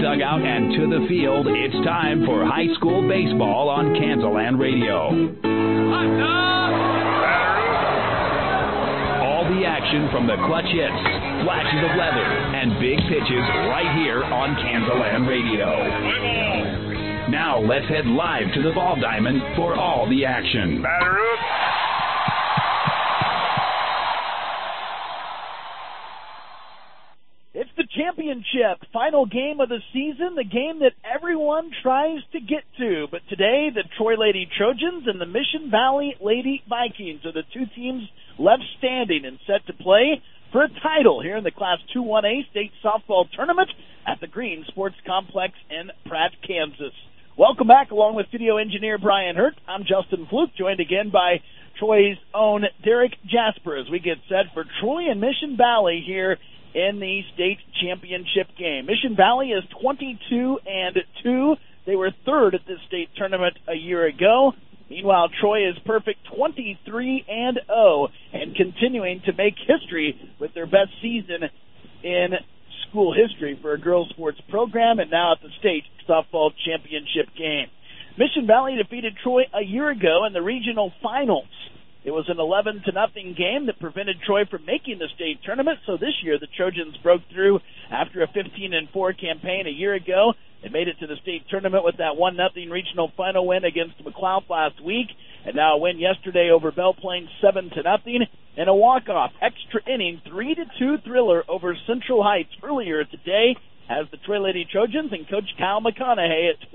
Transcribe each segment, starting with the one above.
dugout and to the field, it's time for high school baseball on Kansaland Radio. All the action from the clutch hits, flashes of leather, and big pitches right here on Kansaland Radio. Now let's head live to the ball diamond for all the action. It's the championship, final game of the season, the game that everyone tries to get to. But today, the Troy Lady Trojans and the Mission Valley Lady Vikings are the two teams left standing and set to play for a title here in the Class 2-1A state softball tournament at the Green Sports Complex in Pratt, Kansas. Welcome back, along with video engineer Brian Hurt. I'm Justin Fluke, joined again by Troy's own Derek Jasper as we get set for Troy and Mission Valley here in the state championship game. Mission Valley is 22-2. They were third at this state tournament a year ago. Meanwhile, Troy is perfect 23-0 and continuing to make history with their best season in school history for a girls sports program, and now at the state softball championship game. Mission Valley defeated Troy a year ago in the regional finals. It was an 11-0 game that prevented Troy from making the state tournament, so this year the Trojans broke through after a 15-4 campaign a year ago. They made it to the state tournament with that 1-0 regional final win against McLeod last week, and now a win yesterday over Belle Plaine 7-0, and a walk-off extra inning 3-2 thriller over Central Heights earlier today as the Troy Lady Trojans and Coach Kyle McConaughey at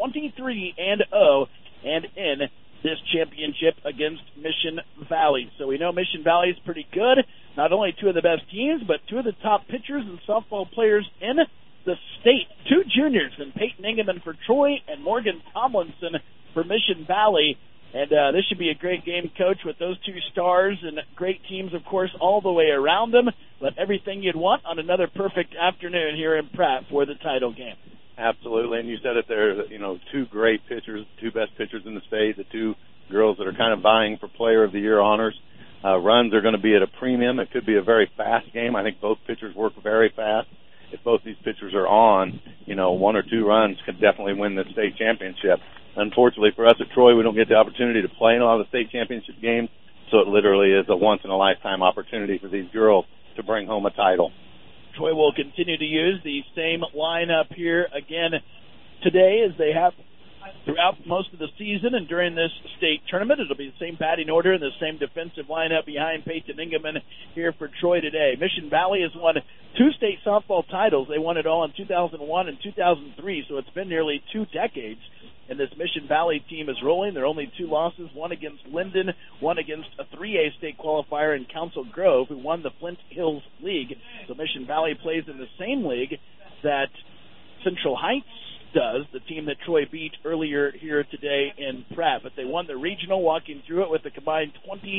23-0 and in this championship against Mission Valley. So we know Mission Valley is pretty good. Not only two of the best teams, but two of the top pitchers and softball players in the state. Two juniors, and Peyton Ingeman for Troy and Morgan Tomlinson for Mission Valley. And this should be a great game, Coach, with those two stars and great teams, of course, all the way around them. But everything you'd want on another perfect afternoon here in Pratt for the title game. Absolutely, and you said it there, two great pitchers, two best pitchers in the state, the two girls that are kind of vying for Player of the Year honors. Runs are going to be at a premium. It could be a very fast game. I think both pitchers work very fast. If both these pitchers are on, one or two runs could definitely win the state championship. Unfortunately for us at Troy, we don't get the opportunity to play in a lot of the state championship games, so it literally is a once-in-a-lifetime opportunity for these girls to bring home a title. Troy will continue to use the same lineup here again today as they have throughout most of the season, and during this state tournament, it'll be the same batting order and the same defensive lineup behind Peyton Ingeman here for Troy today. Mission Valley has won two state softball titles. They won it all in 2001 and 2003, so it's been nearly 2 decades. And this Mission Valley team is rolling. There are only 2 losses, one against Linden, one against a 3A state qualifier in Council Grove, who won the Flint Hills League. So Mission Valley plays in the same league that Central Heights does, the team that Troy beat earlier here today in Pratt. But they won the regional, walking through it with a combined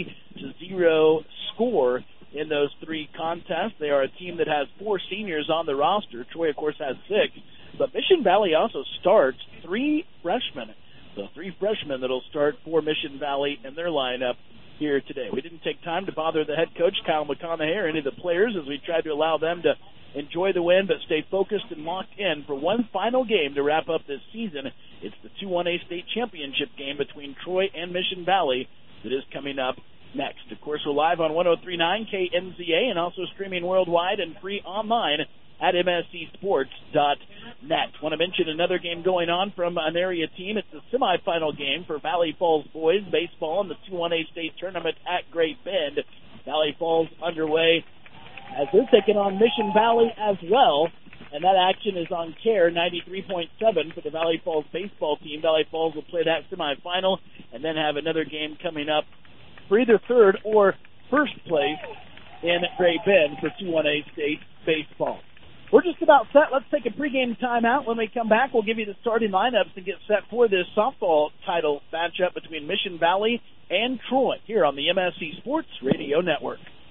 20-0 score in those 3 contests. They are a team that has 4 seniors on the roster. Troy, of course, has 6. But Mission Valley also starts 3 freshmen. So 3 freshmen that will start for Mission Valley in their lineup here today. We didn't take time to bother the head coach, Kyle McConaughey, or any of the players as we tried to allow them to enjoy the win, but stay focused and locked in for one final game to wrap up this season. It's the 2-1A state championship game between Troy and Mission Valley that is coming up next. Of course, we're live on 103.9 KNZA and also streaming worldwide and free online at mscsports.net. Want to mention another game going on from an area team. It's the semifinal game for Valley Falls boys baseball in the 2-1A state tournament at Great Bend. Valley Falls underway as they're taking on Mission Valley as well, and that action is on KARE 93.7 for the Valley Falls baseball team. Valley Falls will play that semifinal and then have another game coming up for either third or first place in Great Bend for 2-1A state baseball. We're just about set. Let's take a pregame timeout. When we come back, we'll give you the starting lineups and get set for this softball title matchup between Mission Valley and Troy here on the MSC Sports Radio Network.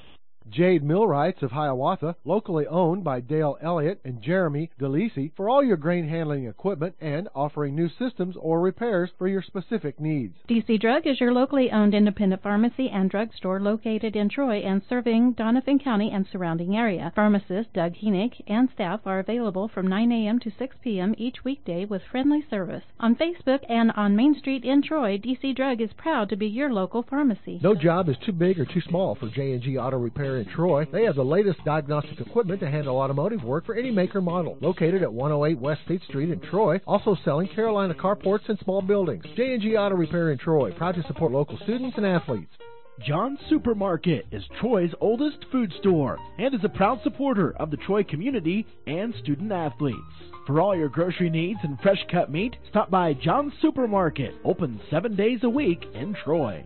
Jade Millwrights of Hiawatha, locally owned by Dale Elliott and Jeremy DeLisi, for all your grain handling equipment and offering new systems or repairs for your specific needs. DC Drug is your locally owned independent pharmacy and drugstore located in Troy and serving Donovan County and surrounding area. Pharmacist Doug Heenick and staff are available from 9 a.m. to 6 p.m. each weekday with friendly service. On Facebook and on Main Street in Troy, DC Drug is proud to be your local pharmacy. No job is too big or too small for J&G Auto Repair in Troy. They have the latest diagnostic equipment to handle automotive work for any maker model. Located at 108 West State Street in Troy, also selling Carolina carports and small buildings. J&G Auto Repair in Troy, proud to support local students and athletes. John's Supermarket is Troy's oldest food store and is a proud supporter of the Troy community and student athletes. For all your grocery needs and fresh cut meat, stop by John's Supermarket, open 7 days a week in Troy.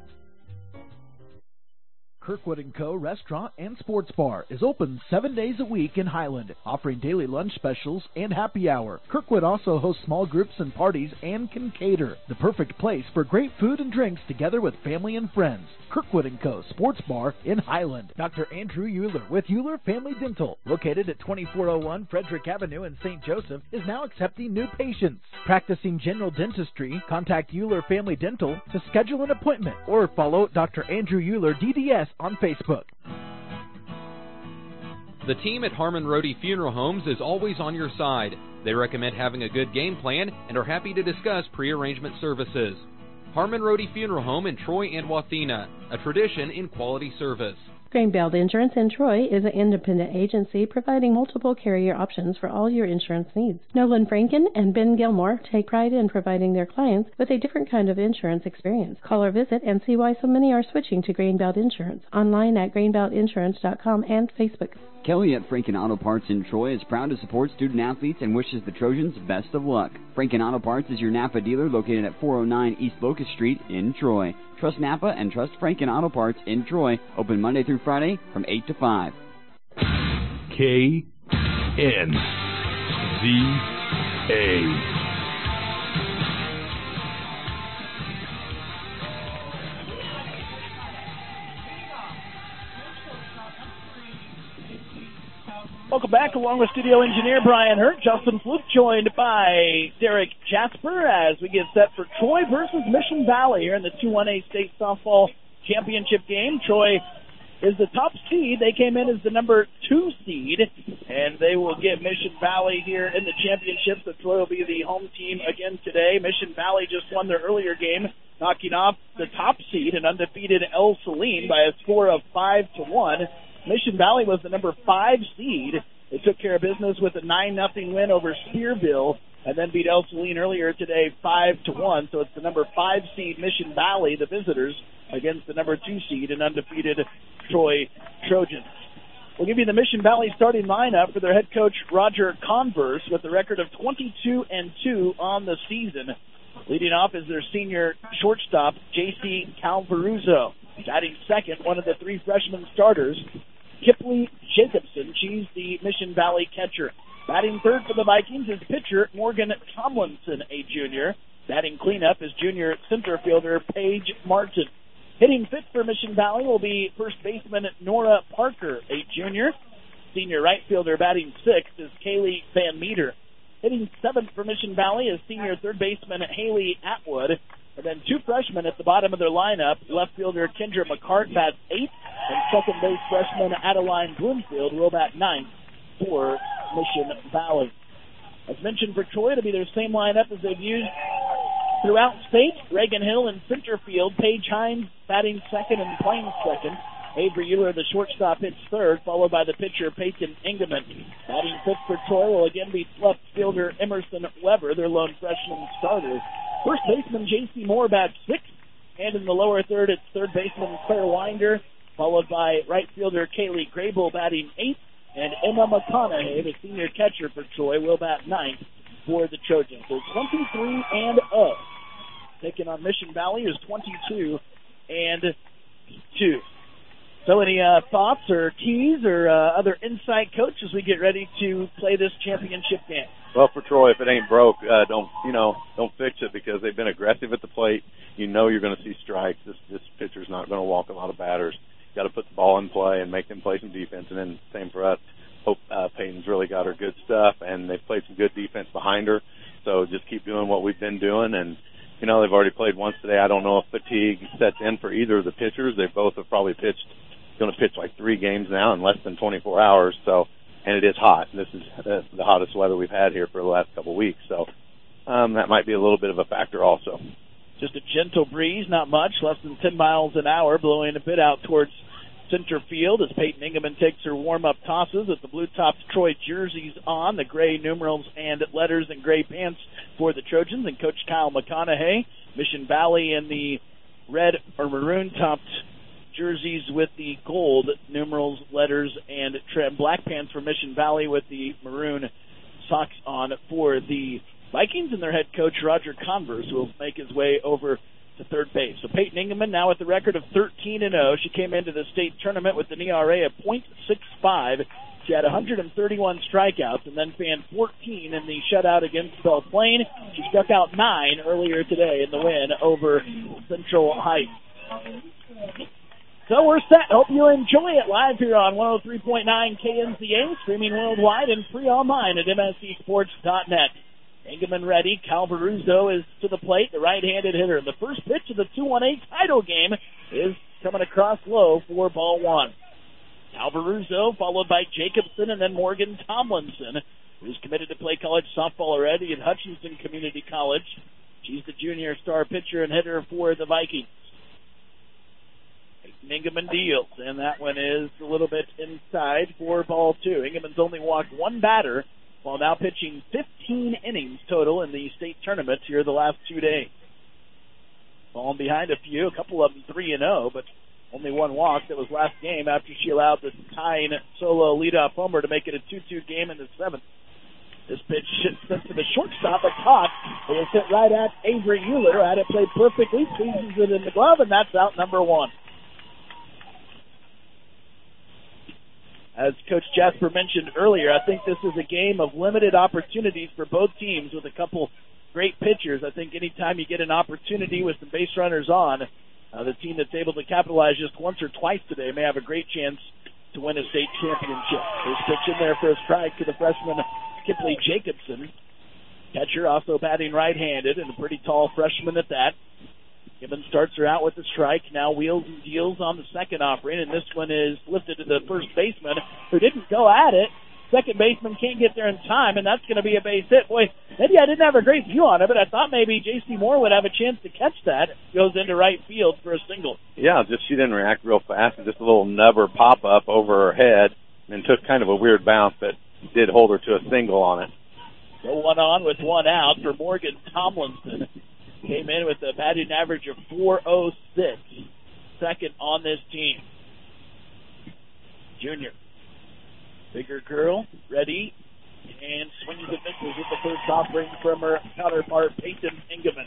Kirkwood & Co. Restaurant and Sports Bar is open 7 days a week in Highland, offering daily lunch specials and happy hour. Kirkwood also hosts small groups and parties and can cater. The perfect place for great food and drinks together with family and friends. Kirkwood & Co. Sports Bar in Highland. Dr. Andrew Euler with Euler Family Dental, located at 2401 Frederick Avenue in St. Joseph, is now accepting new patients. Practicing general dentistry, contact Euler Family Dental to schedule an appointment or follow Dr. Andrew Euler DDS on Facebook. The team at Harmon Rohde Funeral Homes is always on your side. They recommend having a good game plan and are happy to discuss pre-arrangement services. Harmon Rohde Funeral Home in Troy and Wathena, a tradition in quality service. Grainbelt Insurance in Troy is an independent agency providing multiple carrier options for all your insurance needs. Nolan Franken and Ben Gilmore take pride in providing their clients with a different kind of insurance experience. Call or visit and see why so many are switching to Grainbelt Insurance. Online at grainbeltinsurance.com and Facebook. Kelly at Franken Auto Parts in Troy is proud to support student athletes and wishes the Trojans best of luck. Franken Auto Parts is your Napa dealer located at 409 East Locust Street in Troy. Trust Napa and trust Franken Auto Parts in Troy. Open Monday through Friday from 8 to 5. KNZA. Welcome back, along with studio engineer Brian Hurt, Justin Fluke, joined by Derek Jasper as we get set for Troy versus Mission Valley here in the 2-1A state softball championship game. Troy is the top seed. They came in as the number 2 seed, and they will get Mission Valley here in the championship. So Troy will be the home team again today. Mission Valley just won their earlier game, knocking off the top seed and undefeated El Saline by a score of 5-1. Mission Valley was the number 5 seed. They took care of business with a 9-0 win over Spearville and then beat El Saline earlier today 5-1. So it's the number 5 seed Mission Valley, the visitors, against the number 2 seed and undefeated Troy Trojans. We'll give you the Mission Valley starting lineup for their head coach Roger Converse with a record of 22-2 on the season. Leading off is their senior shortstop, J.C. Calvaruso. Batting second, one of the 3 freshman starters, Kipley Jacobson. She's the Mission Valley catcher. Batting third for the Vikings is pitcher Morgan Tomlinson, a junior. Batting cleanup is junior center fielder Paige Martin. Hitting fifth for Mission Valley will be first baseman Nora Parker, a junior. Senior right fielder batting sixth is Kaylee Van Meter. Hitting seventh for Mission Valley is senior third baseman Haley Atwood. And then 2 freshmen at the bottom of their lineup. Left fielder Kendra McCart bats 8th, and second base freshman Adeline Bloomfield will bat 9th for Mission Valley. As mentioned for Troy, it'll be their same lineup as they've used throughout state. Reagan Hill in center field. Paige Hines batting second and playing second. Avery Euler, the shortstop, hits third, followed by the pitcher Peyton Engelman. Batting fifth for Troy will again be left fielder Emerson Weber, their lone freshman starter. First baseman J.C. Moore bats sixth, and in the lower third, it's third baseman Claire Winder, followed by right fielder Kaylee Grable batting eighth, and Emma McConaughey, the senior catcher for Troy, will bat ninth for the Trojans. So 23-0. Taking on Mission Valley is 22-2. So any thoughts or keys or other insight, Coach, as we get ready to play this championship game? Well, for Troy, if it ain't broke, don't fix it, because they've been aggressive at the plate. You know you're going to see strikes. This pitcher's not going to walk a lot of batters. got to put the ball in play and make them play some defense, and then same for us. Hope Peyton's really got her good stuff, and they've played some good defense behind her. So just keep doing what we've been doing, and they've already played once today. I don't know if fatigue sets in for either of the pitchers. They both have probably going to pitch like 3 games now in less than 24 hours. So, and it is hot. This is the hottest weather we've had here for the last couple of weeks. So that might be a little bit of a factor also. Just a gentle breeze, not much, less than 10 miles an hour, blowing a bit out towards center field as Peyton Engelman takes her warm-up tosses with the blue-topped Troy jerseys on, the gray numerals and letters and gray pants for the Trojans, and Coach Kyle McConaughey. Mission Valley in the red or maroon-topped jerseys with the gold numerals, letters, and black pants for Mission Valley with the maroon socks on for the Vikings, and their head coach, Roger Converse, will make his way over to third base. So Peyton Engelman now with the record of 13-0. She came into the state tournament with an ERA of .65. She had 131 strikeouts and then fanned 14 in the shutout against Belle Plaine. She struck out 9 earlier today in the win over Central Heights. So we're set. Hope you enjoy it live here on 103.9 KNCA, streaming worldwide and free online at mscsports.net. Engelman ready. Calvaruso is to the plate, the right-handed hitter. The first pitch of the 2-1-8 title game is coming across low for ball 1. Calvaruso followed by Jacobson and then Morgan Tomlinson, who's committed to play college softball already at Hutchinson Community College. She's the junior star pitcher and hitter for the Vikings. Engelman deals, and that one is a little bit inside for ball 2. Engelman's only walked 1 batter, while now pitching 15 innings total in the state tournament here the last 2 days. Falling behind a few, a couple of them 3-0, but only 1 walk. That was last game after she allowed the tying solo leadoff homer to make it a 2-2 game in the 7th. This pitch sent to the shortstop, but caught. It was hit right at Avery Euler, had it played perfectly, squeezes it in the glove, and that's out number 1. As Coach Jasper mentioned earlier, I think this is a game of limited opportunities for both teams with a couple great pitchers. I think anytime you get an opportunity with some base runners on, the team that's able to capitalize just once or twice today may have a great chance to win a state championship. First pitch in there for a strike to the freshman Kipley Jacobson. Catcher also batting right-handed, and a pretty tall freshman at that. Gibbons starts her out with a strike, now wheels and deals on the second offering, and this one is lifted to the first baseman, who didn't go at it. Second baseman can't get there in time, and that's going to be a base hit. Boy, maybe I didn't have a great view on it, but I thought maybe J.C. Moore would have a chance to catch that. Goes into right field for a single. Yeah, just she didn't react real fast, and just a little nubber pop-up over her head, and took kind of a weird bounce that did hold her to a single on it. So 1 on with 1 out for Morgan Tomlinson. Came in with a batting average of .406. Second on this team. Junior. Bigger girl, ready, and swings and misses with the first offering from her counterpart, Peyton Engelman.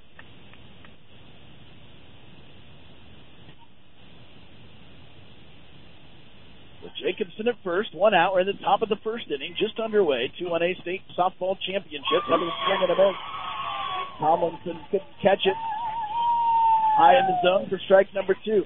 With Jacobson at first, 1 out. We're in the top of the first inning, just underway. 2-1-A state softball championship. Coming swing and a miss. Tomlinson couldn't catch it. High in the zone for strike number 2.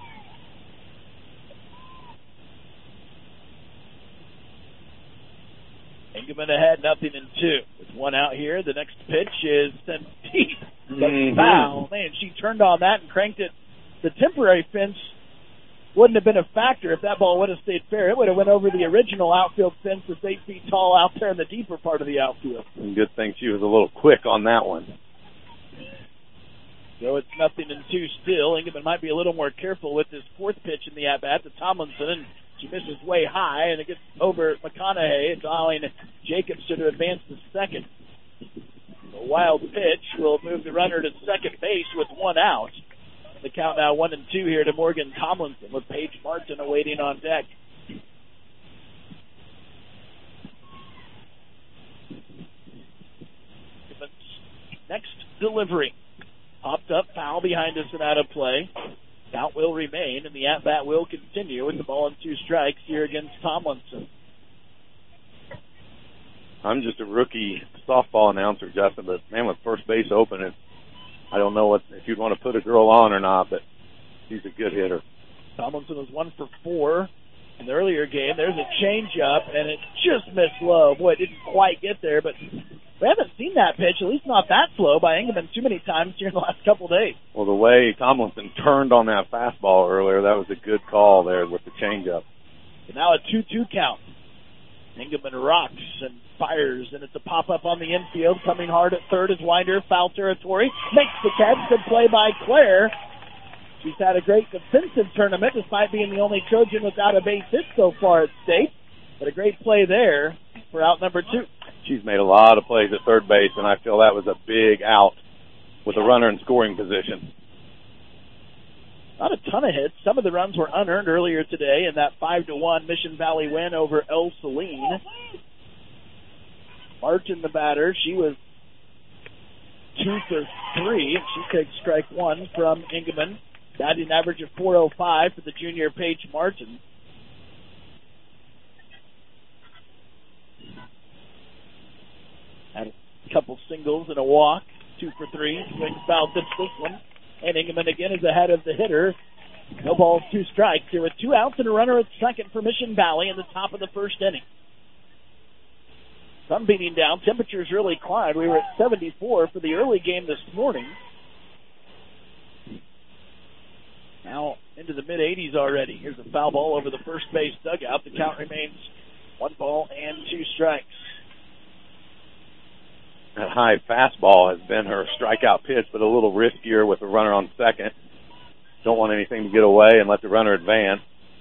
Engelman ahead, 0-2. With 1 out here, the next pitch is sent deep. Foul. Man, she turned on that and cranked it. The temporary fence wouldn't have been a factor if that ball would have stayed fair. It would have went over the original outfield fence that's 8 feet tall out there in the deeper part of the outfield. And good thing she was a little quick on that one. So it's 0-2 still. Engelman might be a little more careful with his fourth pitch in the at-bat to Tomlinson, and she misses way high, and it gets over McConaughey, allowing Jacobson to advance to second. A wild pitch will move the runner to second base with 1 out. The count now 1-2 here to Morgan Tomlinson, with Paige Martin awaiting on deck. Next delivery. Popped up, foul behind us and out of play. Count will remain, and the at-bat will continue with the ball and 2 strikes here against Tomlinson. I'm just a rookie softball announcer, Justin, but man, with first base open, I don't know if you'd want to put a girl on or not, but she's a good hitter. Tomlinson was 1 for 4 in the earlier game. There's a changeup, and it just missed low. Boy, it didn't quite get there, but we haven't seen that pitch, at least not that slow, by Engelman too many times here in the last couple of days. Well, the way Tomlinson turned on that fastball earlier, that was a good call there with the changeup. So now a 2-2 count. Engelman rocks and fires, and it's a pop-up on the infield. Coming hard at third is Winder, foul territory. Makes the catch. Good play by Claire. She's had a great defensive tournament despite being the only Trojan without a base hit so far at state. But a great play there for out number 2. She's made a lot of plays at third base, and I feel that was a big out with a runner in scoring position. Not a ton of hits. Some of the runs were unearned earlier today in that 5-1 Mission Valley win over El Saline. Martin, the batter, she was 2 for 3. She takes strike 1 from Engelman. Batting average of .405 for the junior Paige Martin. Had a couple singles and a walk. 2 for 3. Swings foul tips this one. And Engelman again is ahead of the hitter. No balls, 2 strikes. There were 2 outs and a runner at second for Mission Valley in the top of the first inning. Sun beating down. Temperatures really climbed. We were at 74 for the early game this morning. Now into the mid-80s already. Here's a foul ball over the first base dugout. The count remains 1 ball and 2 strikes. That high fastball has been her strikeout pitch, but a little riskier with the runner on second. Don't want anything to get away and let the runner advance.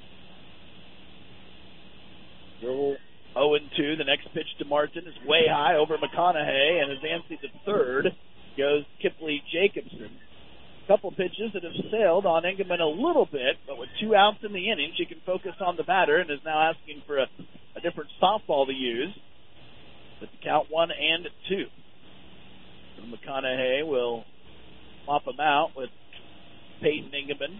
Still 0-2. The next pitch to Martin is way high over McConaughey, and advancing to third goes Kipley Jacobson. A couple pitches that have sailed on Engelman a little bit, but with 2 outs in the inning, she can focus on the batter and is now asking for a different softball to use. But the count 1-2. McConaughey will mop him out with Peyton Engelman.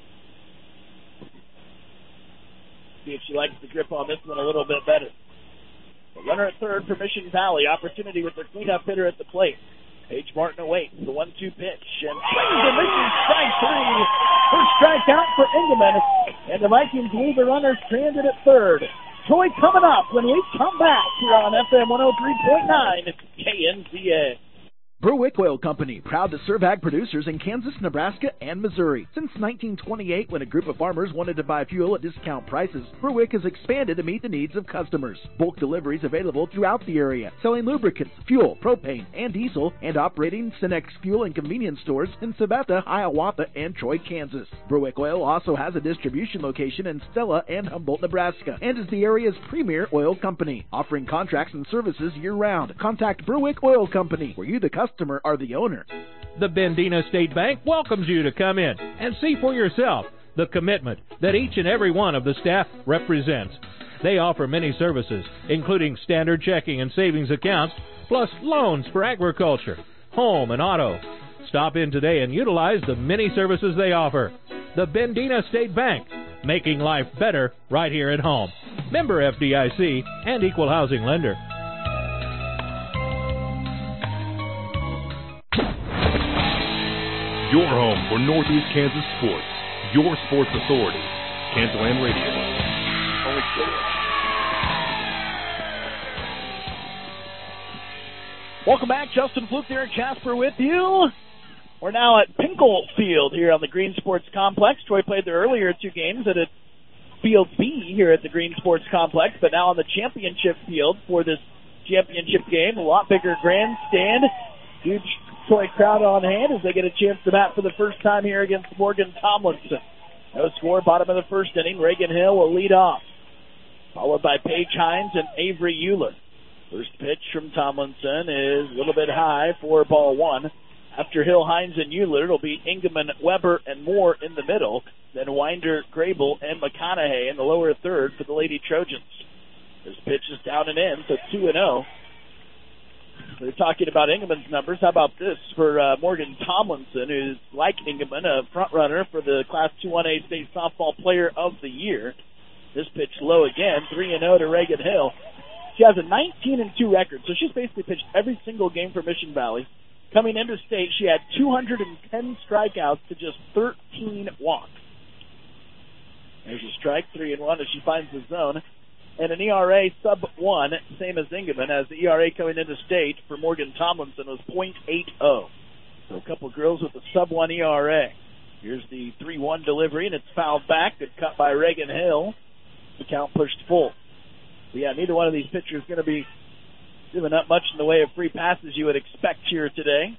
See if she likes the grip on this one a little bit better. The runner at third for Mission Valley. Opportunity with their cleanup hitter at the plate. Paige Martin awaits the 1-2 pitch and swings and misses strike 3. First strikeout for Engelman, and the Vikings leave the runner stranded at third. Troy coming up when we come back here on FM 103.9 KNZA. Berwick Oil Company, proud to serve ag producers in Kansas, Nebraska, and Missouri. Since 1928, when a group of farmers wanted to buy fuel at discount prices, Berwick has expanded to meet the needs of customers. Bulk deliveries available throughout the area, selling lubricants, fuel, propane, and diesel, and operating Cenex fuel and convenience stores in Sabetha, Hiawatha, and Troy, Kansas. Berwick Oil also has a distribution location in Stella and Humboldt, Nebraska, and is the area's premier oil company, offering contracts and services year-round. Contact Berwick Oil Company, where you, the customer, are the owner. The Bendina State Bank welcomes you to come in and see for yourself the commitment that each and every one of the staff represents. They offer many services, including standard checking and savings accounts, plus loans for agriculture, home, and auto. Stop in today and utilize the many services they offer. The Bendina State Bank, making life better right here at home. Member FDIC and equal housing lender. Your home for Northeast Kansas sports. Your sports authority. KansasLand Radio. Welcome back. Justin Fluke there at Casper with you. We're now at Pinkel Field here on the Green Sports Complex. Troy played their earlier 2 games at Field B here at the Green Sports Complex, but now on the championship field for this championship game. A lot bigger grandstand. Huge Troy crowd on hand as they get a chance to bat for the first time here against Morgan Tomlinson. No score, bottom of the first inning. Reagan Hill will lead off, followed by Paige Hines and Avery Euler. First pitch from Tomlinson is a little bit high for ball 1. After Hill, Hines, and Euler, it'll be Engelman, Weber, and Moore in the middle. Then Winder, Grable, and McConaughey in the lower third for the Lady Trojans. This pitch is down and in, so 2-0. They're talking about Engelman's numbers. How about this for Morgan Tomlinson, who's like Engelman, a front runner for the Class 2-1A State Softball Player of the Year. This pitch low again, 3-0 to Reagan Hill. She has a 19-2 record, so she's basically pitched every single game for Mission Valley. Coming into state, she had 210 strikeouts to just 13 walks. There's a strike, 3-1 as she finds the zone. And an ERA sub-1, same as Ingeman, as the ERA coming into state for Morgan Tomlinson was .80. So a couple girls with a sub-1 ERA. Here's the 3-1 delivery, and it's fouled back. Good cut by Reagan Hill. The count pushed full. So yeah, neither one of these pitchers is going to be giving up much in the way of free passes you would expect here today.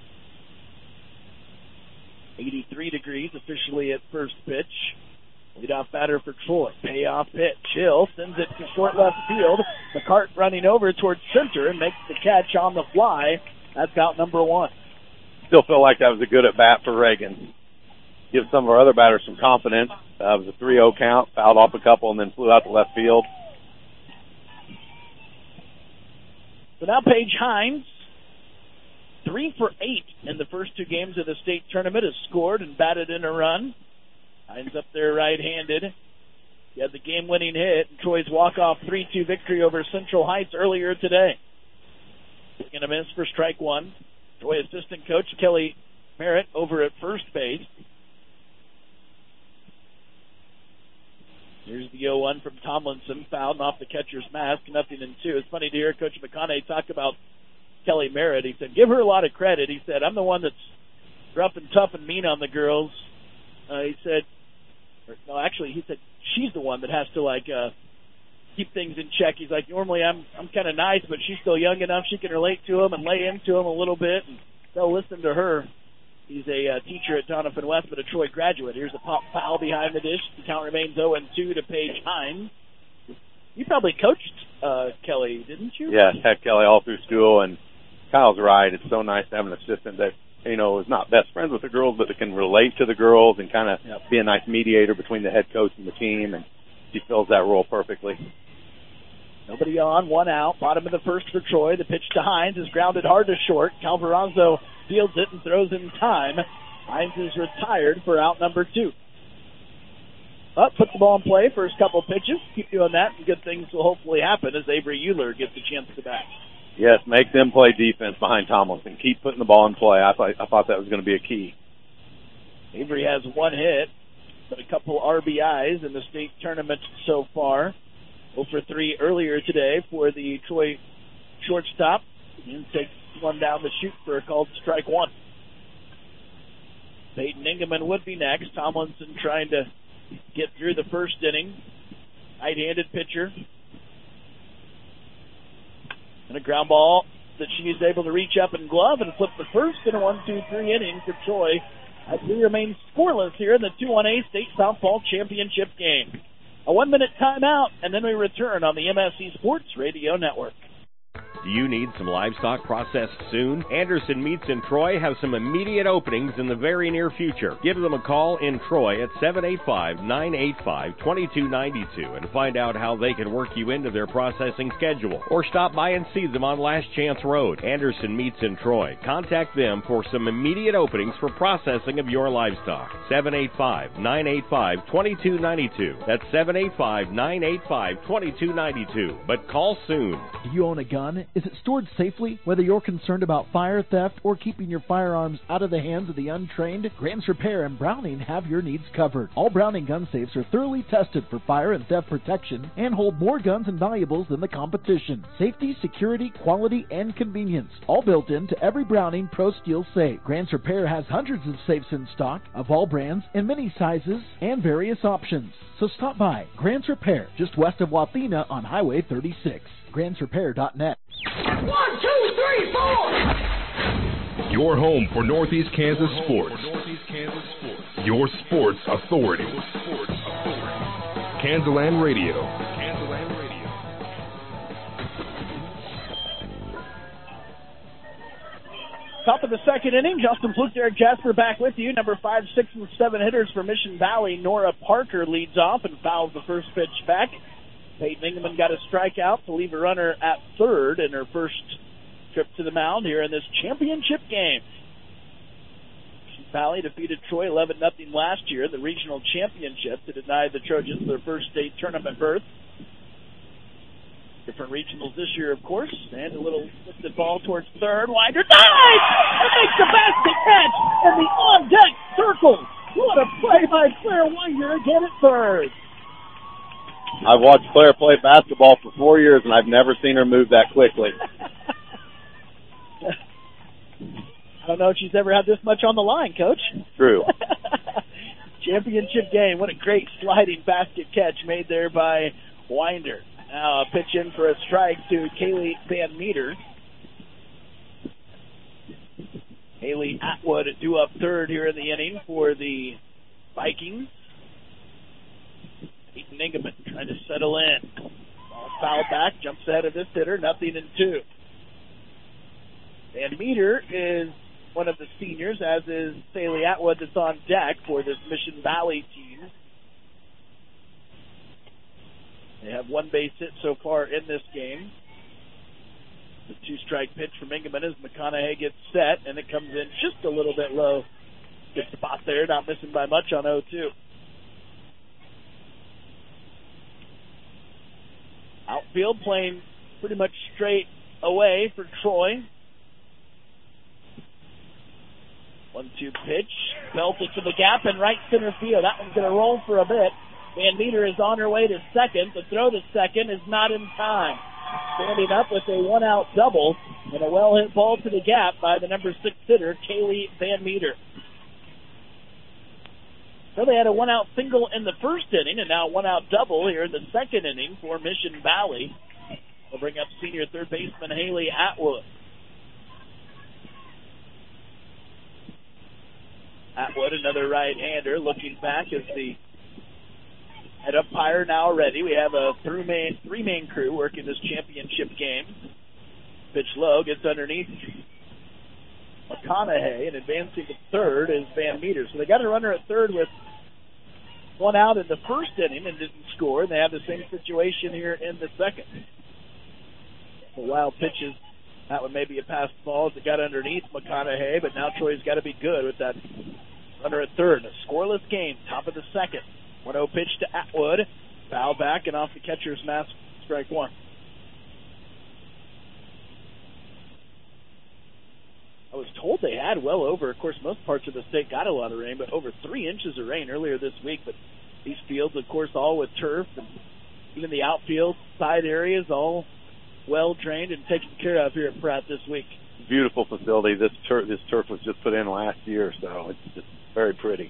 83 degrees officially at first pitch. Leadoff batter for Troy. Payoff pitch. Hill sends it to short left field. McCart running over towards center and makes the catch on the fly. That's out number 1. Still feel like that was a good at-bat for Reagan. Give some of our other batters some confidence. It was a 3-0 count, fouled off a couple, and then flew out to left field. So now Paige Hines, 3 for 8 in the first 2 games of the state tournament, has scored and batted in a run. Hines up there right-handed. He had the game-winning hit in Troy's walk-off 3-2 victory over Central Heights earlier today. Going to miss for strike 1. Troy assistant coach Kelly Merritt over at first base. Here's the 0-1 from Tomlinson, fouled off the catcher's mask, 0-2. It's funny to hear Coach McConaughey talk about Kelly Merritt. He said, give her a lot of credit. He said, I'm the one that's rough and tough and mean on the girls. He said, he said, she's the one that has to, keep things in check. He's like, normally I'm kind of nice, but she's still young enough she can relate to him and lay into him a little bit, and they'll listen to her. He's a teacher at Doniphan West, but a Troy graduate. Here's a pop foul behind the dish. The count remains 0-2 to Paige Hines. You probably coached Kelly, didn't you? Yes, had Kelly all through school, and Kyle's right. It's so nice to have an assistant that, is not best friends with the girls, but that can relate to the girls and kind of be a nice mediator between the head coach and the team, and she fills that role perfectly. Nobody on, 1 out. Bottom of the first for Troy. The pitch to Hines is grounded hard to short. Calvarazzo fields it and throws in time. Hines is retired for out number 2. Puts the ball in play first couple pitches. Keep doing that, and good things will hopefully happen as Avery Euler gets a chance to bat. Yes, make them play defense behind Tomlinson. Keep putting the ball in play. I thought that was going to be a key. Avery has 1 hit, but a couple RBIs in the state tournament so far. 0 for 3 earlier today for the Troy shortstop. And takes one down the chute for a called strike 1. Peyton Ingeman would be next. Tomlinson trying to get through the first inning. Right-handed pitcher. And a ground ball that she is able to reach up and glove and flip the first in a 1-2-3 inning for Troy. As we remain scoreless here in the 2-1A State Softball Championship game. A 1-minute timeout, and then we return on the MSC Sports Radio Network. Do you need some livestock processed soon? Anderson Meats in Troy have some immediate openings in the very near future. Give them a call in Troy at 785-985-2292 and find out how they can work you into their processing schedule. Or stop by and see them on Last Chance Road. Anderson Meats in Troy. Contact them for some immediate openings for processing of your livestock. 785-985-2292. That's 785-985-2292. But call soon. Do you own a gun? Is it stored safely? Whether you're concerned about fire, theft, or keeping your firearms out of the hands of the untrained, Grants Repair and Browning have your needs covered. All Browning gun safes are thoroughly tested for fire and theft protection and hold more guns and valuables than the competition. Safety, security, quality, and convenience, all built into every Browning Pro Steel safe. Grants Repair has hundreds of safes in stock of all brands in many sizes and various options. So stop by Grants Repair, just west of Wathena on Highway 36. GrantsRepair.net. 1, 2, 3, 4! Your home for Northeast Kansas sports. Your sports authority. Kansaland Radio. Top of the second inning, Justin Fluke, Derek Jasper back with you. Number 5, 6, and 7 hitters for Mission Valley. Nora Parker leads off and fouls the first pitch back. Peyton Ingeman got a strikeout to leave a runner at third in her first trip to the mound here in this championship game. Mission Valley defeated Troy 11-0 last year, the regional championship, to deny the Trojans their first state tournament berth. Different regionals this year, of course. And a little lifted ball towards third. Winder dives! And makes the basket catch! And the on-deck circle! What a play by Claire Winder again at third! I've watched Claire play basketball for 4 years, and I've never seen her move that quickly. I don't know if she's ever had this much on the line, Coach. True. Championship game. What a great sliding basket catch made there by Winder. Now a pitch in for a strike to Kaylee Van Meter. Haley Atwood due up third here in the inning for the Vikings. Peyton Ingeman trying to settle in. Ball foul back, jumps ahead of this hitter, 0-2. Van Meter is one of the seniors, as is Haley Atwood, that's on deck for this Mission Valley team. They have one base hit so far in this game. The 2-strike pitch from Ingeman as McConaughey gets set, and it comes in just a little bit low. Good spot there, not missing by much on 0-2. Outfield playing pretty much straight away for Troy. 1-2 pitch, belted to the gap in right center field. That one's going to roll for a bit. Van Meter is on her way to second. The throw to second is not in time. Standing up with a one-out double and a well-hit ball to the gap by the number 6 hitter, Kaylee Van Meter. So they had a one-out single in the first inning and now a one-out double here in the second inning for Mission Valley. They'll bring up senior third baseman Haley Atwood. Atwood, another right-hander, looking back as the head umpire now ready. We have a three-man crew working this championship game. Pitch low, gets underneath McConaughey, and advancing to third is Van Meter. So they got a runner at third with one out in the first inning and didn't score. And they have the same situation here in the second. The wild pitches. That one may be a pass ball as it got underneath McConaughey, but now Troy's got to be good with that runner at third. A scoreless game, top of the second. 1-0 pitch to Atwood. Foul back and off the catcher's mask, strike one. I was told they had well over, of course, most parts of the state got a lot of rain, but over 3 inches of rain earlier this week. But these fields, of course, all with turf, and even the outfield side areas, all well drained and taken care of here at Pratt this week. Beautiful facility. This turf was just put in last year, so it's just very pretty.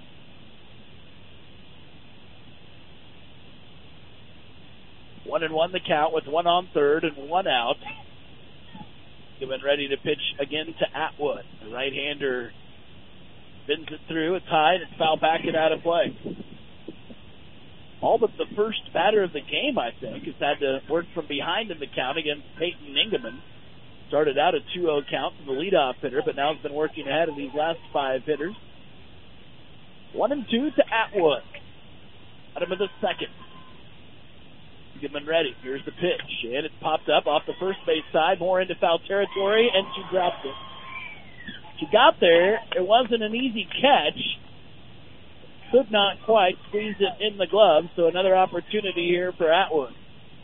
One and one the count with one on third and one out. Getting ready to pitch again to Atwood. The right-hander bends it through. It's high and it's foul back and out of play. All but the first batter of the game, I think, has had to work from behind in the count against Peyton Ingeman. Started out a 2-0 count to the leadoff hitter, but now has been working ahead of these last 5 hitters. 1-2 to Atwood. Bottom of the second. Ingeman ready. Here's the pitch, and it's popped up off the first base side, more into foul territory, and she dropped it. She got there. It wasn't an easy catch. Could not quite squeeze it in the glove, so another opportunity here for Atwood.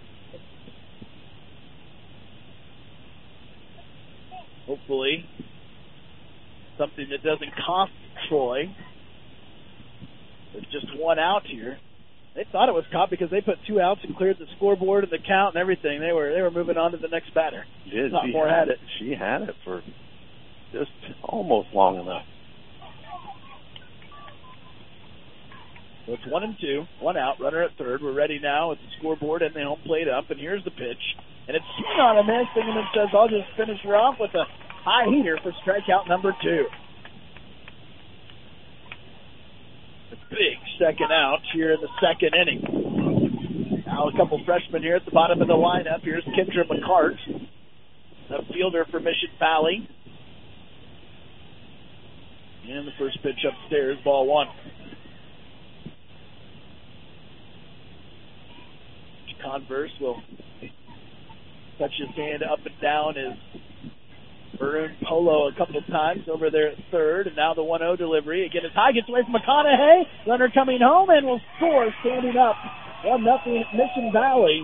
Hopefully, something that doesn't cost Troy. There's just one out here. They thought it was caught because they put 2 outs and cleared the scoreboard and the count and everything. They were moving on to the next batter. More had it. She had it for just almost long enough. So it's 1-2, one out, runner at third. We're ready now with the scoreboard and the home plate up, and here's the pitch. And it's swing on a miss. Ingeman says, I'll just finish her off with a high heater for strikeout number 2. A big second out here in the second inning. Now a couple freshmen here at the bottom of the lineup. Here's Kendra McCart, a fielder for Mission Valley. And the first pitch upstairs, ball 1. Converse will touch his hand up and down his maroon polo a couple times over there at third, and now the 1-0 delivery. Again, it's high, gets away from McConaughey. Runner coming home and will score, standing up 1-0 Mission Valley.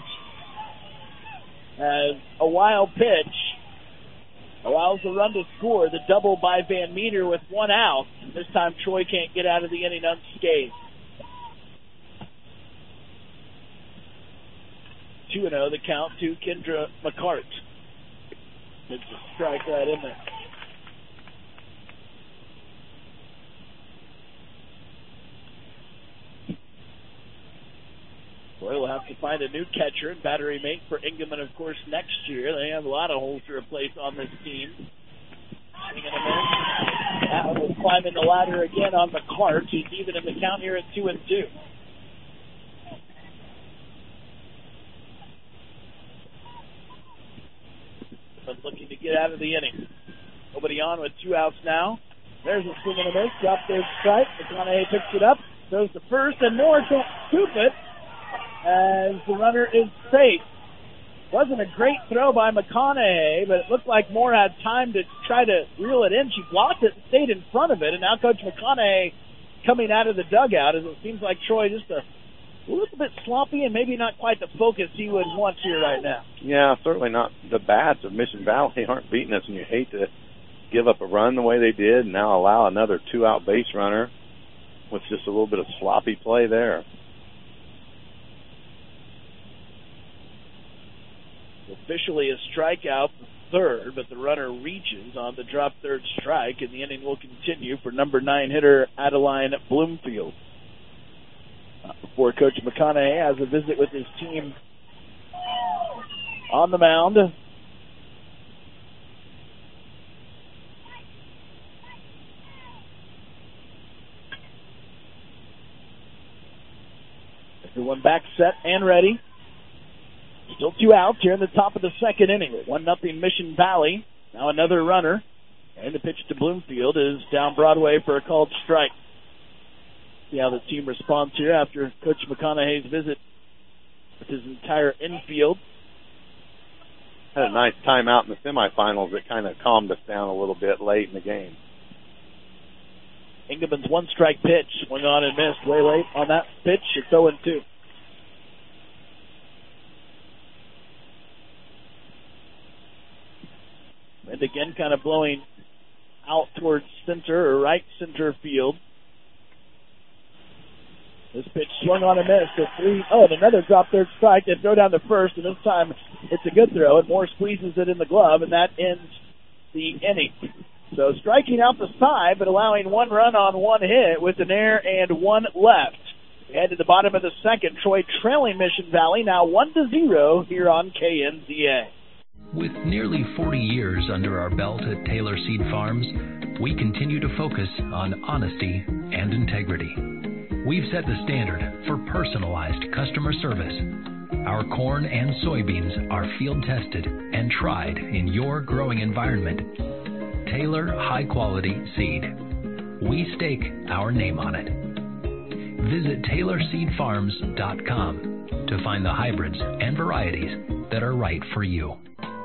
As a wild pitch allows the run to score. The double by Van Meter with 1 out. This time Troy can't get out of the inning unscathed. 2-0 the count to Kendra McCart. It's a strike right in there. Troy will have to find a new catcher and battery mate for Engelman, of course, next year. They have a lot of holes to replace on this team. That one will climb in the ladder again on McCart. He's even in the count here at 2-2. But looking to get out of the inning. Nobody on with 2 outs now. There's a swing and a miss. Drop third strike. McConaughey picks it up. Goes to first, and Moore can't scoop it as the runner is safe. Wasn't a great throw by McConaughey, but it looked like Moore had time to try to reel it in. She blocked it and stayed in front of it, and now Coach McConaughey coming out of the dugout as it seems like Troy just a little bit sloppy and maybe not quite the focus he would want here right now. Yeah, certainly not. The bats of Mission Valley aren't beating us, and you hate to give up a run the way they did and now allow another 2-out base runner with just a little bit of sloppy play there. Officially a strikeout, third, but the runner reaches on the drop third strike, and the inning will continue for number 9 hitter Adeline Bloomfield. Before Coach McConaughey has a visit with his team on the mound. Everyone back, set, and ready. Still 2 outs here in the top of the second inning. 1-0 Mission Valley. Now another runner. And the pitch to Bloomfield is down Broadway for a called strike. See how the team responds here after Coach McConaughey's visit with his entire infield. Had a nice timeout in the semifinals that kind of calmed us down a little bit late in the game. Engelman's 1-strike pitch. Swung on and missed way late on that pitch. It's 0-2. And again, kind of blowing out towards center or right center field. This pitch swung on and missed. And another drop third strike. They throw down to first, and this time it's a good throw. And Moore squeezes it in the glove, and that ends the inning. So striking out the side, but allowing 1 run on 1 hit with an error and 1 left. We head to the bottom of the second. Troy trailing Mission Valley now 1-0 here on KNZA. With nearly 40 years under our belt at Taylor Seed Farms, we continue to focus on honesty and integrity. We've set the standard for personalized customer service. Our corn and soybeans are field tested and tried in your growing environment. Taylor High Quality Seed. We stake our name on it. Visit TaylorSeedFarms.com to find the hybrids and varieties that are right for you.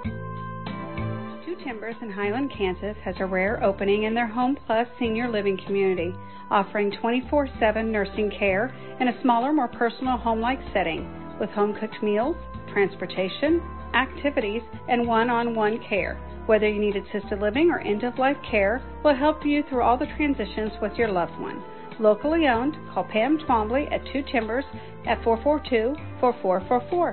Timbers in Highland, Kansas has a rare opening in their Home Plus senior living community, offering 24/7 nursing care in a smaller, more personal home-like setting with home-cooked meals, transportation, activities, and one-on-one care. Whether you need assisted living or end-of-life care, we'll help you through all the transitions with your loved one. Locally owned, call Pam Twombly at 2 Timbers at 442-4444.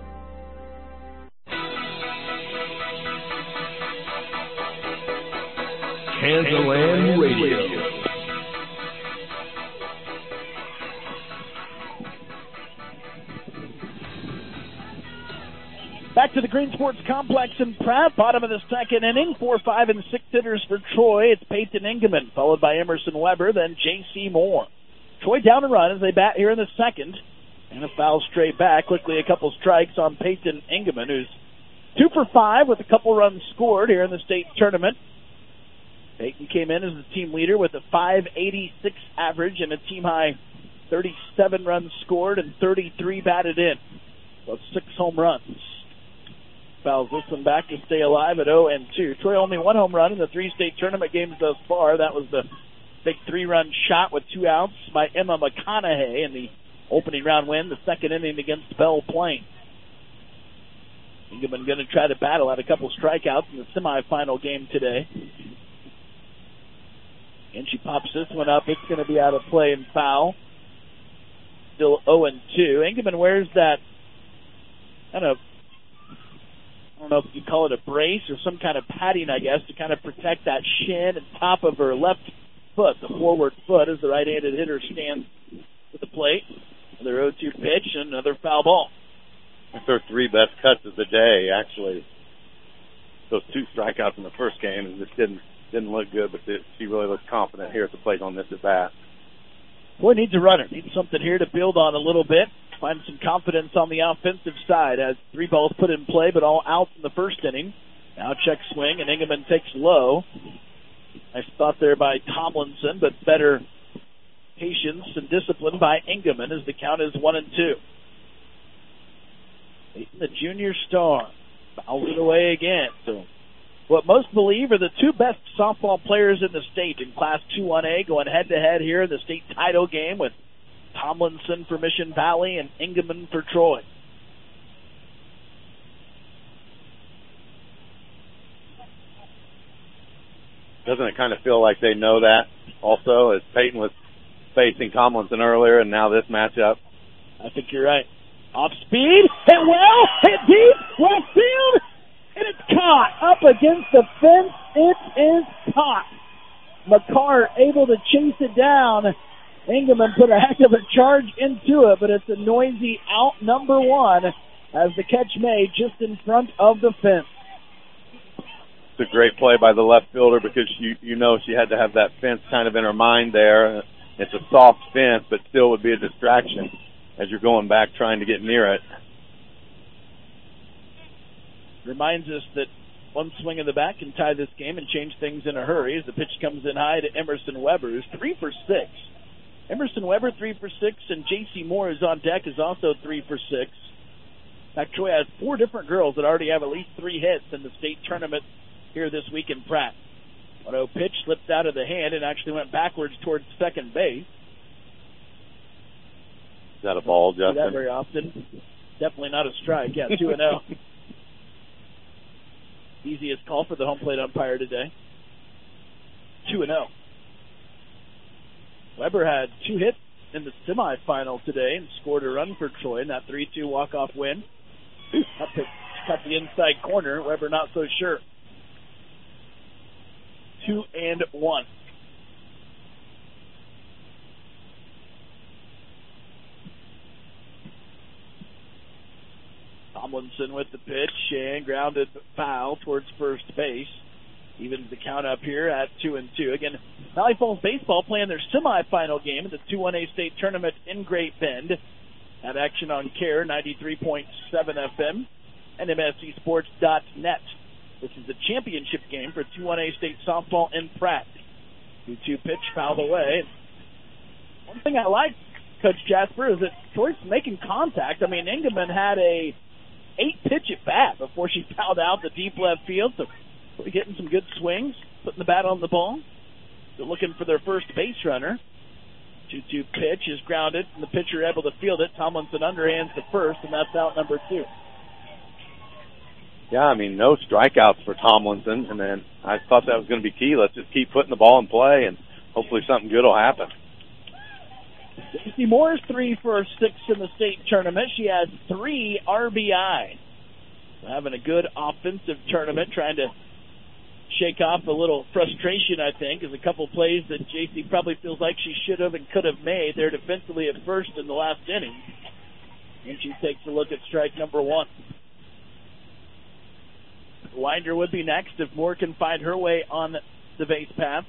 KansaLand Radio. Back to the Green Sports Complex in Pratt, bottom of the second inning. 4, 5, and 6 hitters for Troy. It's Peyton Engelman, followed by Emerson Weber, then J.C. Moore. Troy down a run as they bat here in the second. And a foul straight back. Quickly a couple strikes on Peyton Engelman, who's 2 for 5 with a couple runs scored here in the state tournament. Peyton came in as the team leader with a .586 average and a team-high 37 runs scored and 33 batted in. So 6 home runs. Fouls this one back to stay alive at 0-2. Troy only 1 home run in the 3 state tournament games thus far. That was the big 3-run shot with 2 outs by Emma McConaughey in the opening round win, the second inning against Belle Plaine. Engelman going to try to battle out a couple strikeouts in the semifinal game today. And she pops this one up. It's going to be out of play and foul. Still 0-2. Engelman wears that kind of, I don't know if you call it a brace or some kind of padding, I guess, to kind of protect that shin and top of her left foot, the forward foot, as the right-handed hitter stands at the plate. Another 0-2 pitch and another foul ball. That's her 3 best cuts of the day, actually. Those 2 strikeouts in the first game, and just didn't look good, but she really looked confident here at the plate on this at bat. Boy, needs a runner. Needs something here to build on a little bit. Find some confidence on the offensive side. Has 3 balls put in play, but all out in the first inning. Now check swing, and Engelman takes low. Nice thought there by Tomlinson, but better patience and discipline by Engelman as the count is 1-2. Peyton, the junior star, fouls it away again. So what most believe are the 2 best softball players in the state in Class 2-1A going head-to-head here in the state title game with Tomlinson for Mission Valley and Engelman for Troy. Doesn't it kind of feel like they know that also, as Peyton was facing Tomlinson earlier and now this matchup? I think you're right. Off speed, hit well, hit deep, left field, and it's caught up against the fence. It is caught. McCart able to chase it down. Engelman put a heck of a charge into it, but it's a noisy out, number 1, as the catch made just in front of the fence. It's a great play by the left fielder because you know she had to have that fence kind of in her mind there. It's a soft fence, but still would be a distraction as you're going back trying to get near it. Reminds us that one swing of the bat can tie this game and change things in a hurry as the pitch comes in high to Emerson Weber, who's 3 for 6. Emerson Weber 3 for 6, and J.C. Moore is on deck, is also 3 for 6. In fact, Troy has 4 different girls that already have at least 3 hits in the state tournament here this week in Pratt. 1-0 pitch slipped out of the hand and actually went backwards towards second base. Is that a ball, Justin? That very often. Definitely not a strike. Yeah, 2-0. Easiest call for the home plate umpire today. 2-0. Weber had 2 hits in the semifinal today and scored a run for Troy in that 3-2 walk-off win. That pitch cut the inside corner. Weber not so sure. 2-1. Tomlinson with the pitch and grounded foul towards first base. Evens the count up here at 2-2. Again, Valley Falls Baseball playing their semifinal game of the 2-1A state tournament in Great Bend. Have action on CARE 93.7 FM and MSCSports.net. This is the championship game for 2-1A state softball in Pratt. 2-2 pitch fouled away. One thing I like, Coach Jasper, is that Troy's making contact. I mean, Engelman had a 8-pitch at bat before she fouled out the deep left field. So we're getting some good swings, putting the bat on the ball. They're looking for their first base runner. 2-2 pitch is grounded, and the pitcher able to field it. Tomlinson underhands the first, and that's out number 2. Yeah, I mean, no strikeouts for Tomlinson, and then I thought that was going to be key. Let's just keep putting the ball in play, and hopefully something good will happen. J.C. Moore is 3 for 6 in the state tournament. She has 3 RBI. So having a good offensive tournament, trying to shake off a little frustration, I think, is a couple plays that J.C. probably feels like she should have and could have made there defensively at first in the last inning. And she takes a look at strike number 1. Winder would be next if Moore can find her way on the base path.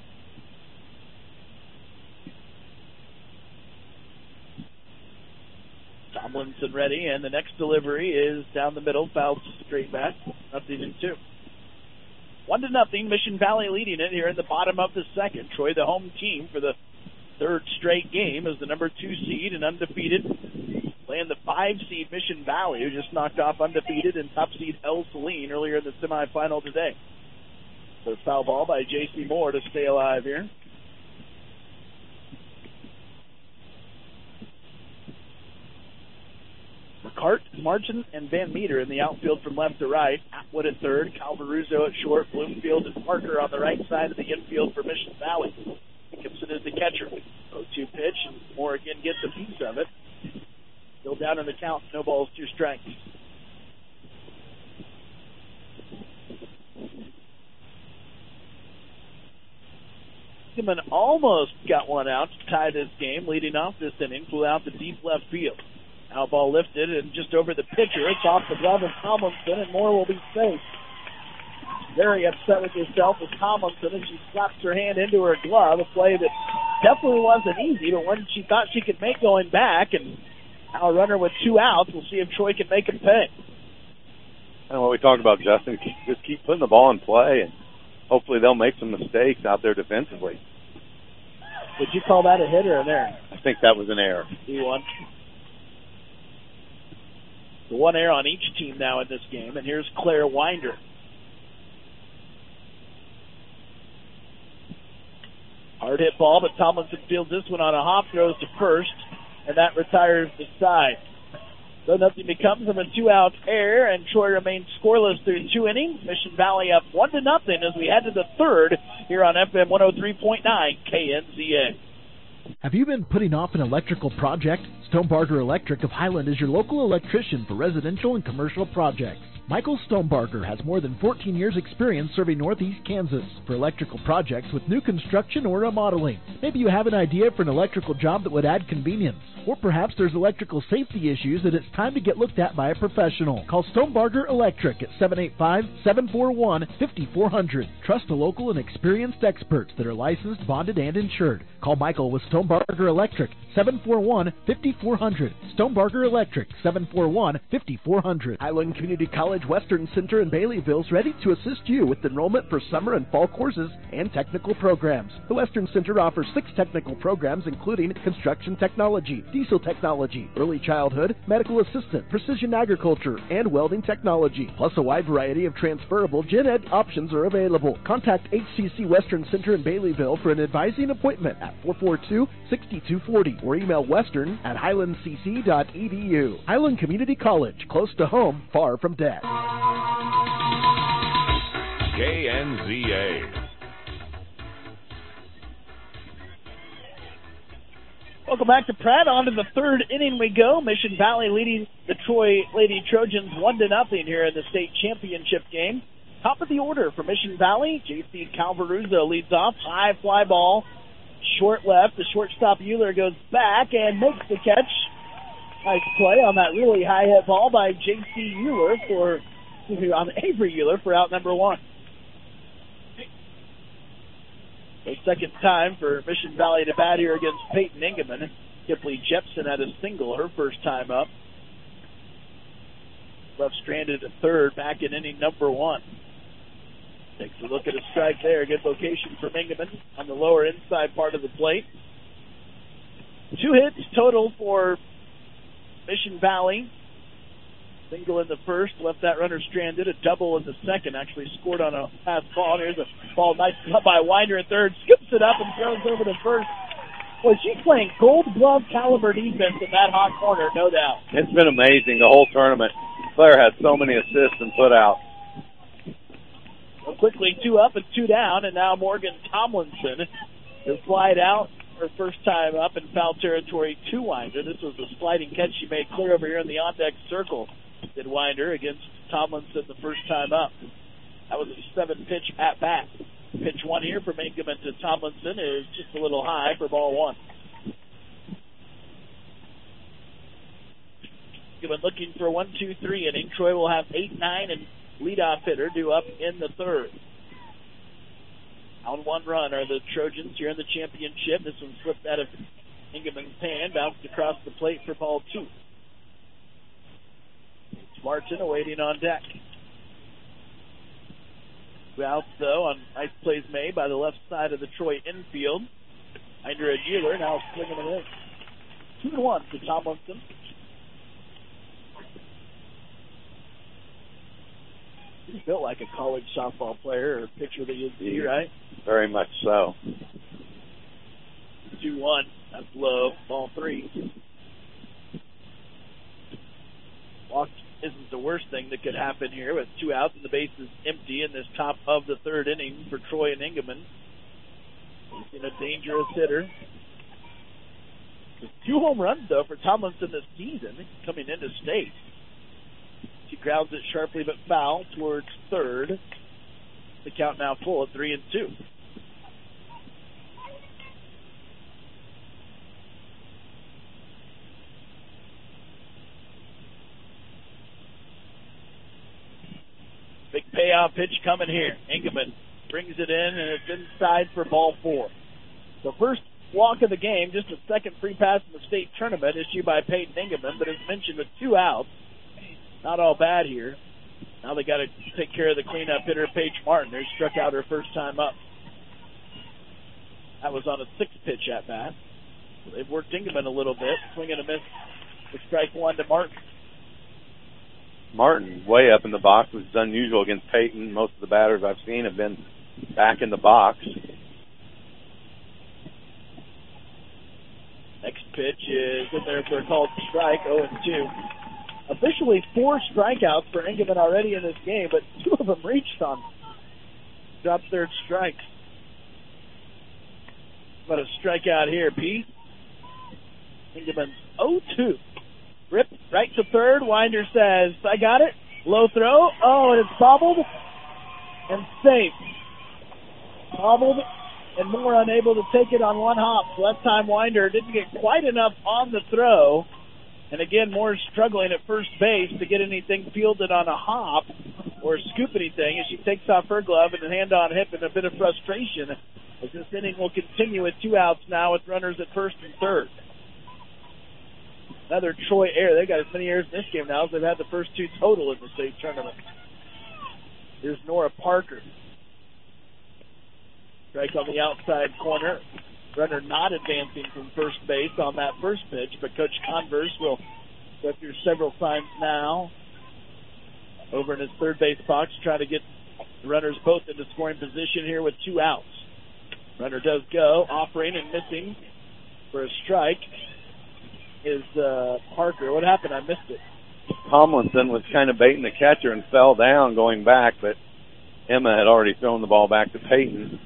Tomlinson ready, and the next delivery is down the middle, foul straight back. 0-2. 1-0. Mission Valley leading it here in the bottom of the second. Troy, the home team for the 3rd straight game, as the number 2 seed and undefeated, playing the 5 seed Mission Valley, who just knocked off undefeated and top seed El Saline earlier in the semifinal today. So foul ball by J.C. Moore to stay alive here. McCart, Martin, and Van Meter in the outfield from left to right. Atwood at third, Calvaruso at short, Bloomfield and Parker on the right side of the infield for Mission Valley. Gibson is the catcher. 0-2 pitch, and Moore again gets a piece of it. Still down in the count, no balls, 2 strikes. Ingeman almost got one out to tie this game, leading off this inning, flew out to deep left field. Now ball lifted and just over the pitcher. It's off the glove of Tomlinson, and Moore will be safe. Very upset with herself with Tomlinson, and she slaps her hand into her glove, a play that definitely wasn't easy, but one she thought she could make going back, and now a runner with 2 outs. We'll see if Troy can make him pay. And what we talked about, Justin, just keep putting the ball in play, and hopefully they'll make some mistakes out there defensively. Would you call that a hit or an error? I think that was an error. 3-1. So 1 error on each team now in this game, and here's Claire Winder. Hard hit ball, but Tomlinson fields this one on a hop, throws to first, and that retires the side. So nothing becomes of a 2-out error, and Troy remains scoreless through 2 innings. Mission Valley up 1-0 as we head to the third here on FM 103.9 KNZA. Have you been putting off an electrical project? Stonebarger Electric of Highland is your local electrician for residential and commercial projects. Michael Stonebarger has more than 14 years experience serving Northeast Kansas for electrical projects with new construction or remodeling. Maybe you have an idea for an electrical job that would add convenience. Or perhaps there's electrical safety issues that it's time to get looked at by a professional. Call Stonebarger Electric at 785-741-5400. Trust the local and experienced experts that are licensed, bonded, and insured. Call Michael with Stonebarger Electric, 741-5400. Stonebarger Electric, 741-5400. Highland Community College Western Center in Baileyville is ready to assist you with enrollment for summer and fall courses and technical programs. The Western Center offers 6 technical programs including construction technology, diesel technology, early childhood, medical assistant, precision agriculture, and welding technology. Plus a wide variety of transferable gen ed options are available. Contact HCC Western Center in Baileyville for an advising appointment at 442-6240 or email western@highlandcc.edu. Highland Community College, close to home, far from debt. KNZA. Welcome back to Pratt. On to the third inning we go. Mission Valley leading the Troy Lady Trojans 1-0 here in the state championship game. Top of the order for Mission Valley. J.C. Calvaruzo leads off. High fly ball. Short left. The shortstop Euler goes back and makes the catch. Nice play on that really high hit ball by J.C. Euler on Avery Euler for out number 1. The second time for Mission Valley to bat here against Peyton Ingeman. Kipley Jepson had a single her first time up. Left stranded at third back in inning number 1. Takes a look at a strike there. Good location for Ingeman on the lower inside part of the plate. 2 hits total for Mission Valley. Single in the first, left that runner stranded. A double in the second, actually scored on a pass ball. Here's a ball, nice cut by Winder at third. Skips it up and throws over to first. Boy, she's playing gold glove caliber defense in that hot corner, no doubt. It's been amazing the whole tournament. Claire has so many assists and put out. So quickly 2 up and 2 down, and now Morgan Tomlinson has flied out her first time up in foul territory to Winder. This was a sliding catch she made clear over here in the on-deck circle. Did Winder against Tomlinson the first time up. That was a 7-pitch at-bat. Pitch 1 here from Ingeman to Tomlinson is just a little high for ball 1. Ingeman looking for 1-2-3 inning. Troy will have 8-9 and leadoff hitter due up in the third. On 1 run are the Trojans here in the championship. This one slipped out of Ingeman's hand, bounced across the plate for ball 2. Martin awaiting on deck. 2 outs, though, on nice plays made by the left side of the Troy infield. Winder and Euler now swinging it in. 2-1 to Tomlinson. He's built like a college softball player or pitcher that you'd see, right? Very much so. 2-1. That's low. Ball 3. Walk isn't the worst thing that could happen here with 2 outs and the bases empty in this top of the third inning for Troy and Ingeman. He's a dangerous hitter. 2 home runs, though, for Tomlinson this season coming into state. She grounds it sharply but foul towards third. The count now full at 3-2. strikeout pitch coming here. Engelman brings it in, and it's inside for ball 4. The first walk of the game, just a second free pass in the state tournament issued by Peyton Engelman, but as mentioned with 2 outs, not all bad here. Now they got to take care of the cleanup hitter, Paige Martin, who struck out her first time up. That was on a 6-pitch at bat. So they've worked Engelman a little bit, swing and a miss with strike 1 to Martin. Martin way up in the box, which is unusual against Peyton. Most of the batters I've seen have been back in the box. Next pitch is in there for a called strike, 0-2. Officially 4 strikeouts for Engelman already in this game, but 2 of them reached on drop third strikes. But a strikeout here, Pete. Engelman's 0-2. Rip right to third. Winder says, I got it. Low throw. Oh, and it's bobbled and safe. Bobbled and Moore unable to take it on one hop. So that time Winder didn't get quite enough on the throw. And again, Moore struggling at first base to get anything fielded on a hop or scoop anything as she takes off her glove and a hand-on hip in a bit of frustration as this inning will continue with 2 outs now with runners at first and third. Another Troy error. They've got as many errors in this game now as they've had the first 2 total in the state tournament. Here's Nora Parker. Strike on the outside corner. Runner not advancing from first base on that first pitch, but Coach Converse will go through several signs now. Over in his third base box, trying to get the runners both into scoring position here with 2 outs. Runner does go, offering and missing for a strike is Parker. What happened? I missed it. Tomlinson was kind of baiting the catcher and fell down going back, but Emma had already thrown the ball back to Peyton.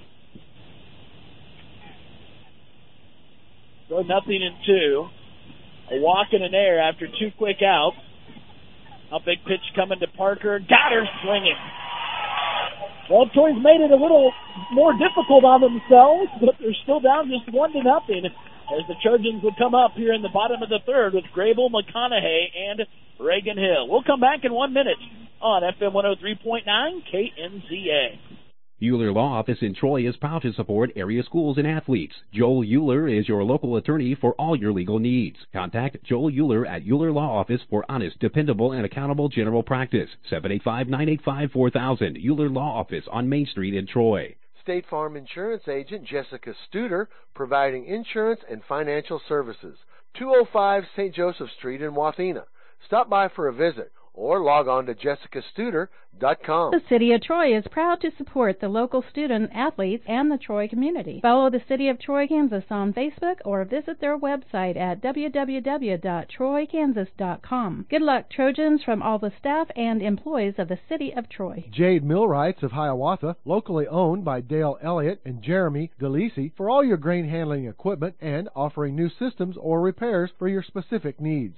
So 0-2. A walk and an error after 2 quick outs. A big pitch coming to Parker. Got her swinging. Well, Troy's made it a little more difficult on themselves, but they're still down just 1-0 as the Trojans would come up here in the bottom of the third with Grable, McConaughey, and Reagan Hill. We'll come back in 1 minute on FM 103.9 KNZA. Euler Law Office in Troy is proud to support area schools and athletes. Joel Euler is your local attorney for all your legal needs. Contact Joel Euler at Euler Law Office for honest, dependable, and accountable general practice. 785-985-4000. Euler Law Office on Main Street in Troy. State Farm Insurance Agent Jessica Studer, providing insurance and financial services. 205 St. Joseph Street in Wathena. Stop by for a visit or log on to jessicastuder.com. The City of Troy is proud to support the local student athletes and the Troy community. Follow the City of Troy, Kansas on Facebook or visit their website at www.troykansas.com. Good luck, Trojans, from all the staff and employees of the City of Troy. Jade Millwrights of Hiawatha, locally owned by Dale Elliott and Jeremy DeLisi, for all your grain handling equipment and offering new systems or repairs for your specific needs.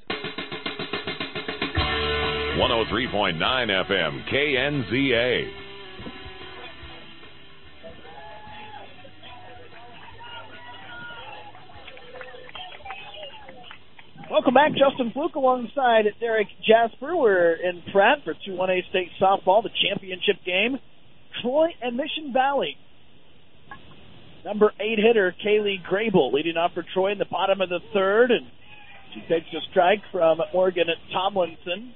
103.9 FM, KNZA. Welcome back. Justin Fluke alongside Derek Jasper. We're in Pratt for 2-1A State Softball, the championship game. Troy and Mission Valley. Number 8 hitter, Kaylee Grable, leading off for Troy in the bottom of the third. And she takes a strike from Morgan Tomlinson.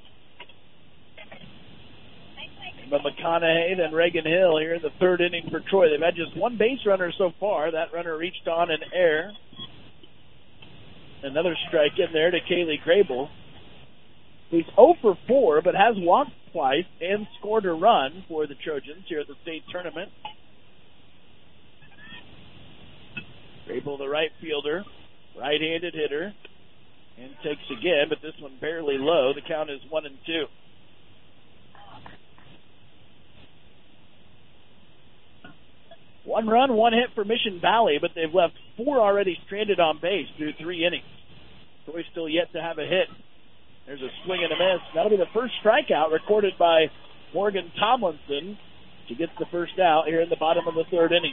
But McConaughey, then Reagan Hill here in the third inning for Troy. They've had just 1 base runner so far. That runner reached on an error. Another strike in there to Kaylee Grable. He's 0 for 4, but has walked twice and scored a run for the Trojans here at the state tournament. Grable, the right fielder, right-handed hitter, and takes again, but this one barely low. The count is 1-2. One run, 1 hit for Mission Valley, but they've left 4 already stranded on base through 3 innings. Troy still yet to have a hit. There's a swing and a miss. That'll be the first strikeout recorded by Morgan Tomlinson. She gets the first out here in the bottom of the third inning.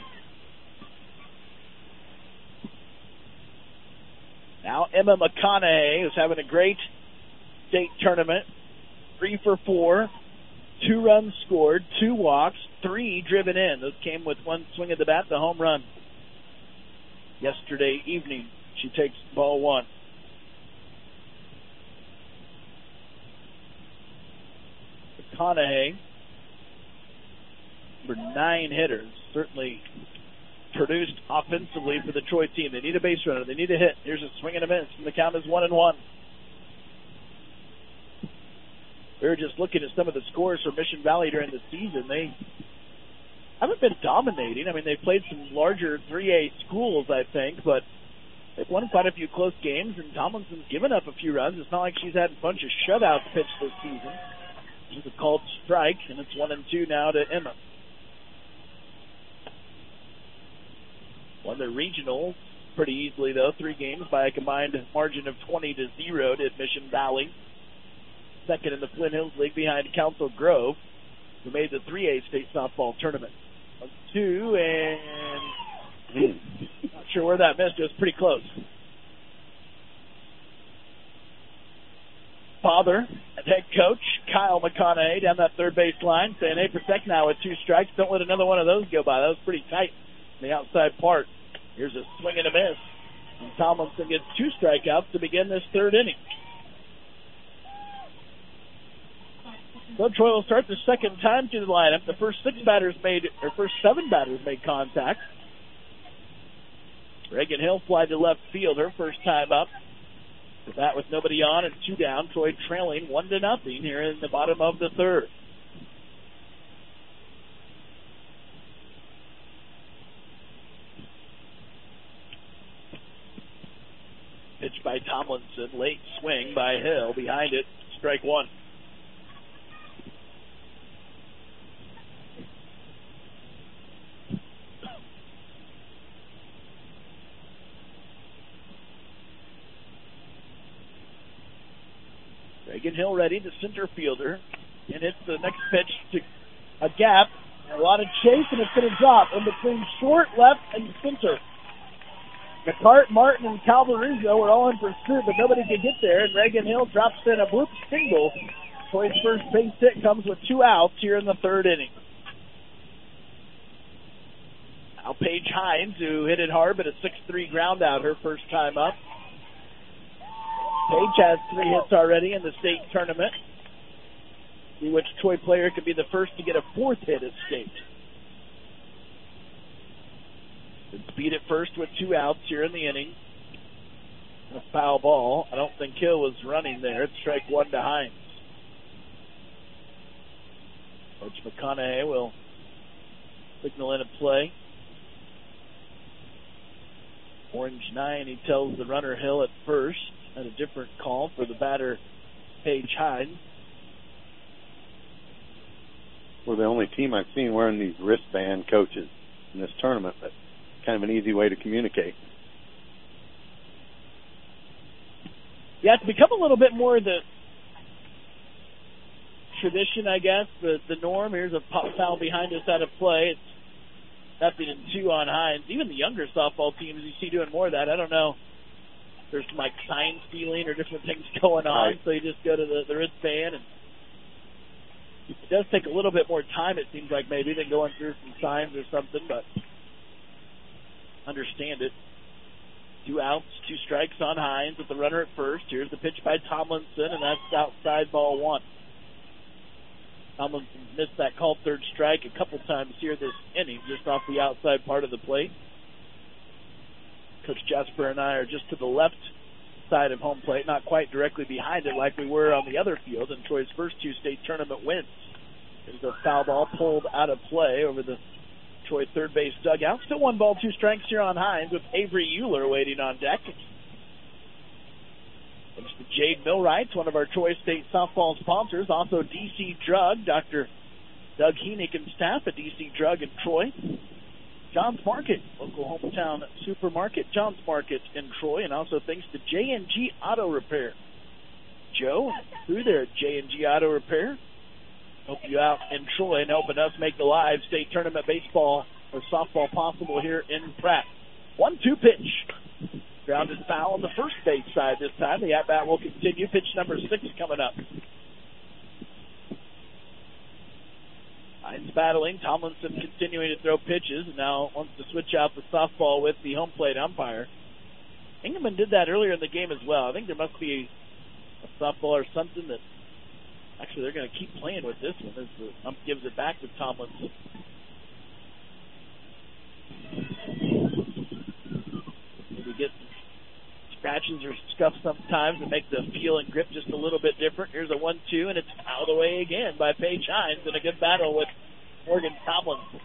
Now Emma McConaughey is having a great state tournament. 3 for 4. 2 runs scored, 2 walks, 3 driven in. Those came with 1 swing of the bat, the home run yesterday evening. She takes ball 1. McConaughey, for 9 hitters, certainly produced offensively for the Troy team. They need a base runner. They need a hit. Here's a swing and a miss, and the count is 1-1. We were just looking at some of the scores for Mission Valley during the season. They haven't been dominating. I mean, they've played some larger 3A schools, I think, but they've won quite a few close games, and Tomlinson's given up a few runs. It's not like she's had a bunch of shutouts pitched this season. It's a called strike, and it's 1-2 now to Emma. Won their regionals pretty easily, though. 3 games by a combined margin of 20-0 to Mission Valley. Second in the Flint Hills League behind Council Grove, who made the 3A state softball tournament. 1-2, and not sure where that missed. It was pretty close. Father and head coach Kyle McConaughey down that third base line saying, hey, protect now with 2 strikes. Don't let another one of those go by. That was pretty tight in the outside part. Here's a swing and a miss. And Tomlinson gets 2 strikeouts to begin this 3rd inning. So Troy will start the second time through the lineup. The first 7 batters made contact. Reagan Hill flied to left field her first time up. With that, with nobody on and 2 down, Troy trailing 1-0 here in the bottom of the 3rd. Pitch by Tomlinson, late swing by Hill. Behind it, strike 1. Reagan Hill ready, the center fielder, and hits the next pitch to a gap. A lot of chase, and it's going to drop in between short, left, and center. McCart, Martin, and Calvarizzo were all in pursuit, but nobody could get there, and Reagan Hill drops in a bloop single. Troy's first base hit comes with 2 outs here in the 3rd inning. Now Paige Hines, who hit it hard, but a 6-3 ground out her first time up. Paige has 3 hits already in the state tournament. See which Troy player could be the first to get a 4th hit at state. Speed at first with 2 outs here in the inning. A foul ball. I don't think Hill was running there. It's strike 1 to Hines. Coach McConaughey will signal in a play. Orange 9, he tells the runner Hill at first. And a different call for the batter, Paige Hines. We're the only team I've seen wearing these wristband coaches in this tournament, but kind of an easy way to communicate. Yeah, it's become a little bit more the tradition, I guess, the norm. Here's a pop foul behind us out of play. It's 0-2 on Hines. Even the younger softball teams you see doing more of that. I don't know. There's some like sign stealing or different things going on, right. So you just go to the wristband, and it does take a little bit more time, it seems like, maybe, than going through some signs or something, but understand it. 2 outs, 2 strikes on Hines with the runner at first. Here's the pitch by Tomlinson, and that's outside ball 1. Tomlinson missed that called 3rd strike a couple times here this inning, just off the outside part of the plate. Coach Jasper and I are just to the left side of home plate, not quite directly behind it like we were on the other field in Troy's first 2 state tournament wins. There's a foul ball pulled out of play over the Troy third base dugout. Still 1 ball, 2 strikes here on Hines with Avery Euler waiting on deck. Thanks to Jade Millwright, one of our Troy State softball sponsors. Also DC Drug, Dr. Doug Heenick and staff at DC Drug in Troy. John's Market, local hometown supermarket, John's Market in Troy, and also thanks to J&G Auto Repair. Joe, through there at J&G Auto Repair, help you out in Troy and helping us make the live state tournament baseball or softball possible here in Pratt. 1-2 pitch. Grounded foul on the first base side this time. The at-bat will continue. Pitch number 6 coming up. Hines battling. Tomlinson continuing to throw pitches and now wants to switch out the softball with the home plate umpire. Engelman did that earlier in the game as well. I think there must be a softball or something that actually they're going to keep playing with this one as the ump gives it back to Tomlinson. Maybe get some scratches or scuffs sometimes and make the feel and grip just a little bit different. Here's a 1-2, and it's out of the way again by Paige Hines in a good battle with Morgan Tomlinson.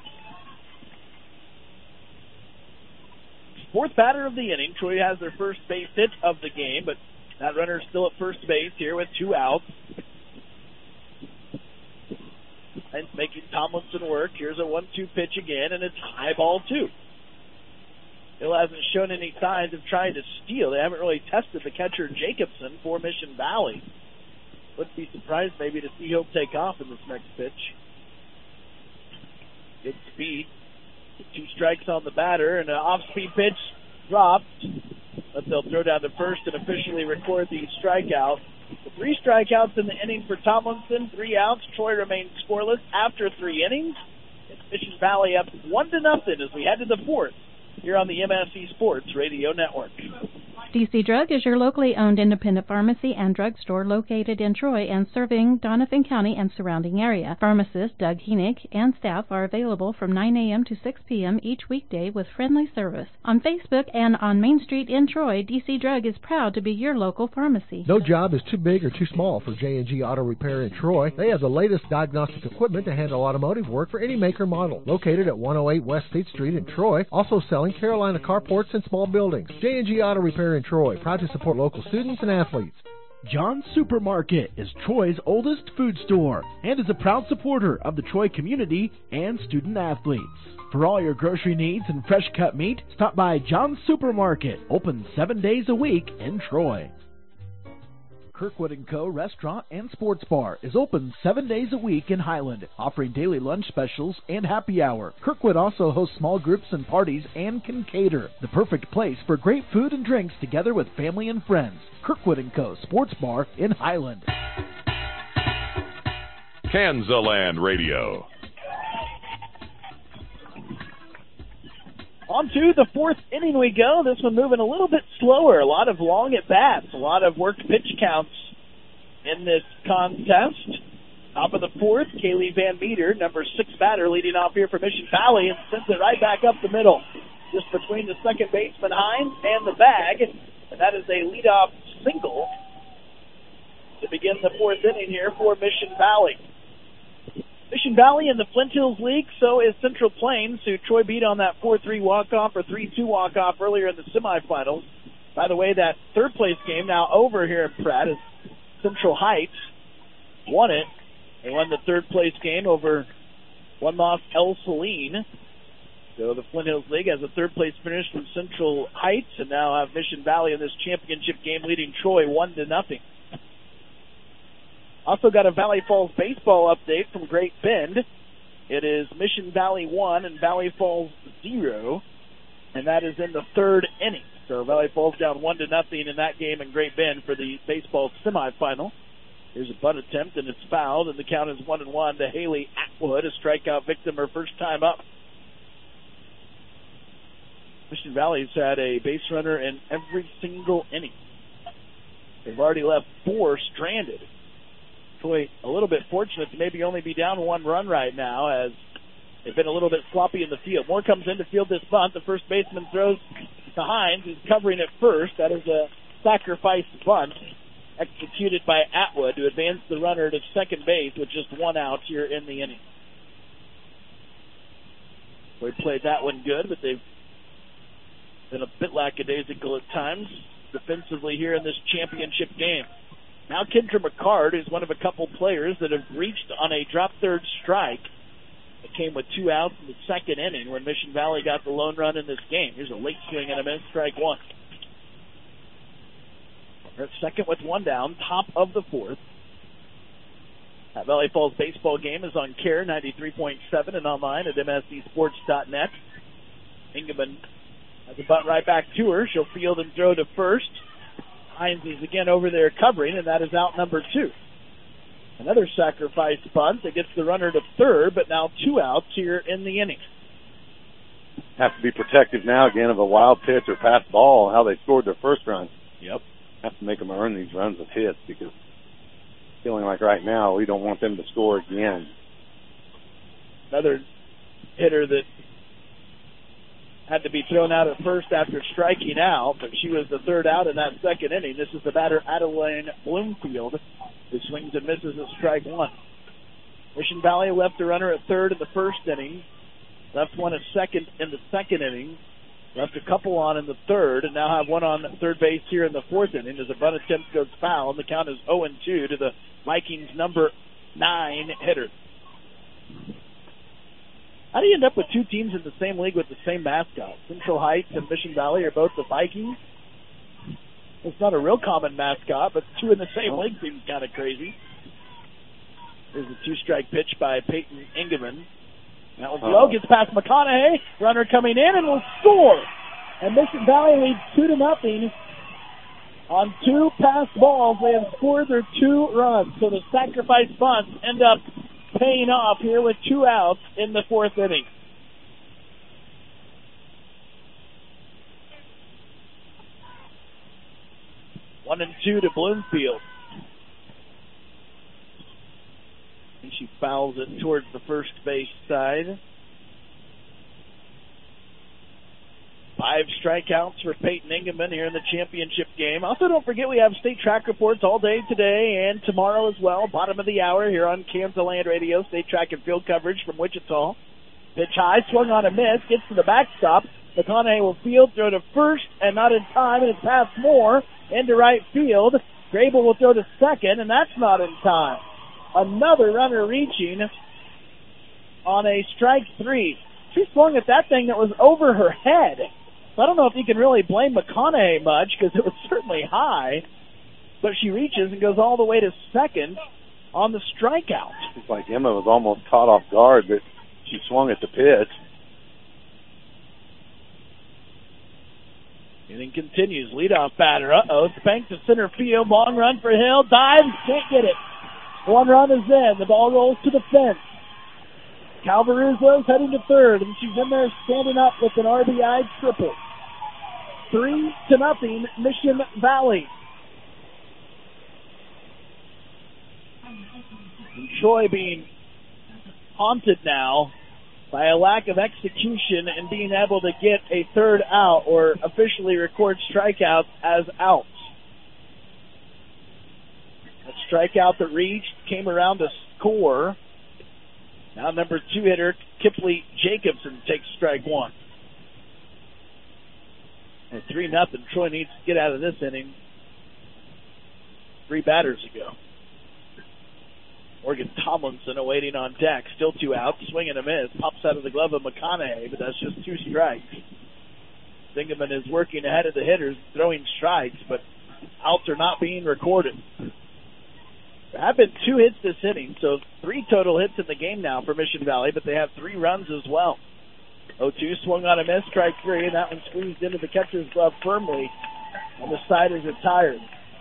Fourth batter of the inning. Troy has their first base hit of the game, but that runner's still at first base here with 2 outs. And making Tomlinson work. Here's a 1-2 pitch again, and it's high ball 2. Hill hasn't shown any signs of trying to steal. They haven't really tested the catcher Jacobson for Mission Valley. Wouldn't be surprised maybe to see Hill take off in this next pitch. Good speed. 2 strikes on the batter, and an off-speed pitch dropped. But they'll throw down to first and officially record the strikeout. 3 strikeouts in the inning for Tomlinson, 3 outs. Troy remains scoreless after 3 innings. It's Mission Valley up 1-0 as we head to the 4th here on the MSC Sports Radio Network. DC Drug is your locally owned independent pharmacy and drugstore located in Troy and serving Donovan County and surrounding area. Pharmacist Doug Heenick and staff are available from 9 a.m. to 6 p.m. each weekday with friendly service. On Facebook and on Main Street in Troy, DC Drug is proud to be your local pharmacy. No job is too big or too small for J&G Auto Repair in Troy. They have the latest diagnostic equipment to handle automotive work for any maker model. Located at 108 West State Street in Troy, also selling Carolina carports and small buildings. J&G Auto Repair in Troy, proud to support local students and athletes. John's Supermarket is Troy's oldest food store and is a proud supporter of the Troy community and student athletes. For all your grocery needs and fresh cut meat, stop by John's Supermarket, open 7 days a week in Troy. Kirkwood & Co. Restaurant and Sports Bar is open 7 days a week in Highland, offering daily lunch specials and happy hour. Kirkwood also hosts small groups and parties and can cater. The perfect place for great food and drinks together with family and friends. Kirkwood & Co. Sports Bar in Highland. Kansaland Radio. On to the 4th inning we go. This one moving a little bit slower. A lot of long at-bats. A lot of worked pitch counts in this contest. Top of the 4th, Kaylee Van Meter, number 6 batter, leading off here for Mission Valley, and sends it right back up the middle, just between the second baseman Hines and the bag. And that is a leadoff single to begin the 4th inning here for Mission Valley. Mission Valley in the Flint Hills League, so is Central Plains, who Troy beat on that 4-3 walk-off or 3-2 walk-off earlier in the semifinals. By the way, that third-place game now over here in Pratt as Central Heights won it. They won the third-place game over one-loss El Saline. So the Flint Hills League has a third-place finish from Central Heights, and now have Mission Valley in this championship game leading Troy 1-0. Also got a Valley Falls baseball update from Great Bend. It is Mission Valley 1 and Valley Falls 0, and that is in the 3rd inning. So Valley Falls down 1-0 in that game in Great Bend for the baseball semifinal. Here's a bunt attempt, and it's fouled, and the count is 1-1 to Haley Atwood, a strikeout victim her first time up. Mission Valley's had a base runner in every single inning. They've already left 4 stranded. Troy a little bit fortunate to maybe only be down 1 run right now as they've been a little bit sloppy in the field. Moore comes in to field this bunt. The first baseman throws to Hines, who's covering it first. That is a sacrifice bunt executed by Atwood to advance the runner to second base with just 1 out here in the inning. Troy played that one good, but they've been a bit lackadaisical at times defensively here in this championship game. Now Kendra McCard is one of a couple players that have reached on a drop third strike. It came with 2 outs in the 2nd inning when Mission Valley got the lone run in this game. Here's a late swing and a miss, strike 1. They're at second with 1 down, top of the 4th. That Valley Falls baseball game is on KARE 93.7 and online at mscsports.net. Ingeman has a bunt right back to her. She'll field and throw to first. Hines is again over there covering, and that is out number 2. Another sacrifice bunt that gets the runner to third, but now 2 outs here in the inning. Have to be protective now again of a wild pitch or pass ball, how they scored their first run. Yep. Have to make them earn these runs with hits, because feeling like right now we don't want them to score again. Another hitter that had to be thrown out at first after striking out, but she was the third out in that second inning. This is the batter, Adeline Bloomfield, who swings and misses at strike one. Mission Valley left a runner at third in the first inning, left one at second in the second inning, left a couple on in the third, and now have one on third base here in the fourth inning as a bunt attempt goes foul, and the count is 0-2 to the Vikings' number 9 hitter. How do you end up with two teams in the same league with the same mascot? Central Heights and Mission Valley are both the Vikings. It's not a real common mascot, but two in the same league seems kind of crazy. There's a 2-strike pitch by Peyton Engeman. That was low, gets past McConaughey. Runner coming in and will score. And Mission Valley leads 2-0 on 2 passed balls. They have scored their 2 runs. So the sacrifice bunts end up paying off here with 2 outs in the fourth inning. One and 2 to Bloomfield. And she fouls it towards the first base side. 5 strikeouts for Peyton Engeman here in the championship game. Also, don't forget we have state track reports all day today and tomorrow as well. Bottom of the hour here on Kansas Land Radio. State track and field coverage from Wichita. Pitch high, swung on a miss, gets to the backstop. McConaughey will field, throw to first, and not in time, and it's past Moore into right field. Grable will throw to second, and that's not in time. Another runner reaching on a strike 3. She swung at that thing that was over her head. So I don't know if you can really blame McConaughey much, because it was certainly high. But she reaches and goes all the way to second on the strikeout. It's like Emma was almost caught off guard that she swung at the pitch. Inning continues. Leadoff batter. Spanked to center field. Long run for Hill. Dives. Can't get it. 1 run is in. The ball rolls to the fence. Calvarizzo's heading to third, and she's in there standing up with an RBI triple. 3-0, Mission Valley. And Troy being haunted now by a lack of execution and being able to get a third out or officially record strikeouts as outs. A strikeout that reached, came around to score. Now number 2 hitter, Kipley Jacobson, takes strike 1. And 3-0. Troy needs to get out of this inning 3 batters ago. Morgan Tomlinson awaiting on deck. Still 2 outs. Swing and a miss. Pops out of the glove of McConaughey, but that's just 2 strikes. Engeman is working ahead of the hitters, throwing strikes, but outs are not being recorded. There have been 2 hits this inning, so 3 total hits in the game now for Mission Valley, but they have 3 runs as well. 0-2, swung on a miss, strike 3, and that one squeezed into the catcher's glove firmly, and the side is retired.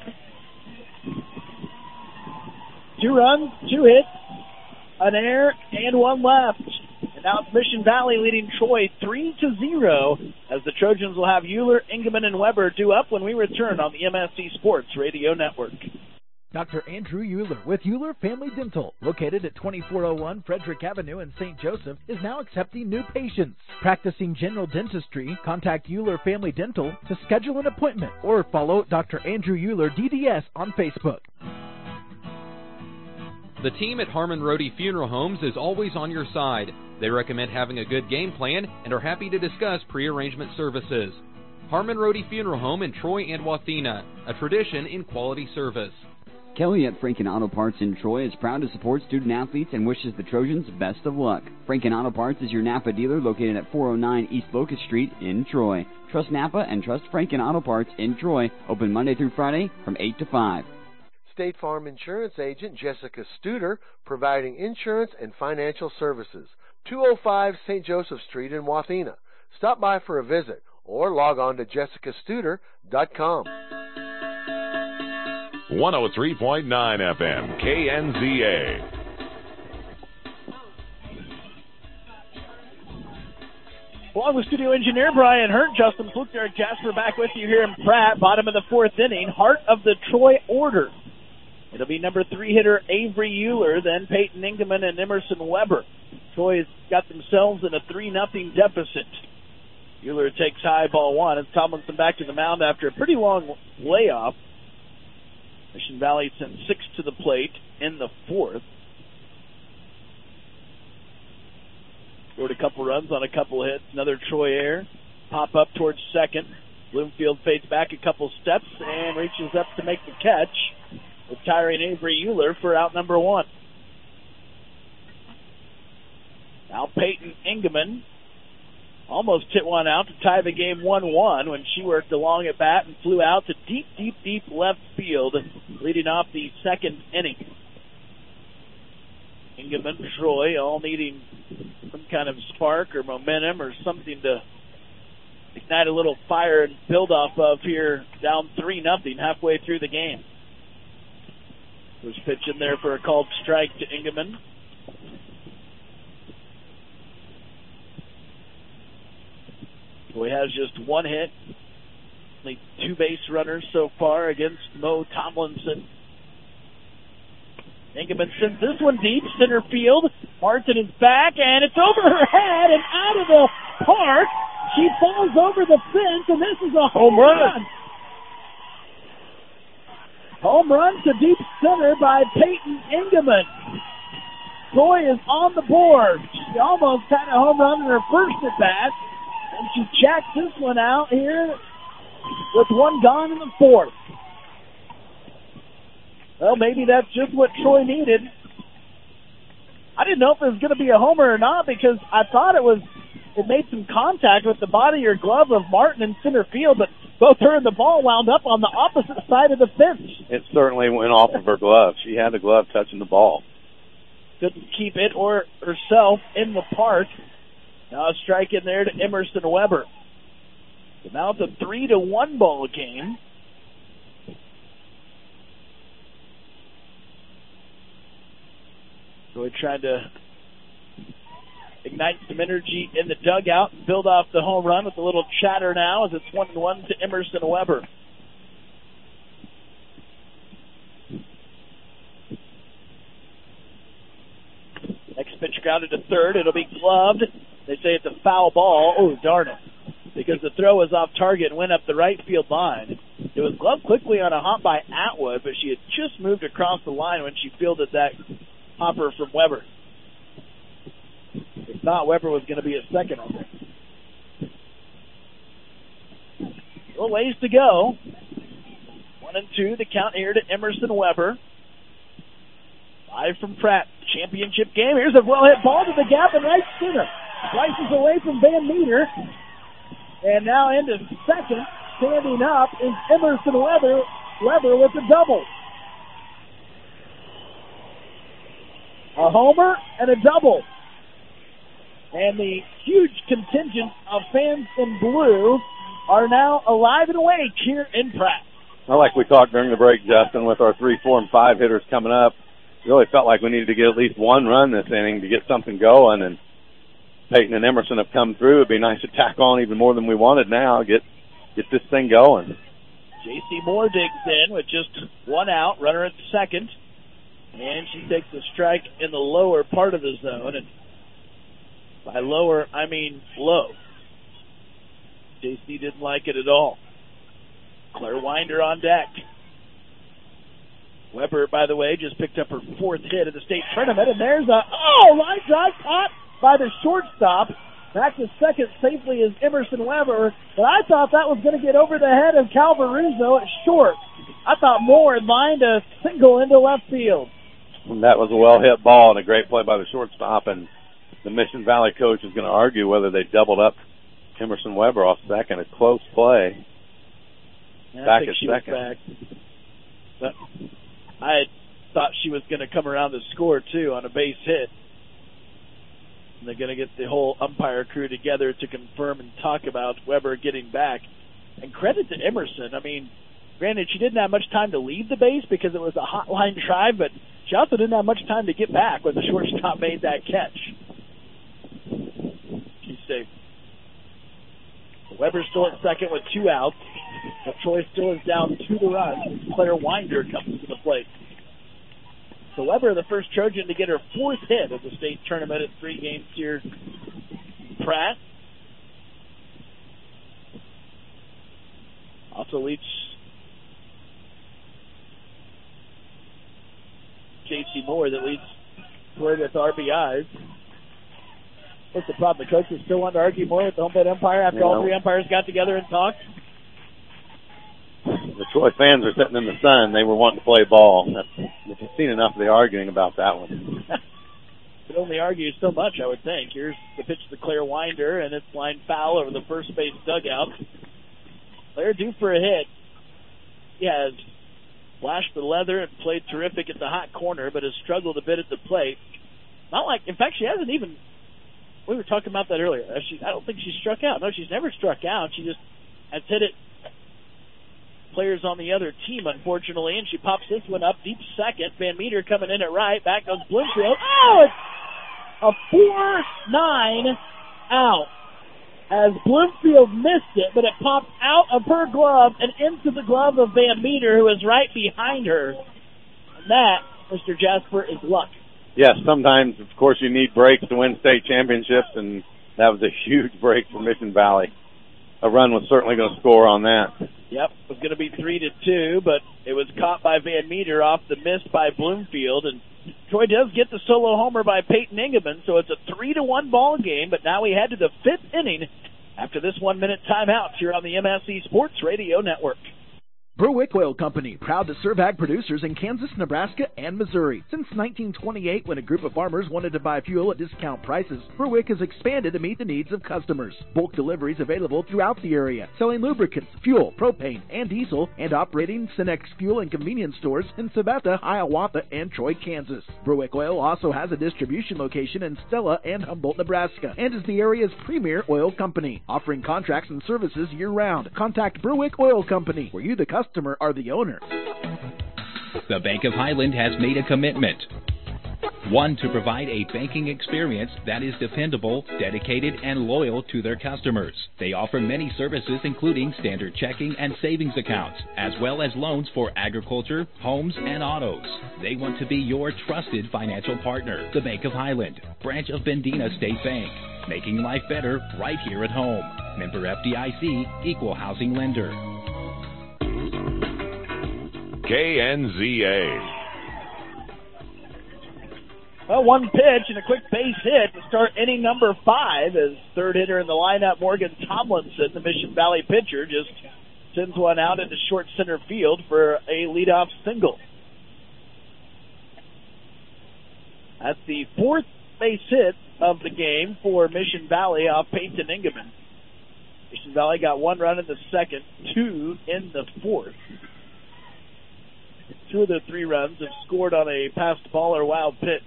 2 runs, 2 hits, an error, and 1 left. And now it's Mission Valley leading Troy 3-0, as the Trojans will have Euler, Engeman, and Weber due up when we return on the MSC Sports Radio Network. Dr. Andrew Euler with Euler Family Dental, located at 2401 Frederick Avenue in St. Joseph, is now accepting new patients. Practicing general dentistry, contact Euler Family Dental to schedule an appointment or follow Dr. Andrew Euler DDS on Facebook. The team at Harmon Rohde Funeral Homes is always on your side. They recommend having a good game plan and are happy to discuss pre-arrangement services. Harmon Rohde Funeral Home in Troy and Wathena, a tradition in quality service. Kelly at Franken Auto Parts in Troy is proud to support student-athletes and wishes the Trojans best of luck. Franken Auto Parts is your Napa dealer located at 409 East Locust Street in Troy. Trust Napa and trust Franken Auto Parts in Troy. Open Monday through Friday from 8 to 5. State Farm Insurance Agent Jessica Studer, providing insurance and financial services. 205 St. Joseph Street in Wathena. Stop by for a visit or log on to jessicastuder.com. 103.9 FM, KNZA. Along with studio engineer Brian Hurt, Justin Fluke, Derek Jasper back with you here in Pratt, bottom of the fourth inning, heart of the Troy order. It'll be number 3 hitter Avery Euler, then Peyton Ingeman and Emerson Weber. Troy's got themselves in a 3-0 deficit. Euler takes high, ball 1. As Tomlinson back to the mound after a pretty long layoff. Mission Valley sent 6 to the plate in the 4th. Scored a couple runs on a couple hits. Another Troy error. Pop up towards second. Bloomfield fades back a couple steps and reaches up to make the catch, retiring Avery Euler for out number 1. Now Peyton Ingeman almost hit one out to tie the game 1-1 when she worked along at bat and flew out to deep left field, leading off the second inning. Ingeman, Troy, all needing some kind of spark or momentum or something to ignite a little fire and build off of here, down 3-0 halfway through the game. There's pitch in there for a called strike to Ingeman. Troy has just 1 hit, only 2 base runners so far against Mo Tomlinson. Ingeman sends this one deep, center field. Martin is back, and it's over her head and out of the park. She falls over the fence, and this is a home run. Home run to deep center by Peyton Ingeman. Troy is on the board. She almost had a home run in her first at bat, and she checks this one out here with 1 gone in the 4th. Well, maybe that's just what Troy needed. I didn't know if it was going to be a homer or not because I thought it made some contact with the body or glove of Martin in center field, but both her and the ball wound up on the opposite side of the fence. It certainly went off of her glove. She had the glove touching the ball. Couldn't keep it or herself in the park. Now a strike in there to Emerson Weber. So now it's a 3-1 ball game. So we tried to ignite some energy in the dugout and build off the home run with a little chatter now as it's 1-1 to Emerson Weber. Next pitch grounded to third. It'll be gloved. They say it's a foul ball. Oh, darn it. Because the throw was off target and went up the right field line. It was gloved quickly on a hop by Atwood, but she had just moved across the line when she fielded that hopper from Weber. If not, Weber was going to be a second on there. A ways to go. 1-2, the count here to Emerson Weber. 5 from Pratt. Championship game. Here's a well-hit ball to the gap in right center. Slices away from Van Meter. And now into second. Standing up is Emerson Weber with a double. A homer and a double. And the huge contingent of fans in blue are now alive and awake here in Pratt. Well, like we talked during the break, Justin, with our 3, 4, and 5 hitters coming up, really felt like we needed to get at least 1 run this inning to get something going. And Peyton and Emerson have come through. It'd be nice to tack on even more than we wanted now, get this thing going. J.C. Moore digs in with just 1 out, runner at second. And she takes a strike in the lower part of the zone. And by lower, I mean low. J.C. didn't like it at all. Claire Winder on deck. Weber, by the way, just picked up her 4th hit of the state tournament. And there's a line drive caught by the shortstop. Back to second safely is Emerson Weber. But I thought that was going to get over the head of Calvaruso at short. I thought Moore had lined a single into left field. And that was a well-hit ball and a great play by the shortstop. And the Mission Valley coach is going to argue whether they doubled up Emerson Weber off second. A close play. Back at second. Back. But I thought she was going to come around to score, too, on a base hit. And they're going to get the whole umpire crew together to confirm and talk about Weber getting back. And credit to Emerson. I mean, Granted, she didn't have much time to leave the base because it was a hot line drive, but she also didn't have much time to get back when the shortstop made that catch. She's safe. Weber's still at second with 2 outs. But Troy still is down 2-0. Claire Winder comes to the plate. So Weber, the first Trojan to get her 4th hit of the state tournament at 3 games here. Pratt also leads J.C. Moore that leads Troy with RBIs. What's the problem? The coaches still want to argue more with the home plate umpire after all 3 umpires got together and talked? The Troy fans are sitting in the sun. They were wanting to play ball. We've seen enough of the arguing about that one. Could only argue so much, I would think. Here's the pitch to Claire Winder, and it's line foul over the first base dugout. Claire due for a hit. He has flashed the leather and played terrific at the hot corner, but has struggled a bit at the plate. Not like, in fact, she hasn't even. We were talking about that earlier. I don't think she struck out. No, she's never struck out. She just has hit it. Players on the other team, unfortunately, and she pops this one up deep second. Van Meter coming in at right. Back goes Bloomfield. Oh, it's a 4-9 out. As Bloomfield missed it, but it popped out of her glove and into the glove of Van Meter, who is right behind her. And that, Mr. Jasper, is luck. Yes, sometimes, of course, you need breaks to win state championships, and that was a huge break for Mission Valley. A run was certainly going to score on that. Yep, it was going to be 3-2, but it was caught by Van Meter off the miss by Bloomfield, and Troy does get the solo homer by Peyton Ingeman, so it's a 3-1 ball game, but now we head to the 5th inning after this 1-minute timeout here on the MSC Sports Radio Network. Berwick Oil Company, proud to serve ag producers in Kansas, Nebraska, and Missouri. Since 1928, when a group of farmers wanted to buy fuel at discount prices, Berwick has expanded to meet the needs of customers. Bulk deliveries available throughout the area, selling lubricants, fuel, propane, and diesel, and operating Cenex fuel and convenience stores in Sabetta, Hiawatha, and Troy, Kansas. Berwick Oil also has a distribution location in Stella and Humboldt, Nebraska, and is the area's premier oil company, offering contracts and services year-round. Contact Berwick Oil Company, where you, the customer, are the owner. The Bank of Highland has made a commitment. One, to provide a banking experience that is dependable, dedicated, and loyal to their customers. They offer many services including standard checking and savings accounts, as well as loans for agriculture, homes, and autos. They want to be your trusted financial partner. The Bank of Highland, branch of Bendina State Bank, making life better right here at home. Member FDIC, equal housing lender. KNZA. Well, one pitch and a quick base hit to start inning number 5 as third hitter in the lineup, Morgan Tomlinson, the Mission Valley pitcher, just sends one out into short center field for a leadoff single. That's the 4th base hit of the game for Mission Valley off Peyton Ingeman. Mission Valley got 1 run in the 2nd, 2 in the 4th. 2 of the 3 runs have scored on a passed ball or wild pitch.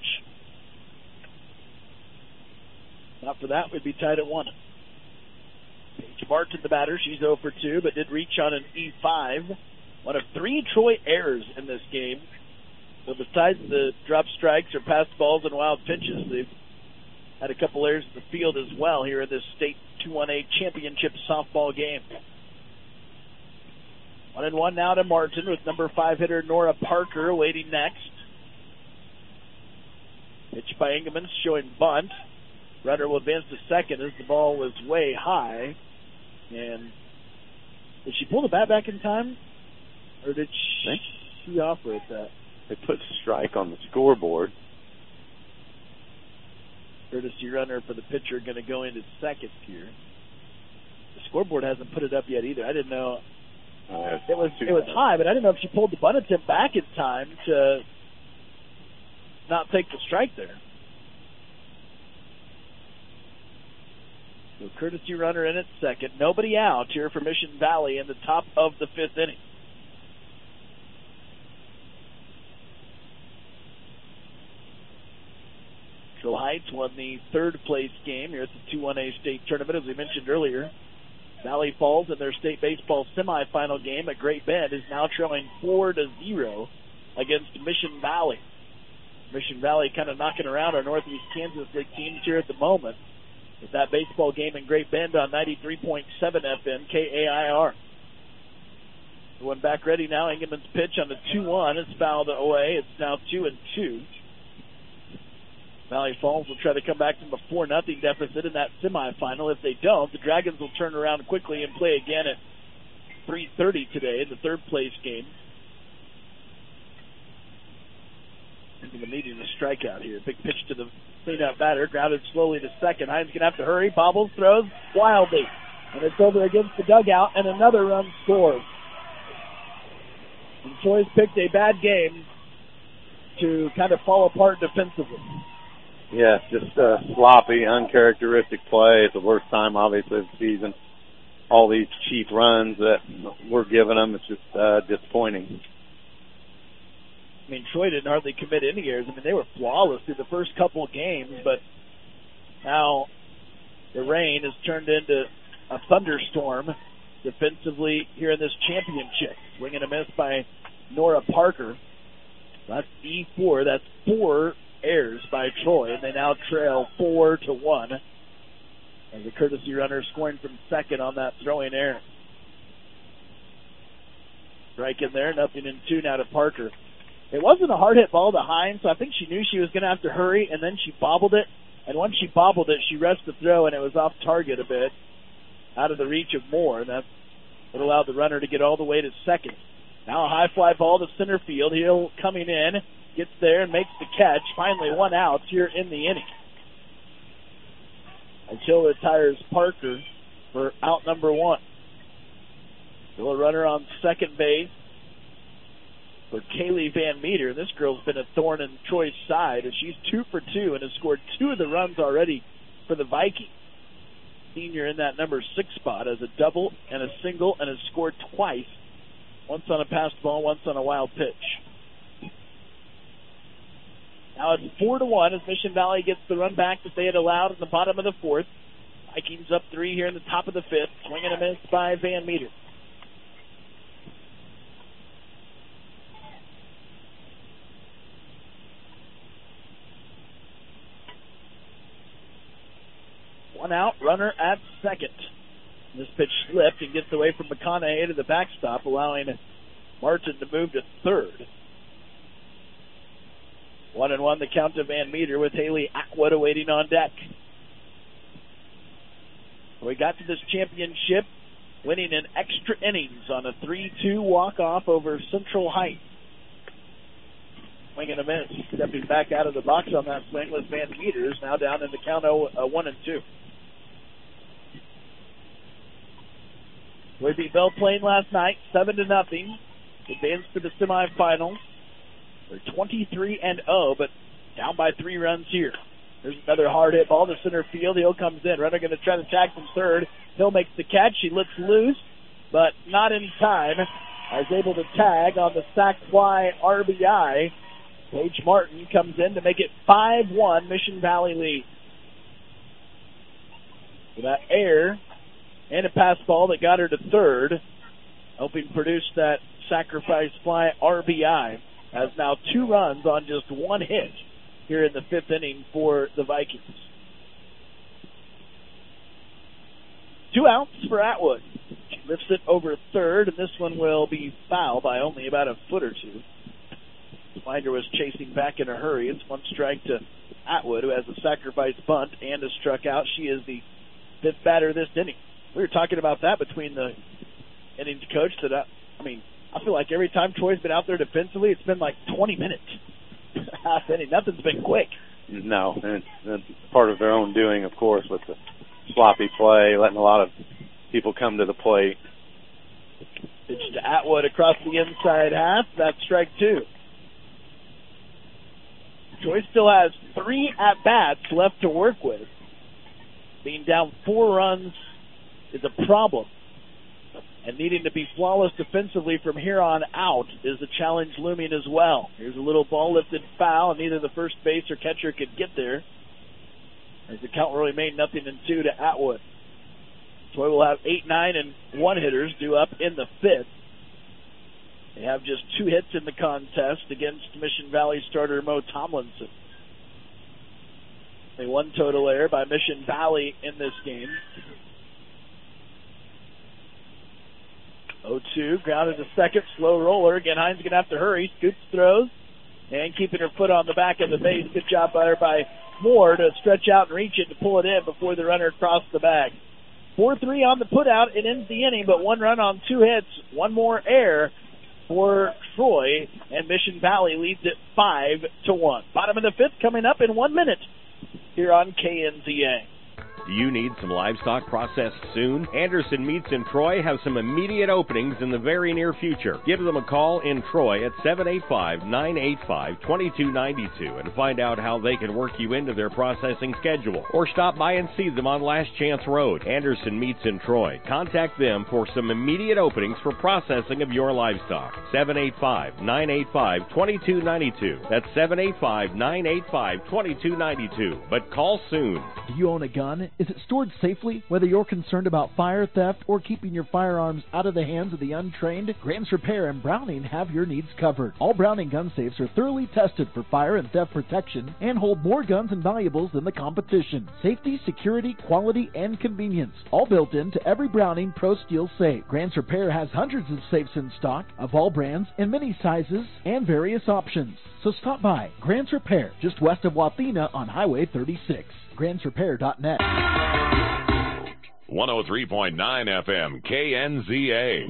Not for that, we'd be tied at 1. Paige Martin, the batter, she's 0 for 2, but did reach on an E5. One of 3 Troy errors in this game. So besides the drop strikes or passed balls and wild pitches, they've had a couple errors in the field as well here in this state 2-1A championship softball game. 1-1 now to Martin with number 5 hitter Nora Parker waiting next. Pitch by Ingeman showing bunt. Runner will advance to second as the ball was way high. And did she pull the bat back in time? Or did she operate that? They put strike on the scoreboard. Courtesy runner for the pitcher going to go into second here. The scoreboard hasn't put it up yet either. I didn't know. It was high, but I didn't know if she pulled the bunt attempt back in time to not take the strike there. So courtesy runner in at second. Nobody out here for Mission Valley in the top of the 5th inning. Central Heights won the 3rd place game here at the 2-1A state tournament, as we mentioned earlier. Valley Falls in their state baseball semifinal game at Great Bend is now trailing 4-0 against Mission Valley. Mission Valley kind of knocking around our Northeast Kansas League teams here at the moment with that baseball game in Great Bend on 93.7 FM KAIR. The one back ready now. Engelman's pitch on the 2-1. It's fouled away. It's now 2-2. Valley Falls will try to come back from a 4-0 deficit in that semifinal. If they don't, the Dragons will turn around quickly and play again at 3:30 today in the third place game. Into the median, a strikeout here. Big pitch to the cleanup batter. Grounded slowly to second. Hines going to have to hurry. Bobbles, throws wildly. And it's over against the dugout, and another run scores. And Troy's picked a bad game to kind of fall apart defensively. Yeah, just sloppy, uncharacteristic play. It's the worst time, obviously, of the season. All these cheap runs that we're giving them, it's just disappointing. I mean, Troy didn't hardly commit any errors. I mean, they were flawless through the first couple of games, but now the rain has turned into a thunderstorm defensively here in this championship. Swing and a miss by Nora Parker. That's E4. That's 4 errors by Troy, and they now trail 4-1 as the courtesy runner scoring from second on that throwing error. Strike in there, 0-2 now to Parker. It wasn't a hard hit ball to Hines, so I think she knew she was going to have to hurry, and then she bobbled it. And once she bobbled it, she rushed the throw, and it was off target a bit, out of the reach of Moore, and that allowed the runner to get all the way to second. Now a high fly ball to center field. Hill coming in, gets there and makes the catch. Finally, 1 out here in the inning. As Hill retires Parker for out number 1. Still a runner on second base for Kaylee Van Meter. This girl's been a thorn in Troy's side as she's 2 for 2 and has scored 2 of the runs already for the Vikings. Senior in that number 6 spot as a double and a single and has scored twice. Once on a passed ball, once on a wild pitch. Now it's 4-1 as Mission Valley gets the run back that they had allowed in the bottom of the 4th. Vikings up 3 here in the top of the 5th. Swing and a miss by Van Meter. One out, runner at second. This pitch slipped and gets away from McConaughey to the backstop, allowing Martin to move to third. 1-1 the count to Van Meter with Haley Atwood awaiting on deck. We got to this championship winning in extra innings on a 3-2 walk-off over Central Heights. Swing and a miss. Stepping back out of the box on that swing was Van Meters, now down in the count 1-2. We beat Belle Plaine last night, 7-0. Advanced to the semifinals. They're 23-0, but down by 3 runs here. There's another hard hit ball to center field. Hill comes in. Runner going to try to tag from third. Hill makes the catch. She looks loose, but not in time. I was able to tag on the sac fly RBI. Paige Martin comes in to make it 5-1 Mission Valley lead. With that error and a pass ball that got her to third, helping produce that sacrifice fly RBI. Has now 2 runs on just 1 hit here in the 5th inning for the Vikings. 2 outs for Atwood. She lifts it over third, and this one will be foul by only about a foot or 2. Slider was chasing back in a hurry. It's 1 strike to Atwood, who has a sacrifice bunt and a struck out. She is the 5th batter this inning. We were talking about that between the innings coach. I feel like every time Troy's been out there defensively, it's been like 20 minutes. Half inning. Nothing's been quick. No, and it's part of their own doing, of course, with the sloppy play, letting a lot of people come to the plate. Pitch to Atwood across the inside half. That's strike 2. Troy still has 3 at-bats left to work with. Being down 4 runs is a problem. And needing to be flawless defensively from here on out is a challenge looming as well. Here's a little ball lifted foul, and neither the first base or catcher could get there. As the count will remain 0-2 to Atwood. Troy will have 8, 9, and 1 hitters due up in the 5th. They have just 2 hits in the contest against Mission Valley starter Mo Tomlinson. A 1 total error by Mission Valley in this game. 0-2, grounded to second, slow roller. Again, Hines going to have to hurry. Scoops throws, and keeping her foot on the back of the base. Good job by her by Moore to stretch out and reach it to pull it in before the runner crossed the bag. 4-3 on the putout. It ends the inning, but 1 run on 2 hits. 1 more error for Troy, and Mission Valley leads it 5-1. Bottom of the 5th coming up in 1 minute here on KNZA. Do you need some livestock processed soon? Anderson Meats in Troy have some immediate openings in the very near future. Give them a call in Troy at 785-985-2292 and find out how they can work you into their processing schedule. Or stop by and see them on Last Chance Road. Anderson Meats in Troy. Contact them for some immediate openings for processing of your livestock. 785-985-2292. That's 785-985-2292. But call soon. Do you own a gun? Is it stored safely? Whether you're concerned about fire, theft, or keeping your firearms out of the hands of the untrained, Grants Repair and Browning have your needs covered. All Browning gun safes are thoroughly tested for fire and theft protection and hold more guns and valuables than the competition. Safety, security, quality, and convenience, all built into every Browning Pro Steel safe. Grants Repair has hundreds of safes in stock of all brands in many sizes and various options. So stop by Grants Repair, just west of Wathena on Highway 36. GrantsRepair.net. 103.9 FM, KNZA.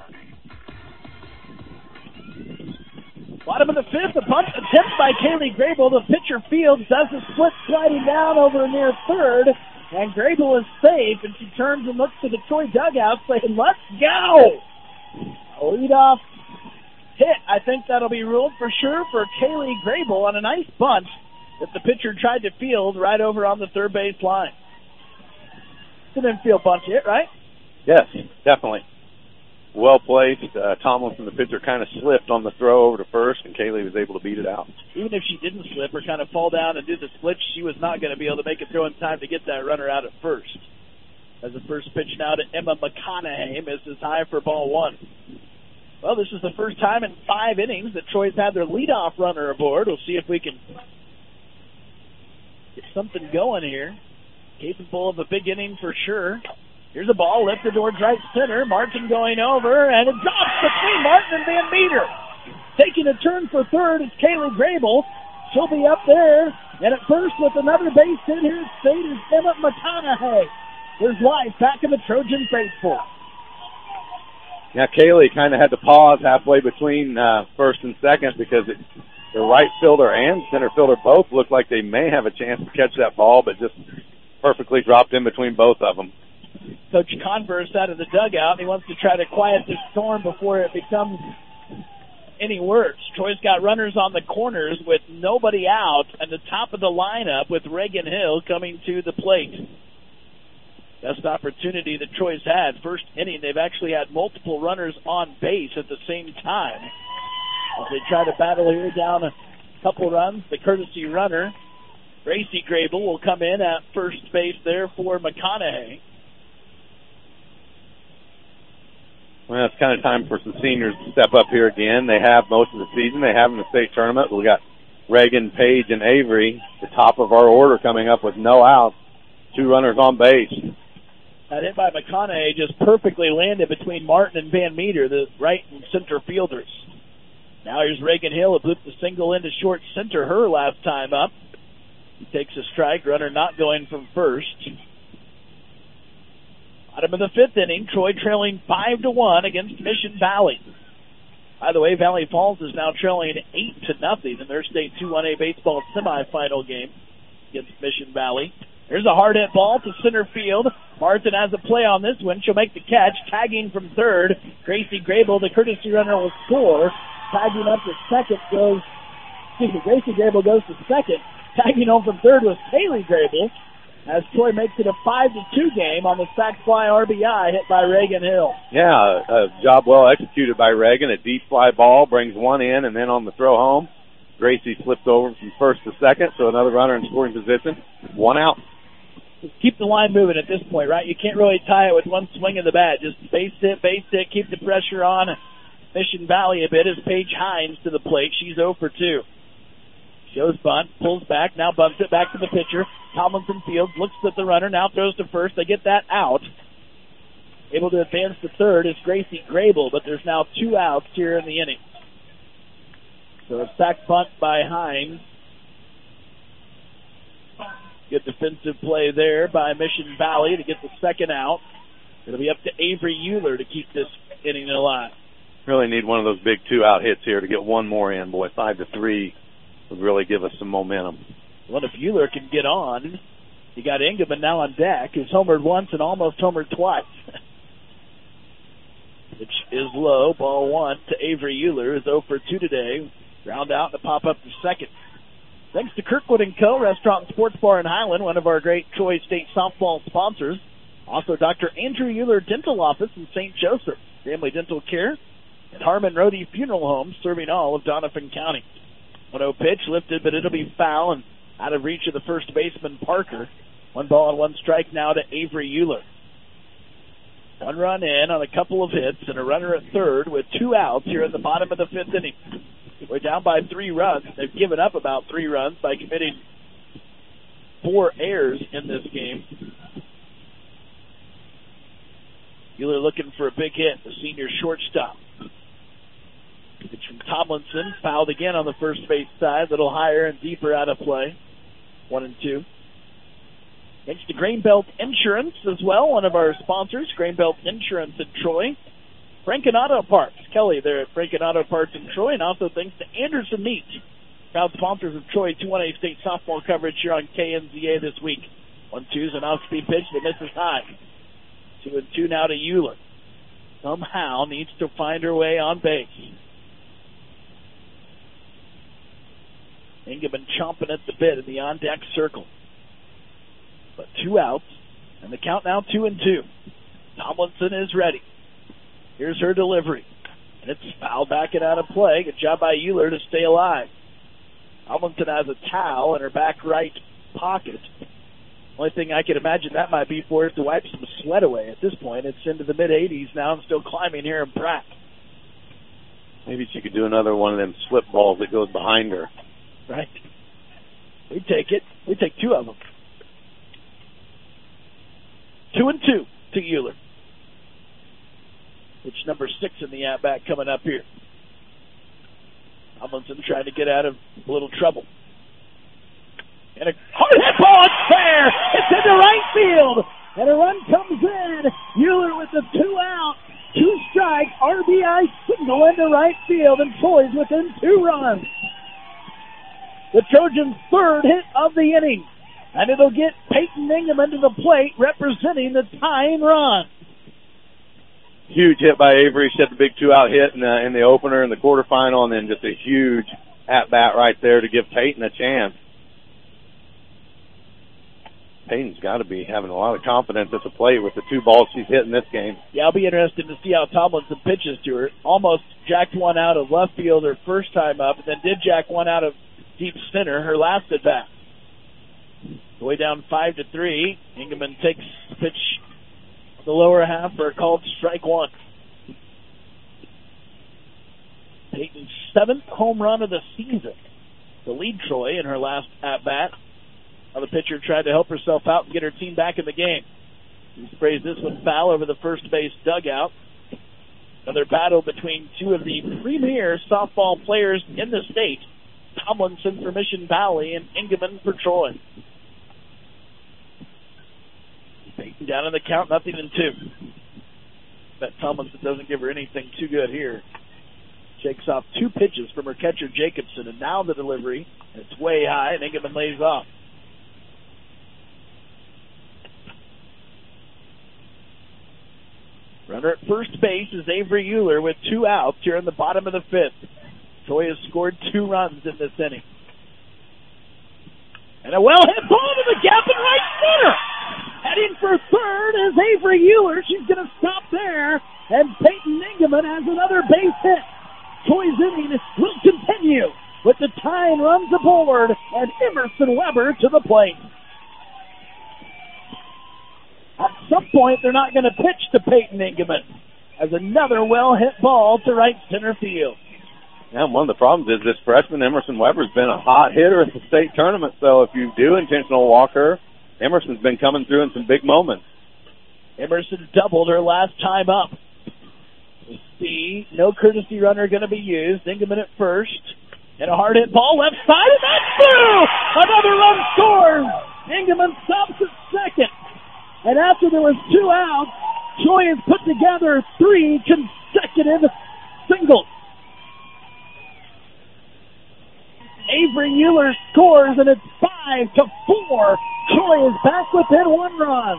Bottom of the 5th, a bunt attempt by Kaylee Grable. The pitcher fields, does the split sliding down over near third, and Grable is safe, and she turns and looks to the Troy dugout saying, let's go! A leadoff hit. I think that'll be ruled for sure for Kaylee Grable on a nice bunt that the pitcher tried to field right over on the third base line. It's an infield bunt hit, right? Yes, definitely. Well placed. Tomlinson, the pitcher, kind of slipped on the throw over to first, and Kaylee was able to beat it out. Even if she didn't slip or kind of fall down and do the split, she was not going to be able to make a throw in time to get that runner out at first. As the first pitch now to Emma McConaughey, misses high for ball 1. Well, this is the first time in 5 innings that Troy's had their leadoff runner aboard. We'll see if we can get something going here. Capable of a big inning for sure. Here's a ball lifted towards right center. Martin going over, and it drops between Martin and Van Meter. Taking a turn for third is Kaylee Grable. She'll be up there, and at first with another base hit here at state is Emma McConaughey. There's life back in the Trojan faithful. Now Kaylee kind of had to pause halfway between first and second because the right fielder and center fielder both looked like they may have a chance to catch that ball, but just perfectly dropped in between both of them. Coach Converse out of the dugout. He wants to try to quiet this storm before it becomes any worse. Troy's got runners on the corners with nobody out, and the top of the lineup with Reagan Hill coming to the plate. Best opportunity that Troy's had. First inning, they've actually had multiple runners on base at the same time. As they try to battle here down a couple runs, the courtesy runner, Gracie Grable, will come in at first base there for McConaughey. Well, it's kind of time for some seniors to step up here again. They have most of the season. They have in the state tournament. We got Reagan, Page, and Avery, the top of our order, coming up with no outs, 2 runners on base. That hit by McConaughey just perfectly landed between Martin and Van Meter, the right and center fielders. Now here's Reagan Hill, who blipped a single into short center her last time up. He takes a strike, runner not going from first. Bottom of the 5th inning, Troy trailing 5-1 against Mission Valley. By the way, Valley Falls is now trailing 8-0 in their state 2-1A baseball semifinal game against Mission Valley. There's a hard hit ball to center field. Martin has a play on this one. She'll make the catch. Tagging from third, Gracie Grable, the courtesy runner, will score. Tagging up to second Gracie Grable goes to second. Tagging home from third was Kaylee Grable, as Troy makes it a 5-2 game on the sac fly RBI hit by Reagan Hill. Yeah, a job well executed by Reagan. A deep fly ball brings one in, and then on the throw home, Gracie flips over from first to second, so another runner in scoring position. 1 out. keep the line moving at this point, right? You can't really tie it with one swing of the bat. Just base hit, keep the pressure on Mission Valley a bit as Paige Hines to the plate. She's 0 for 2. Shows bunt, pulls back, now bunts it back to the pitcher. Tomlinson fields, looks at the runner, now throws to first. They get that out. Able to advance to third is Gracie Grable, but there's now 2 outs here in the inning. So a sac bunt by Hines. Good defensive play there by Mission Valley to get the second out. It'll be up to Avery Euler to keep this inning alive. Really need one of those big 2-out hits here to get one more in, boy. 5-3 would really give us some momentum. Well, if Euler can get on, you got Engelman now on deck, who's homered once and almost homered twice. Which is low. Ball 1 to Avery Euler, who's 0 for 2 today. Ground out to pop up to second. Thanks to Kirkwood & Co., Restaurant and Sports Bar in Highland, one of our great Troy State softball sponsors. Also, Dr. Andrew Euler Dental Office in St. Joseph, Family Dental Care, and Harmon Rohde Funeral Home, serving all of Doniphan County. 1-0 pitch lifted, but it'll be foul and out of reach of the first baseman, Parker. 1 ball and 1 strike now to Avery Euler. 1 run in on a couple of hits and a runner at third with 2 outs here at the bottom of the 5th inning. We're down by 3 runs. They've given up about 3 runs by committing 4 errors in this game. Euler looking for a big hit, the senior shortstop. Pitch from Tomlinson, fouled again on the first base side, a little higher and deeper out of play. 1-2. Thanks to Grainbelt Insurance as well, one of our sponsors, Grainbelt Insurance in Troy. Franken Auto Parts, Kelly there at Franken Auto Parts in Troy, and also thanks to Anderson Meat, proud sponsors of Troy 2-1A state softball coverage here on KNZA this week. 1-2's an off-speed pitch that misses high. 2-2 now to Euler. Somehow needs to find her way on base. Engelman chomping at the bit in the on-deck circle. But 2 outs, and the count now 2-2. Tomlinson is ready. Here's her delivery. And it's fouled back and out of play. Good job by Euler to stay alive. Tomlinson has a towel in her back right pocket. Only thing I can imagine that might be for is to wipe some sweat away at this point. It's into the mid-80s now and still climbing here in Pratt. Maybe she could do another one of them slip balls that goes behind her. Right. We take it. We take 2 of them. 2-2 to Euler. Pitch number 6 in the at-bat coming up here. Tomlinson trying to get out of a little trouble. And a hard hit ball, it's fair! It's into right field! And a run comes in. Euler with the 2-out, 2-strike RBI single into right field, and Troy's within 2 runs. The Trojans' 3rd hit of the inning. And it'll get Peyton Engelman to the plate, representing the tying run. Huge hit by Avery. She had the big 2-out hit in the opener in the quarterfinal, and then just a huge at-bat right there to give Peyton a chance. Peyton's got to be having a lot of confidence at the plate with the 2 balls she's hit in this game. Yeah, I'll be interested to see how Tomlinson pitches to her. Almost jacked one out of left field her first time up, and then did jack one out of deep center her last at-bat. Way down 5-3. Engelman takes the pitch the lower half for a called strike 1. Peyton's 7th home run of the season to lead Troy in her last at-bat. Now the pitcher tried to help herself out and get her team back in the game. He sprays this one foul over the first base dugout. Another battle between 2 of the premier softball players in the state. Tomlinson for Mission Valley and Engelman for Troy. Peyton down in the count, 0-2. Bet Tomlinson doesn't give her anything too good here. Shakes off 2 pitches from her catcher Jacobson, and now the delivery. It's way high, and Engelman lays off. Runner at first base is Avery Euler with 2 outs here in the bottom of the 5th. Troy has scored 2 runs in this inning. And a well-hit ball to the gap in right center. Heading for third is Avery Euler. She's going to stop there. And Peyton Engelman has another base hit. Troy's inning will continue with the tying runs aboard and Emerson Weber to the plate. point, they're not going to pitch to Peyton Engelman as another well-hit ball to right center field. Yeah, one of the problems is this freshman Emerson Weber's been a hot hitter at the state tournament, so if you do intentional walk her, Emerson's been coming through in some big moments. Emerson doubled her last time up. We'll see, no courtesy runner going to be used. Engelman at first. And a hard hit ball left side, and that's through! Another run scores! Engelman stops at second. And after there was 2 outs, Troy has put together 3 consecutive singles. Avery Euler scores, and it's 5-4. Troy is back within 1 run.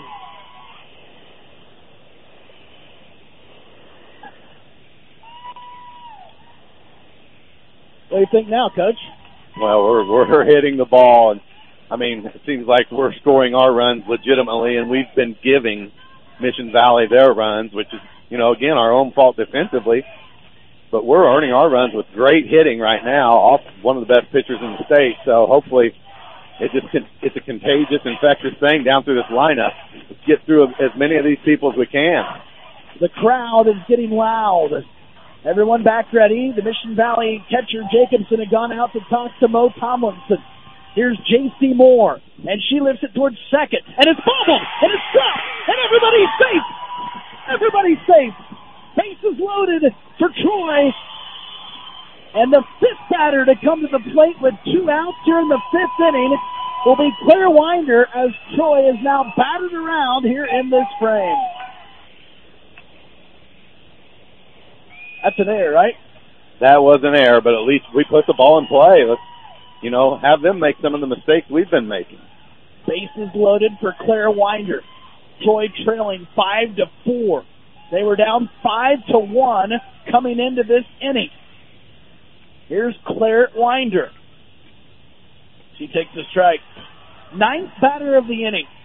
What do you think now, Coach? Well, we're hitting the ball, and I mean, it seems like we're scoring our runs legitimately, and we've been giving Mission Valley their runs, which is, again, our own fault defensively. But we're earning our runs with great hitting right now off one of the best pitchers in the state. So hopefully it's a contagious, infectious thing down through this lineup. Let's get through as many of these people as we can. The crowd is getting loud. Everyone back ready. The Mission Valley catcher Jacobson had gone out to talk to Mo Tomlinson. Here's J.C. Moore, and she lifts it towards second, and it's bobbled, and it's stopped, and everybody's safe. Everybody's safe. Bases loaded for Troy. And the 5th batter to come to the plate with 2 outs here in the 5th inning will be Claire Winder, as Troy is now battered around here in this frame. That's an error, right? That was an error, but at least we put the ball in play. Let's, have them make some of the mistakes we've been making. Bases loaded for Claire Winder. Troy trailing 5-4. They were down 5-1 coming into this inning. Here's Claire Winder. She takes the strike. 9th batter of the inning.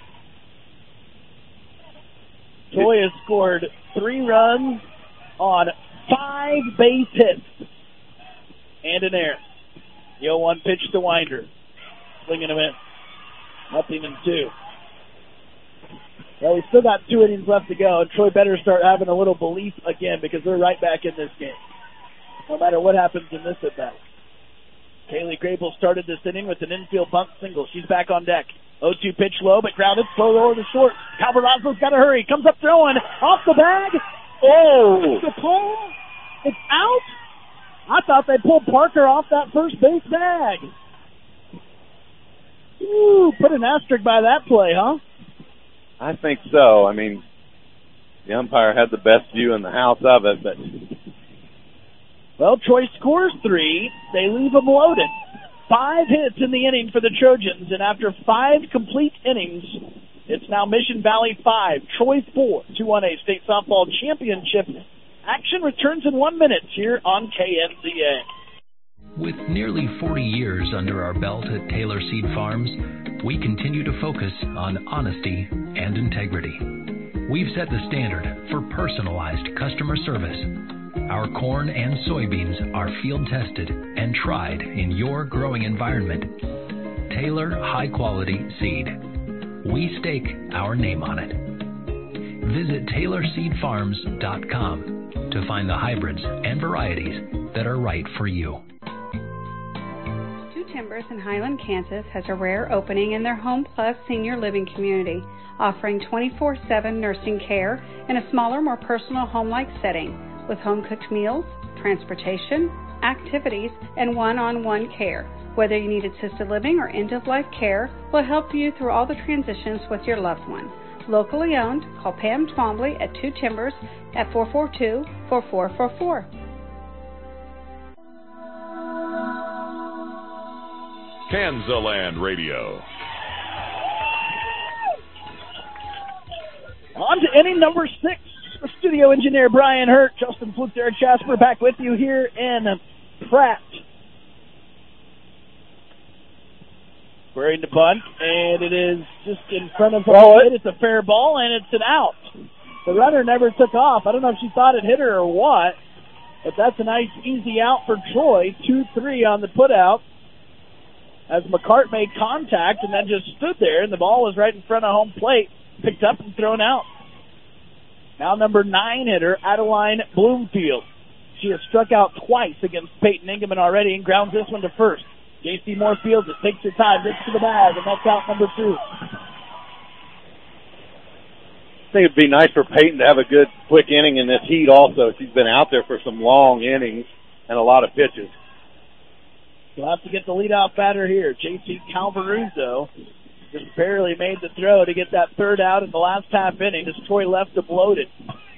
Troy has scored 3 runs on 5 base hits and an error. The 0-1 pitch to Winder. Swinging him in. Nothing in 2. Well, we still got 2 innings left to go, and Troy better start having a little belief again, because they're right back in this game, no matter what happens in this at-bat. Kaylee Grable started this inning with an infield bunt single. She's back on deck. 0-2 pitch low, but grounded, slow over to short. Calvarazzo's got to hurry. Comes up throwing. Off the bag. Oh! The pull. It's out. I thought they pulled Parker off that first base bag. Ooh, put an asterisk by that play, huh? I think so. I mean, the umpire had the best view in the house of it, but... Well, Troy scores 3. They leave them loaded. 5 hits in the inning for the Trojans, and after 5 complete innings, it's now Mission Valley 5, Troy 4, 2-1A State Softball Championship. Action returns in 1 minute here on KNZA. With nearly 40 years under our belt at Taylor Seed Farms, we continue to focus on honesty and integrity. We've set the standard for personalized customer service. Our corn and soybeans are field tested and tried in your growing environment. Taylor High Quality Seed. We stake our name on it. Visit TaylorSeedFarms.com to find the hybrids and varieties that are right for you. Two Timbers in Highland, Kansas has a rare opening in their Home Plus senior living community, offering 24/7 nursing care in a smaller, more personal home-like setting with home-cooked meals, transportation, activities, and one-on-one care. Whether you need assisted living or end-of-life care, we'll help you through all the transitions with your loved one. Locally owned, call Pam Twombly at Two Timbers at 442-4444. Kansaland Radio. On to inning number 6. Studio engineer Brian Hurt, Justin Flute, Eric Jasper back with you here in Pratt. Squaring the bunt, and it is just in front of home. It's a fair ball, and it's an out. The runner never took off. I don't know if she thought it hit her or what, but that's a nice, easy out for Troy. 2-3 on the putout as McCart made contact and then just stood there, and the ball was right in front of home plate, picked up and thrown out. Now number 9 hitter, Adeline Bloomfield. She has struck out twice against Peyton Ingeman already and grounds this one to first. J.C. Moore-Fields, it takes her time, gets to the bag, and that's out number 2. I think it'd be nice for Peyton to have a good quick inning in this heat also. She's been out there for some long innings and a lot of pitches. You'll have to get the leadoff batter here. J.C. Calvaruso just barely made the throw to get that third out in the last half inning as Troy left to bloat it.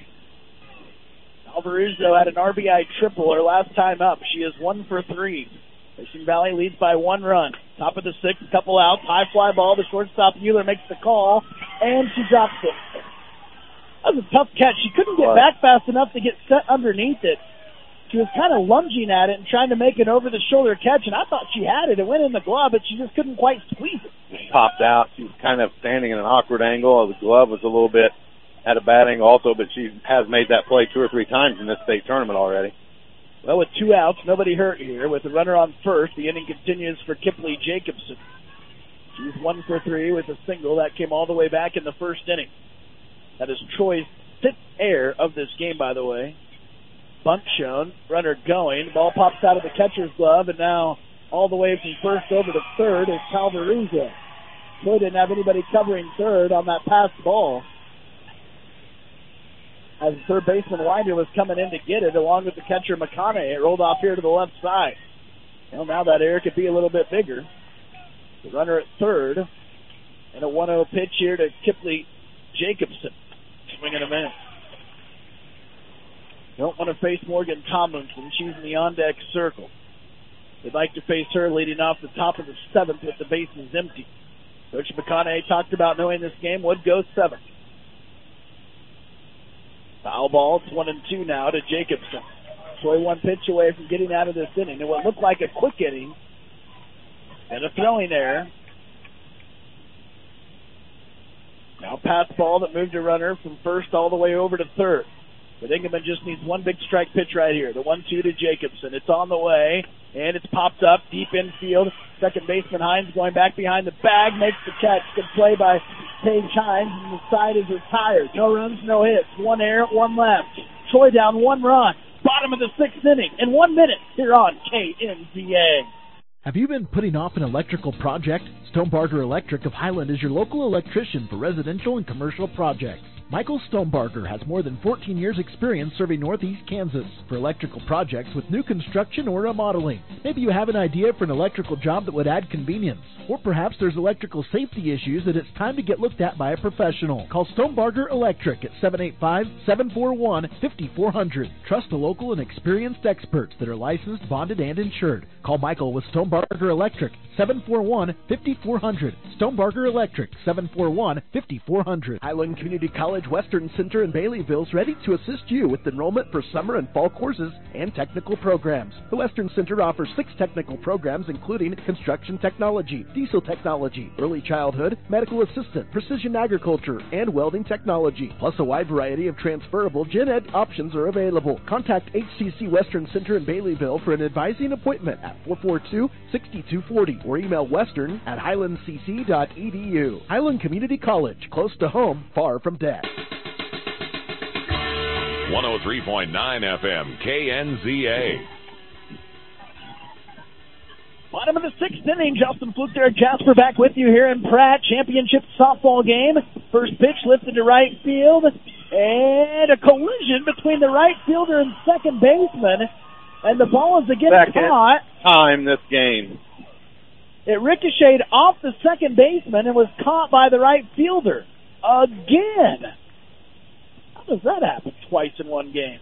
Calvaruso had an RBI triple her last time up. She is 1 for 3. Mission Valley leads by 1 run. Top of the 6th, couple outs, high fly ball. The shortstop Mueller makes the call, and she drops it. That was a tough catch. She couldn't get back fast enough to get set underneath it. She was kind of lunging at it and trying to make an over-the-shoulder catch, and I thought she had it. It went in the glove, but she just couldn't quite squeeze it. It popped out. She was kind of standing in an awkward angle. The glove was a little bit at a bad angle also, but she has made that play 2 or 3 times in this state tournament already. Well, with 2 outs, nobody hurt here. With the runner on first, the inning continues for Kipley Jacobson. She's 1 for 3 with a single. That came all the way back in the first inning. That is Troy's 5th error of this game, by the way. Bunt shown, runner going. Ball pops out of the catcher's glove, and now all the way from first over to third is Calvaruso. Troy didn't have anybody covering third on that passed ball, as third baseman Winder was coming in to get it, along with the catcher McConaughey. It rolled off here to the left side. Well, now that error could be a little bit bigger. The runner at third, and a 1-0 pitch here to Kipley Jacobson. Swing and a miss. Don't want to face Morgan Tomlinson. She's in the on-deck circle. They'd like to face her leading off the top of the 7th with the bases empty. Coach McConaughey talked about knowing this game would go 7th. Foul ball. It's 1-2 now to Jacobson. Troy 1 pitch away from getting out of this inning. And what looked like a quick inning and a throwing error. Now pass ball that moved a runner from first all the way over to third. But Ingeman just needs 1 big strike pitch right here. The 1-2 to Jacobson. It's on the way, and it's popped up deep infield. Second baseman Hines going back behind the bag, makes the catch. Good play by Paige Hines, and the side is retired. No runs, no hits. 1 error, 1 left. Troy down 1 run. Bottom of the 6th inning in 1 minute here on KNZA. Have you been putting off an electrical project? Stonebarger Electric of Highland is your local electrician for residential and commercial projects. Michael Stonebarger has more than 14 years experience serving Northeast Kansas for electrical projects with new construction or remodeling. Maybe you have an idea for an electrical job that would add convenience. Or perhaps there's electrical safety issues that it's time to get looked at by a professional. Call Stonebarger Electric at 785-741-5400. Trust the local and experienced experts that are licensed, bonded, and insured. Call Michael with Stonebarger Electric, 741-5400. Stonebarger Electric, 741-5400. Highland Community College Western Center in Baileyville is ready to assist you with enrollment for summer and fall courses and technical programs. The Western Center offers 6 technical programs including construction technology, diesel technology, early childhood, medical assistant, precision agriculture, and welding technology. Plus a wide variety of transferable gen ed options are available. Contact HCC Western Center in Baileyville for an advising appointment at 442-6240 or email western@highlandcc.edu. Highland Community College, close to home, far from debt. 103.9 FM, KNZA. Bottom of the 6th inning, Justin Fluke there, Jasper back with you here in Pratt. Championship softball game. First pitch lifted to right field, and a collision between the right fielder and second baseman, and the ball is again caught. Time this game. It ricocheted off the second baseman and was caught by the right fielder. Again. How does that happen twice in one game?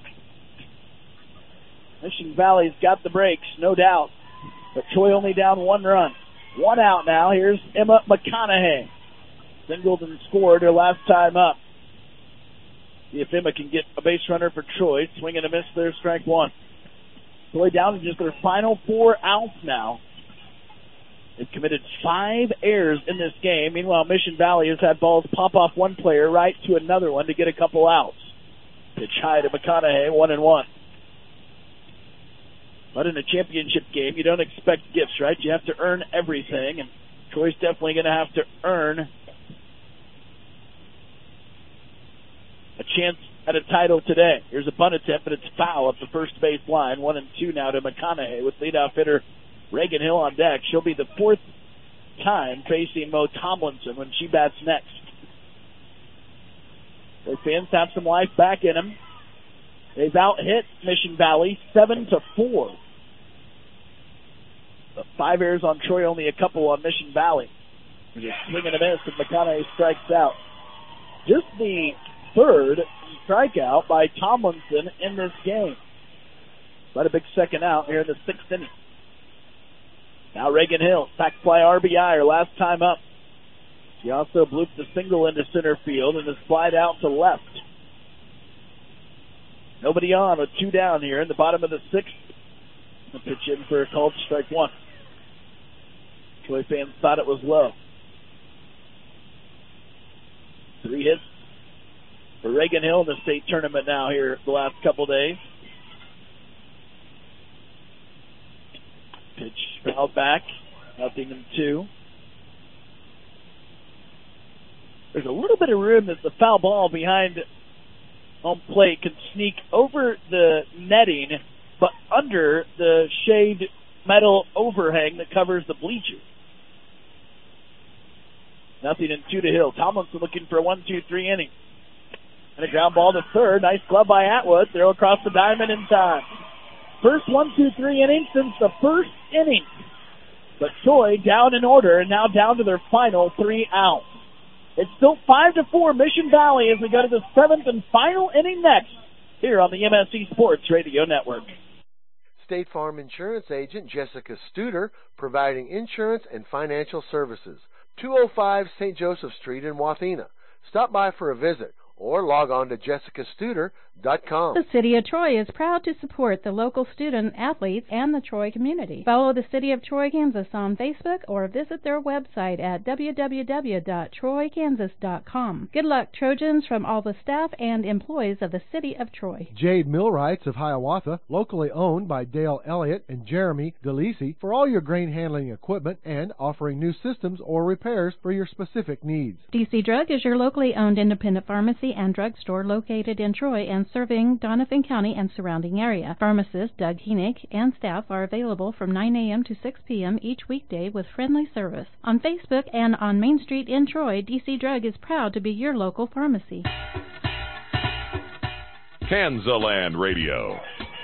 Mission Valley's got the breaks, no doubt. But Troy only down 1 run. 1 out now. Here's Emma McConaughey. Singled and scored her last time up. See if Emma can get a base runner for Troy. Swing and a miss there, strike 1. Troy down to just their final 4 outs now. They've committed 5 errors in this game. Meanwhile, Mission Valley has had balls pop off one player right to another one to get a couple outs. Pitch high to McConaughey, 1-1. But in a championship game, you don't expect gifts, right? You have to earn everything, and Troy's definitely going to have to earn a chance at a title today. Here's a bunt attempt, but it's foul at the first base line. 1-2 now to McConaughey with leadoff hitter Reagan Hill on deck. She'll be the fourth time facing Mo Tomlinson when she bats next. The fans have some life back in them. They've out-hit Mission Valley 7-4. 5 errors on Troy, only a couple on Mission Valley. Just swing and a miss, and McConaughey strikes out. Just the third strikeout by Tomlinson in this game. But a big second out here in the 6th inning. Now Reagan Hill, sac fly RBI, her last time up. She also blooped the single into center field and is flied out to left. Nobody on with 2 down here in the bottom of the 6th. The pitch in for a called strike 1. Troy fans thought it was low. 3 hits for Reagan Hill in the state tournament now here the last couple days. Pitch fouled back, 0-2. There's a little bit of room that the foul ball behind home plate can sneak over the netting, but under the shade metal overhang that covers the bleachers. 0-2 to Hill. Tomlinson looking for a 1-2-3 inning. And a ground ball to third. Nice glove by Atwood. Throw across the diamond in time. First 1-2-3 inning since the first inning. But Troy down in order and now down to their final 3 outs. It's still 5-4 Mission Valley as we go to the 7th and final inning next here on the MSC Sports Radio Network. State Farm Insurance Agent Jessica Studer, providing insurance and financial services. 205 St. Joseph Street in Wathena. Stop by for a visit or log on to jessicastuder.com. The City of Troy is proud to support the local student athletes and the Troy community. Follow the City of Troy, Kansas on Facebook or visit their website at www.troykansas.com. Good luck, Trojans, from all the staff and employees of the City of Troy. Jade Millwrights of Hiawatha, locally owned by Dale Elliott and Jeremy DeLisi, for all your grain handling equipment and offering new systems or repairs for your specific needs. DC Drug is your locally owned independent pharmacy and drugstore located in Troy and serving Donovan County and surrounding area. Pharmacist Doug Heenick and staff are available from 9 a.m. to 6 p.m. each weekday with friendly service. On Facebook and on Main Street in Troy, DC Drug is proud to be your local pharmacy. Kansaland Radio.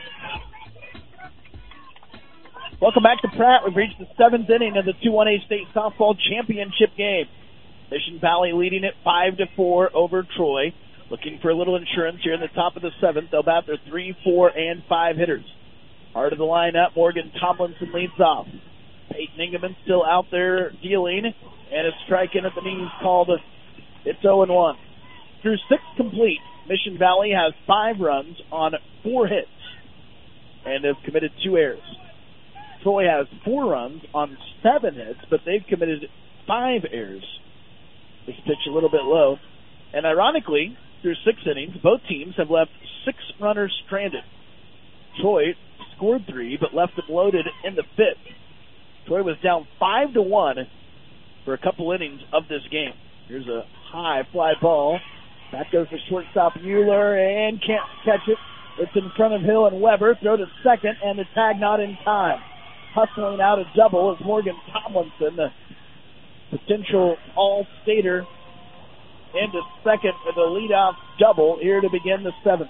Welcome back to Pratt. We've reached the 7th inning of the 2-1A State Softball Championship game. Mission Valley leading it 5-4 over Troy. Looking for a little insurance here in the top of the 7th. They'll bat their 3, 4, and 5 hitters. Heart of the lineup, Morgan Tomlinson leads off. Peyton Ingeman still out there dealing, and a strike in at the knees called. It's 0-1. Through 6 complete, Mission Valley has 5 runs on 4 hits and have committed 2 errors. Troy has 4 runs on 7 hits, but they've committed 5 errors. This pitch a little bit low. And ironically, through 6 innings, both teams have left 6 runners stranded. Troy scored 3, but left them loaded in the 5th. Troy was down 5-1 for a couple innings of this game. Here's a high fly ball. Back goes to shortstop Euler and can't catch it. It's in front of Hill and Weber. Throw to second, and the tag not in time. Hustling out a double is Morgan Tomlinson, the potential all-stater, into second with a leadoff double here to begin the 7th.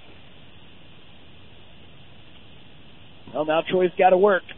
Well, now Troy's got to work.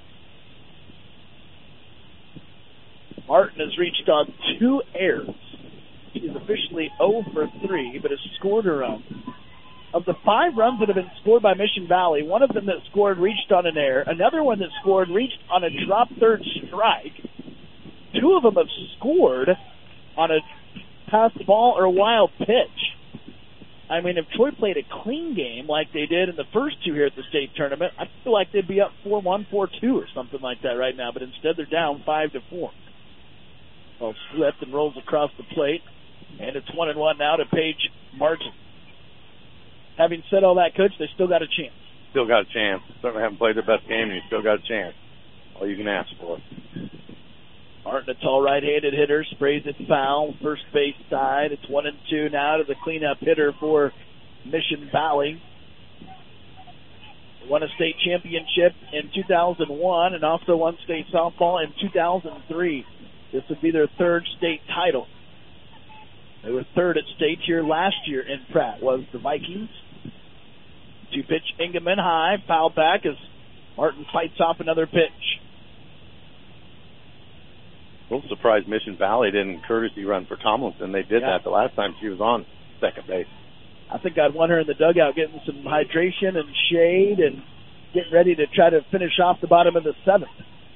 Martin has reached on 2 errors. He is officially 0 for 3, but has scored a run. Of the 5 runs that have been scored by Mission Valley, one of them that scored reached on an error. Another one that scored reached on a drop third strike. 2 of them have scored on a pass ball or wild pitch. I mean, if Troy played a clean game like they did in the first 2 here at the state tournament, I feel like they'd be up 4-1, 4-2 or something like that right now. But instead, they're down 5-4. Well, slipped and rolls across the plate, and it's 1-1 now to Paige Martin. Having said all that, Coach, they still got a chance. Still got a chance. Certainly haven't played their best game, and you still got a chance. All you can ask for. Martin, a tall right-handed hitter, sprays it foul, first base side. It's 1-2 now to the cleanup hitter for Mission Valley won a state championship in 2001 and also won state softball in 2003. This would be their third state title. They were third at state here last year in Pratt, was the Vikings. 2-pitch Ingeman high, foul back as Martin fights off another pitch. A little surprised Mission Valley didn't courtesy run for Tomlinson. They did that the last time she was on second base. I think I'd want her in the dugout getting some hydration and shade and getting ready to try to finish off the bottom of the seventh.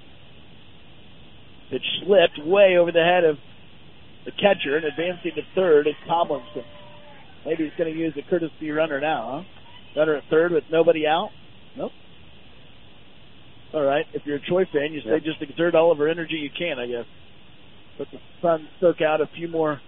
It slipped way over the head of the catcher, and advancing to third is Tomlinson. Maybe he's going to use a courtesy runner now, huh? Runner at third with nobody out? Nope. All right, if you're a Troy fan, you say just exert all of our energy you can, I guess. Let the sun soak out a few more.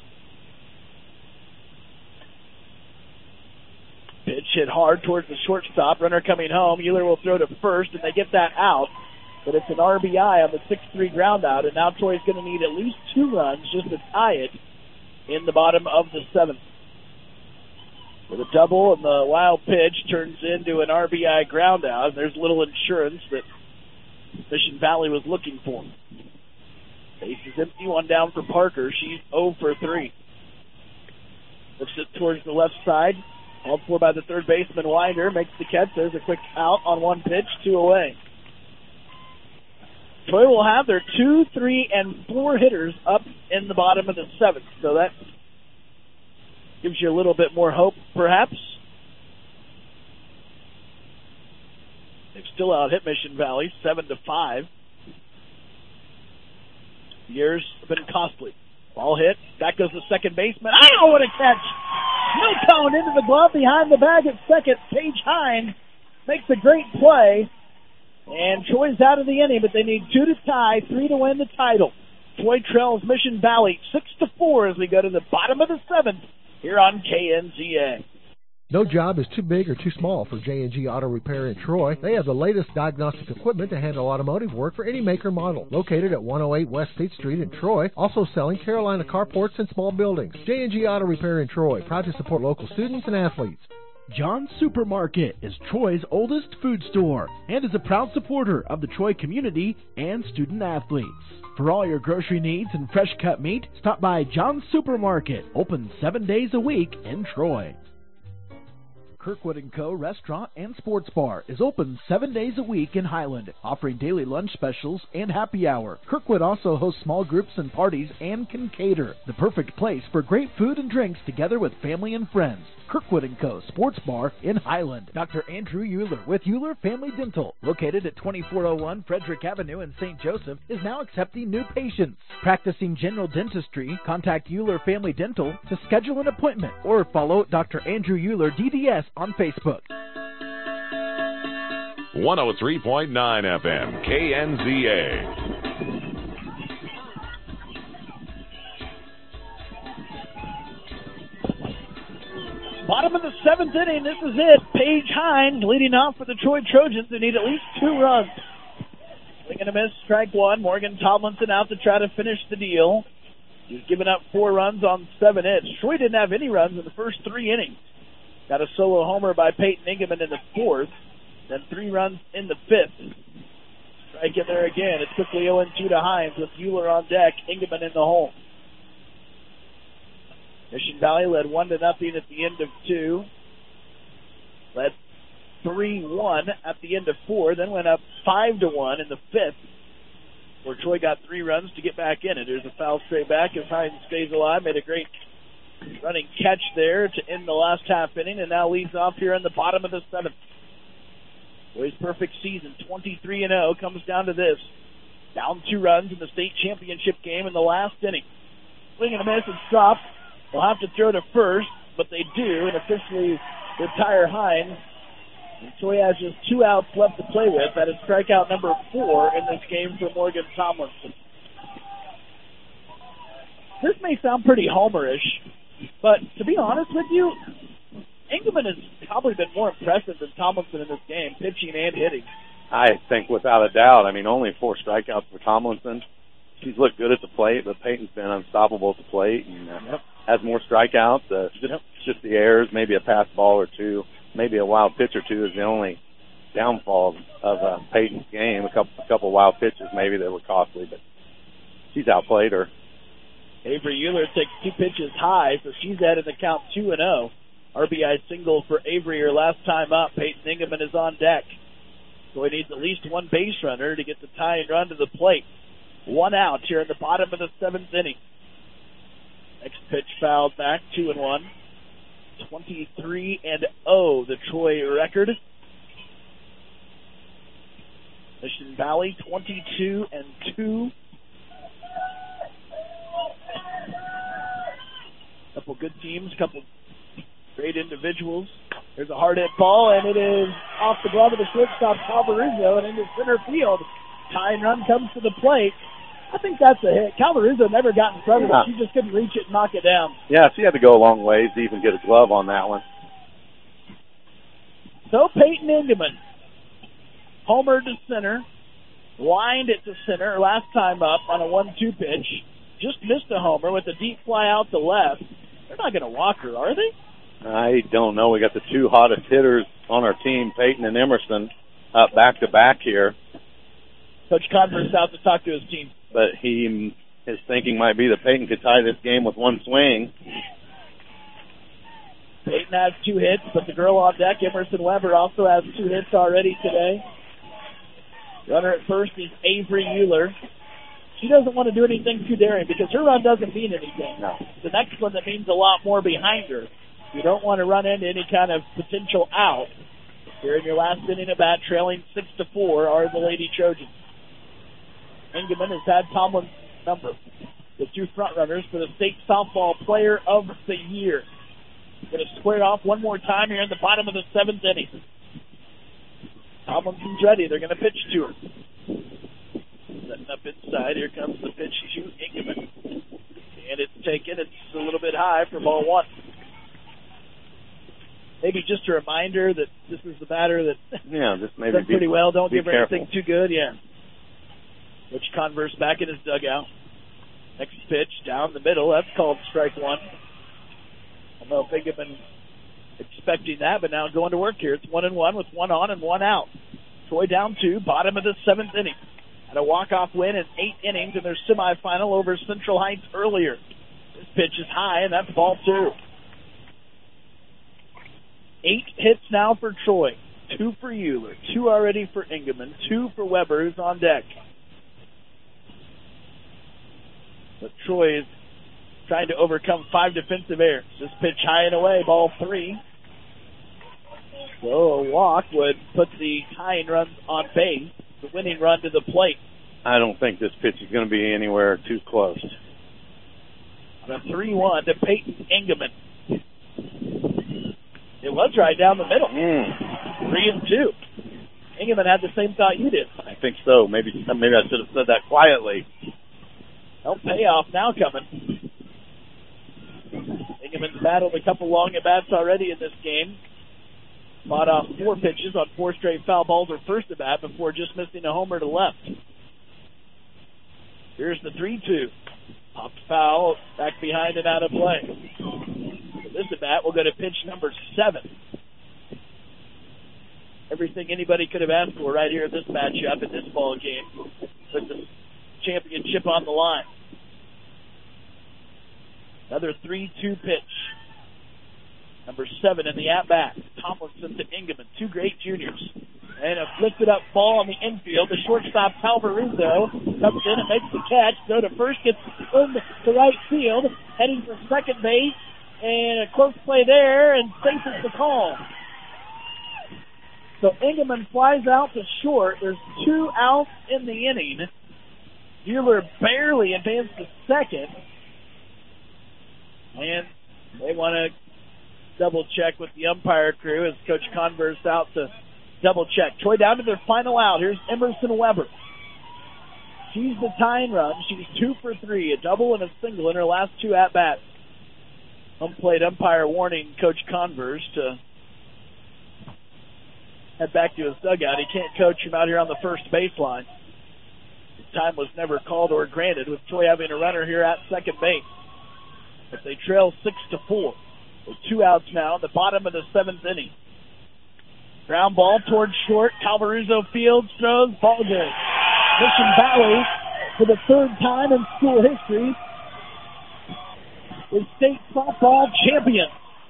Pitch hit hard towards the shortstop. Runner coming home. Euler will throw to first, and they get that out. But it's an RBI on the 6-3 ground out, and now Troy's going to need at least 2 runs just to tie it in the bottom of the seventh. With a double and the wild pitch turns into an RBI ground out, and there's little insurance that Mission Valley was looking for. Base is empty, one down for Parker. She's 0 for 3. Lifts it towards the left side. Called for by the third baseman, Winder. Makes the catch. There's a quick out on one pitch, 2 away. Troy will have their 2, 3, and 4 hitters up in the bottom of the seventh. So that gives you a little bit more hope, perhaps. They've still out-hit Mission Valley, 7-5. Years have been costly. Ball hit. Back goes the second baseman. Oh, what a catch! Milcone into the glove behind the bag at second. Paige Hines makes a great play. And Troy's out of the inning, but they need 2 to tie, 3 to win the title. Troy trails Mission Valley 6-4 as we go to the bottom of the seventh here on KNZA. No job is too big or too small for J&G Auto Repair in Troy. They have the latest diagnostic equipment to handle automotive work for any maker model. Located at 108 West State Street in Troy, also selling Carolina carports and small buildings. J&G Auto Repair in Troy, proud to support local students and athletes. John's Supermarket is Troy's oldest food store and is a proud supporter of the Troy community and student athletes. For all your grocery needs and fresh cut meat, stop by John's Supermarket, open 7 days a week in Troy. Kirkwood & Co. Restaurant and Sports Bar is open 7 days a week in Highland, offering daily lunch specials and happy hour. Kirkwood also hosts small groups and parties and can cater. The perfect place for great food and drinks together with family and friends. Kirkwood & Co. Sports Bar in Highland. Dr. Andrew Euler with Euler Family Dental, located at 2401 Frederick Avenue in St. Joseph, is now accepting new patients. Practicing general dentistry, contact Euler Family Dental to schedule an appointment or follow Dr. Andrew Euler DDS on Facebook. 103.9 FM, KNZA. Bottom of the seventh inning, this is it. Paige Hines leading off for the Troy Trojans who need at least 2 runs. Swing and a miss, strike one. Morgan Tomlinson out to try to finish the deal. He's given up 4 runs on 7 hits. Troy didn't have any runs in the first 3 innings. Got a solo homer by Peyton Ingeman in the 4th, then 3 runs in the 5th. Strike in there again. It's quickly 0-2 to Hines with Euler on deck, Ingeman in the hole. Mission Valley led 1-0 at the end of 2. Led 3-1 at the end of 4, then went up 5-1 in the 5th, where Troy got 3 runs to get back in it. There's a foul straight back as Hines stays alive. Made a great running catch there to end the last half inning, and now leads off here in the bottom of the 7th. Troy's perfect season, 23-0, comes down to this. Down 2 runs in the state championship game in the last inning. Swing and a miss, it's dropped. They'll have to throw to first, but they do, and officially retire Hines. And Troy has just 2 outs left to play with. That is strikeout number 4 in this game for Morgan Tomlinson. This may sound pretty homerish, but to be honest with you, Ingeman has probably been more impressive than Tomlinson in this game, pitching and hitting. I think without a doubt. I mean, only 4 strikeouts for Tomlinson. He's looked good at the plate, but Peyton's been unstoppable at the plate. And has more strikeouts. Just the errors, maybe a pass ball or two, maybe a wild pitch or two is the only downfall of Peyton's game. A couple wild pitches maybe that were costly, but she's outplayed her. Avery Euler takes 2 pitches high, so she's added the count 2-0. RBI single for Avery her last time up. Peyton Engelman is on deck. So he needs at least one base runner to get the tying run to the plate. 1 out here in the bottom of the 7th inning. Next pitch fouled back, 2-1. 23-0, the Troy record. Mission Valley 22-2. Couple good teams, couple great individuals. There's a hard hit ball, and it is off the glove of the shortstop Calvaruso and into center field. Tying run comes to the plate. I think that's a hit. Calvaruso never got in front of it. She just couldn't reach it and knock it down. Yeah, she had to go a long ways to even get a glove on that one. So Peyton Engelman, homer to center, lined it to center last time up on a 1-2 pitch. Just missed a homer with a deep fly out to left. They're not going to walk her, are they? I don't know. We got the 2 hottest hitters on our team, Peyton and Emerson, up back-to-back here. Coach Converse out to talk to his team. But his thinking might be that Peyton could tie this game with 1 swing. Peyton has 2 hits, but the girl on deck, Emerson Weber, also has 2 hits already today. Runner at first is Avery Euler. She doesn't want to do anything too daring because her run doesn't mean anything. No. The next one that means a lot more behind her. You don't want to run into any kind of potential out. Here in your last inning of bat, trailing 6-4 are the Lady Trojans. Engelman has had Tomlin's number. The 2 front runners for the state softball player of the year. Going to square it off one more time here in the bottom of the 7th inning. Tomlinson's ready. They're going to pitch to her. Setting up inside. Here comes the pitch to Engelman. And it's taken. It's a little bit high for ball 1. Maybe just a reminder that this is the batter that just maybe done pretty well. Don't give her careful. anything too good. Yeah. Which Converse back in his dugout. Next pitch down the middle. That's called strike 1. I don't know if Engelman expecting that, but now going to work here. It's 1-1 with 1 on and 1 out. Troy down 2, bottom of the 7th inning. Had a walk-off win in 8 innings in their semifinal over Central Heights earlier. This pitch is high, and that's ball 2. 8 hits now for Troy. 2 for Euler. 2 already for Engelman. 2 for Weber, who's on deck. But Troy is trying to overcome 5 defensive errors. This pitch high and away, ball 3. So a walk would put the tying runs on base, the winning run to the plate. I don't think this pitch is going to be anywhere too close. On a 3-1 to Peyton Engelman. It was right down the middle. 3-2. Engelman had the same thought you did. I think so. Maybe I should have said that quietly. No payoff now coming. Engelman's battled a couple long at-bats already in this game. Fought off 4 pitches on 4 straight foul balls her first at-bat before just missing a homer to left. Here's the 3-2. Popped foul, back behind and out of play. So this at-bat will go to pitch number 7. Everything anybody could have asked for right here in this matchup in this ball game with the championship on the line. Another 3-2 pitch. Number 7 in the at-bat. Tomlinson to Engelman. 2 great juniors. And a lifted up ball on the infield. The shortstop, Calvaruso, comes in and makes the catch. Go to first, gets in to right field. Heading for second base. And a close play there, and safe is the call. So Engelman flies out to short. There's 2 outs in the inning. Euler barely advanced to second. And they want to double check with the umpire crew as Coach Converse out to double check. Troy down to their final out. Here's Emerson Weber. She's the tying run. She's 2 for 3, a double and a single in her last 2 at-bats. Home plate umpire warning Coach Converse to head back to his dugout. He can't coach him out here on the first baseline. Time was never called or granted with Troy having a runner here at second base. but they trail 6-4. With 2 outs now, the bottom of the 7th inning. Ground ball towards short. Calvaruso fields, throws, ball good. Mission Valley, for the 3rd time in school history, is state softball champion.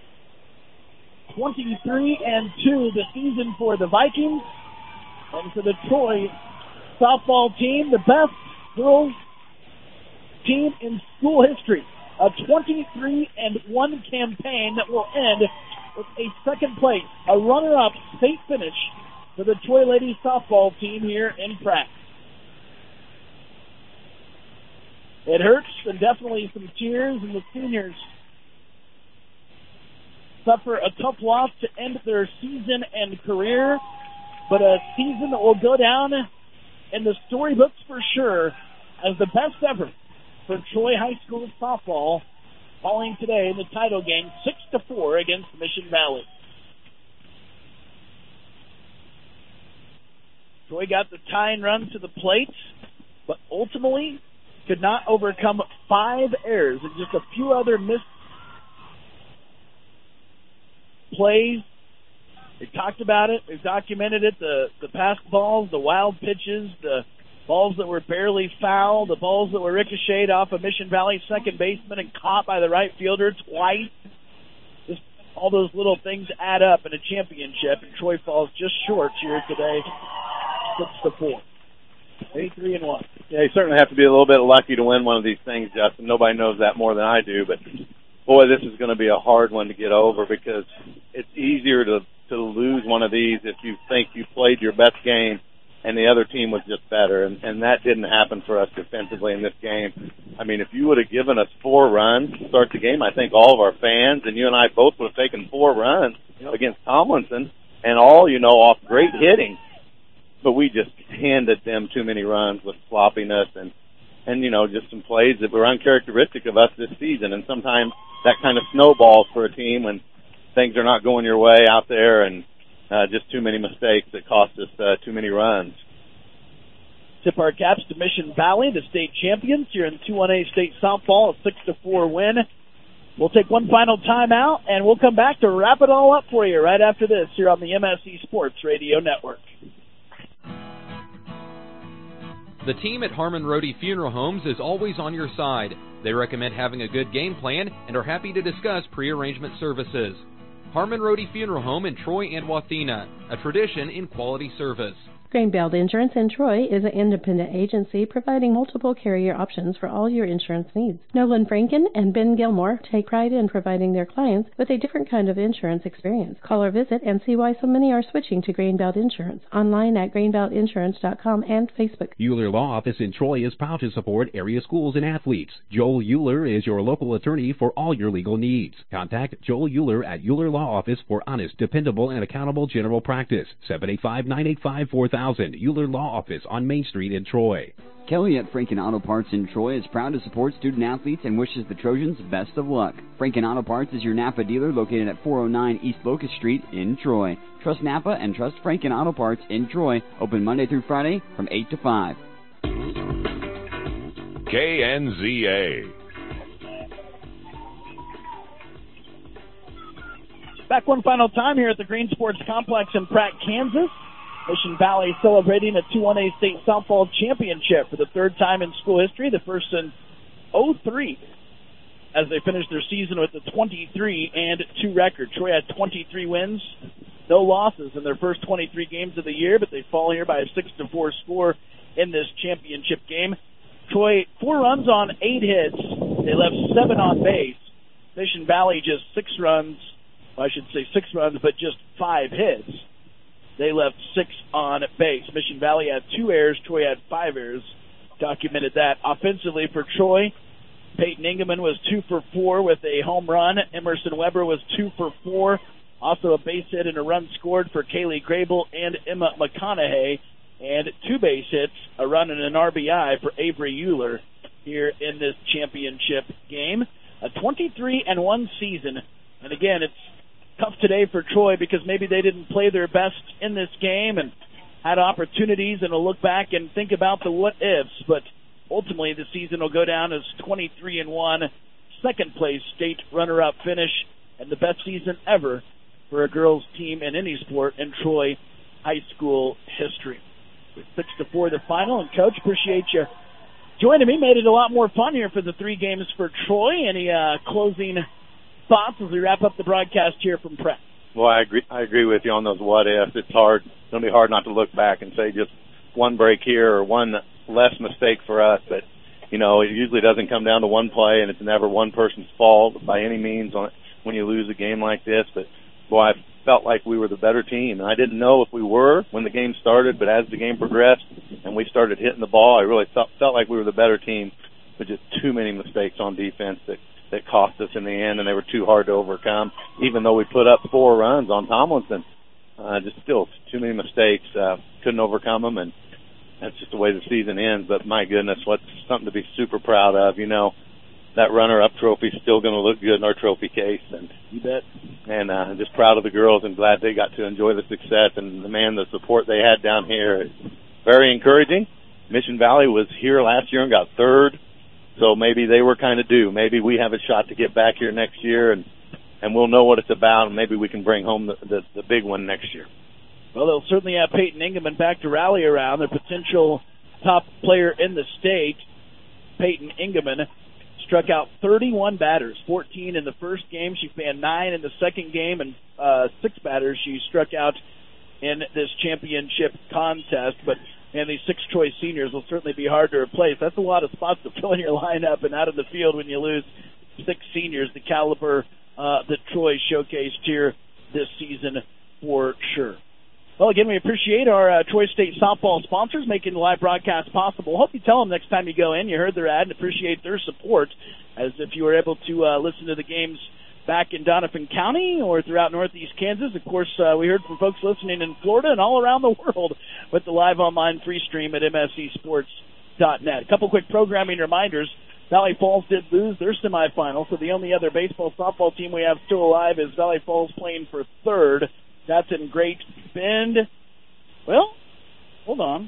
23-2 the season for the Vikings. And for the Troy softball team, the best girls team in school history. A 23-1 campaign that will end with a second place, a runner-up state finish for the Troy Ladies softball team here in Pratt. It hurts, and definitely some tears, and the seniors suffer a tough loss to end their season and career, but a season that will go down in the storybooks for sure as the best ever for Troy High School softball, falling today in the title game 6-4 against Mission Valley. Troy got the tying run to the plate, but ultimately could not overcome 5 errors and just a few other missed plays. They talked about it. They documented it. The passed balls, the wild pitches, the balls that were barely foul, the balls that were ricocheted off of Mission Valley's second baseman and caught by the right fielder twice. Just all those little things add up in a championship, and Troy falls just short here today, 6-4. 83-1. Yeah, you certainly have to be a little bit lucky to win one of these things, Justin. Nobody knows that more than I do, but boy, this is going to be a hard one to get over because it's easier to lose one of these if you think you played your best game and the other team was just better, and that didn't happen for us defensively in this game. I mean, if you would have given us 4 runs to start the game, I think all of our fans and you and I both would have taken 4 runs against Tomlinson, and all, off great hitting. But we just handed them too many runs with sloppiness and just some plays that were uncharacteristic of us this season. And sometimes that kind of snowballs for a team when things are not going your way out there, and just too many mistakes that cost us too many runs. Tip our caps to Mission Valley, the state champions here in 2-1A state softball, a 6-4 win. We'll take one final timeout, and we'll come back to wrap it all up for you right after this here on the MSC Sports Radio Network. The team at Harmon Rohde Funeral Homes is always on your side. They recommend having a good game plan and are happy to discuss pre-arrangement services. Harmon Rohde Funeral Home in Troy and Wathena, a tradition in quality service. Grainbelt Insurance in Troy is an independent agency providing multiple carrier options for all your insurance needs. Nolan Franken and Ben Gilmore take pride in providing their clients with a different kind of insurance experience. Call or visit and see why so many are switching to Grainbelt Insurance. Online at grainbeltinsurance.com and Facebook. Euler Law Office in Troy is proud to support area schools and athletes. Joel Euler is your local attorney for all your legal needs. Contact Joel Euler at Euler Law Office for honest, dependable, and accountable general practice. 785-985-4000. Euler Law Office on Main Street in Troy. Kelly at Franken Auto Parts in Troy is proud to support student athletes and wishes the Trojans best of luck. Franken Auto Parts is your Napa dealer located at 409 East Locust Street in Troy. Trust Napa and trust Franken Auto Parts in Troy. Open Monday through Friday from 8 to 5. KNZA. Back one final time here at the Green Sports Complex in Pratt, Kansas. Mission Valley celebrating a 2-1A state softball championship for the 3rd time in school history, the first in 03, as they finished their season with a 23-2 record. Troy had 23 wins, no losses in their first 23 games of the year, but they fall here by a 6-4 score in this championship game. Troy, 4 runs on 8 hits. They left 7 on base. Mission Valley just 6 runs, well, I should say 6 runs, but just 5 hits. They left 6 on base. Mission Valley had 2 errors. Troy had 5 errors. Documented that. Offensively for Troy, Peyton Ingeman was 2 for 4 with a home run. Emerson Weber was 2 for 4. Also a base hit and a run scored for Kaylee Grable and Emma McConaughey. And 2 base hits, a run and an RBI for Avery Euler here in this championship game. A 23-1 season. And again, it's tough today for Troy because maybe they didn't play their best in this game and had opportunities, and will look back and think about the what-ifs. But ultimately, the season will go down as 23-1, second-place state runner-up finish and the best season ever for a girls' team in any sport in Troy high school history. With 6-4 the final, and Coach, appreciate you joining me. Made it a lot more fun here for the 3 games for Troy. Any closing thoughts as we wrap up the broadcast here from Pratt? Well, I agree with you on those what ifs. It's hard. It's going to be hard not to look back and say just one break here or one less mistake for us. But, you know, it usually doesn't come down to one play, and it's never one person's fault by any means when you lose a game like this. But, boy, I felt like we were the better team. And I didn't know if we were when the game started, but as the game progressed and we started hitting the ball, I really felt like we were the better team, but just too many mistakes on defense that cost us in the end, and they were too hard to overcome. Even though we put up 4 runs on Tomlinson, just still too many mistakes. Couldn't overcome them, and that's just the way the season ends. But my goodness, what's something to be super proud of. You know, that runner-up trophy is still going to look good in our trophy case. And you bet. And I'm just proud of the girls and glad they got to enjoy the success. And, the support they had down here is very encouraging. Mission Valley was here last year and got 3rd. So maybe they were kind of due. Maybe we have a shot to get back here next year, and we'll know what it's about, and maybe we can bring home the big one next year. Well, they'll certainly have Peyton Ingeman back to rally around, their potential top player in the state. Peyton Ingeman struck out 31 batters, 14 in the first game. She fanned 9 in the second game, and 6 batters she struck out in this championship contest. But and these 6 Troy seniors will certainly be hard to replace. That's a lot of spots to fill in your lineup and out of the field when you lose 6 seniors, the caliber that Troy showcased here this season for sure. Well, again, we appreciate our Troy State softball sponsors making the live broadcast possible. Hope you tell them next time you go in. You heard their ad and appreciate their support, as if you were able to listen to the games back in Donovan County or throughout northeast Kansas. Of course, we heard from folks listening in Florida and all around the world with the live online free stream at mscsports.net. A couple quick programming reminders. Valley Falls did lose their semifinal, so the only other baseball-softball team we have still alive is Valley Falls playing for 3rd. That's in Great Bend. Well, hold on.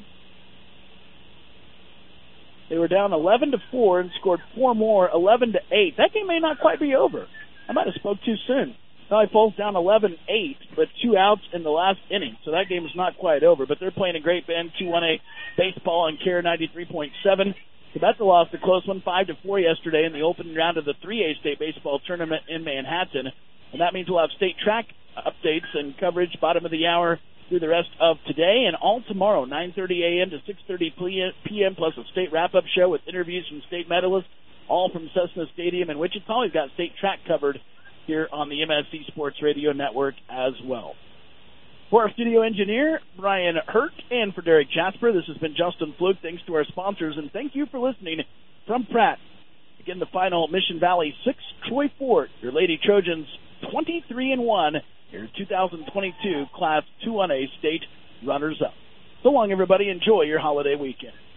They were down 11-4 and scored 4 more, 11-8. That game may not quite be over. I might have spoke too soon. Valley Falls down 11-8, but 2 outs in the last inning, so that game is not quite over. But they're playing in Great Bend, 2-1A baseball on KARE 93.7. Quebec lost a close one, 5-4 yesterday in the opening round of the 3A state baseball tournament in Manhattan. And that means we'll have state track updates and coverage bottom of the hour through the rest of today and all tomorrow, 9:30 a.m. to 6:30 p.m., plus a state wrap-up show with interviews from state medalists, all from Cessna Stadium in Wichita. We've got state track covered here on the MSC Sports Radio Network as well. For our studio engineer, Brian Hurt, and for Derek Jasper, this has been Justin Fluke. Thanks to our sponsors, and thank you for listening from Pratt. Again, the final, Mission Valley 6, Troy 4. Your Lady Trojans 23-1. Your 2022 Class 2-1A state runners-up. So long, everybody. Enjoy your holiday weekend.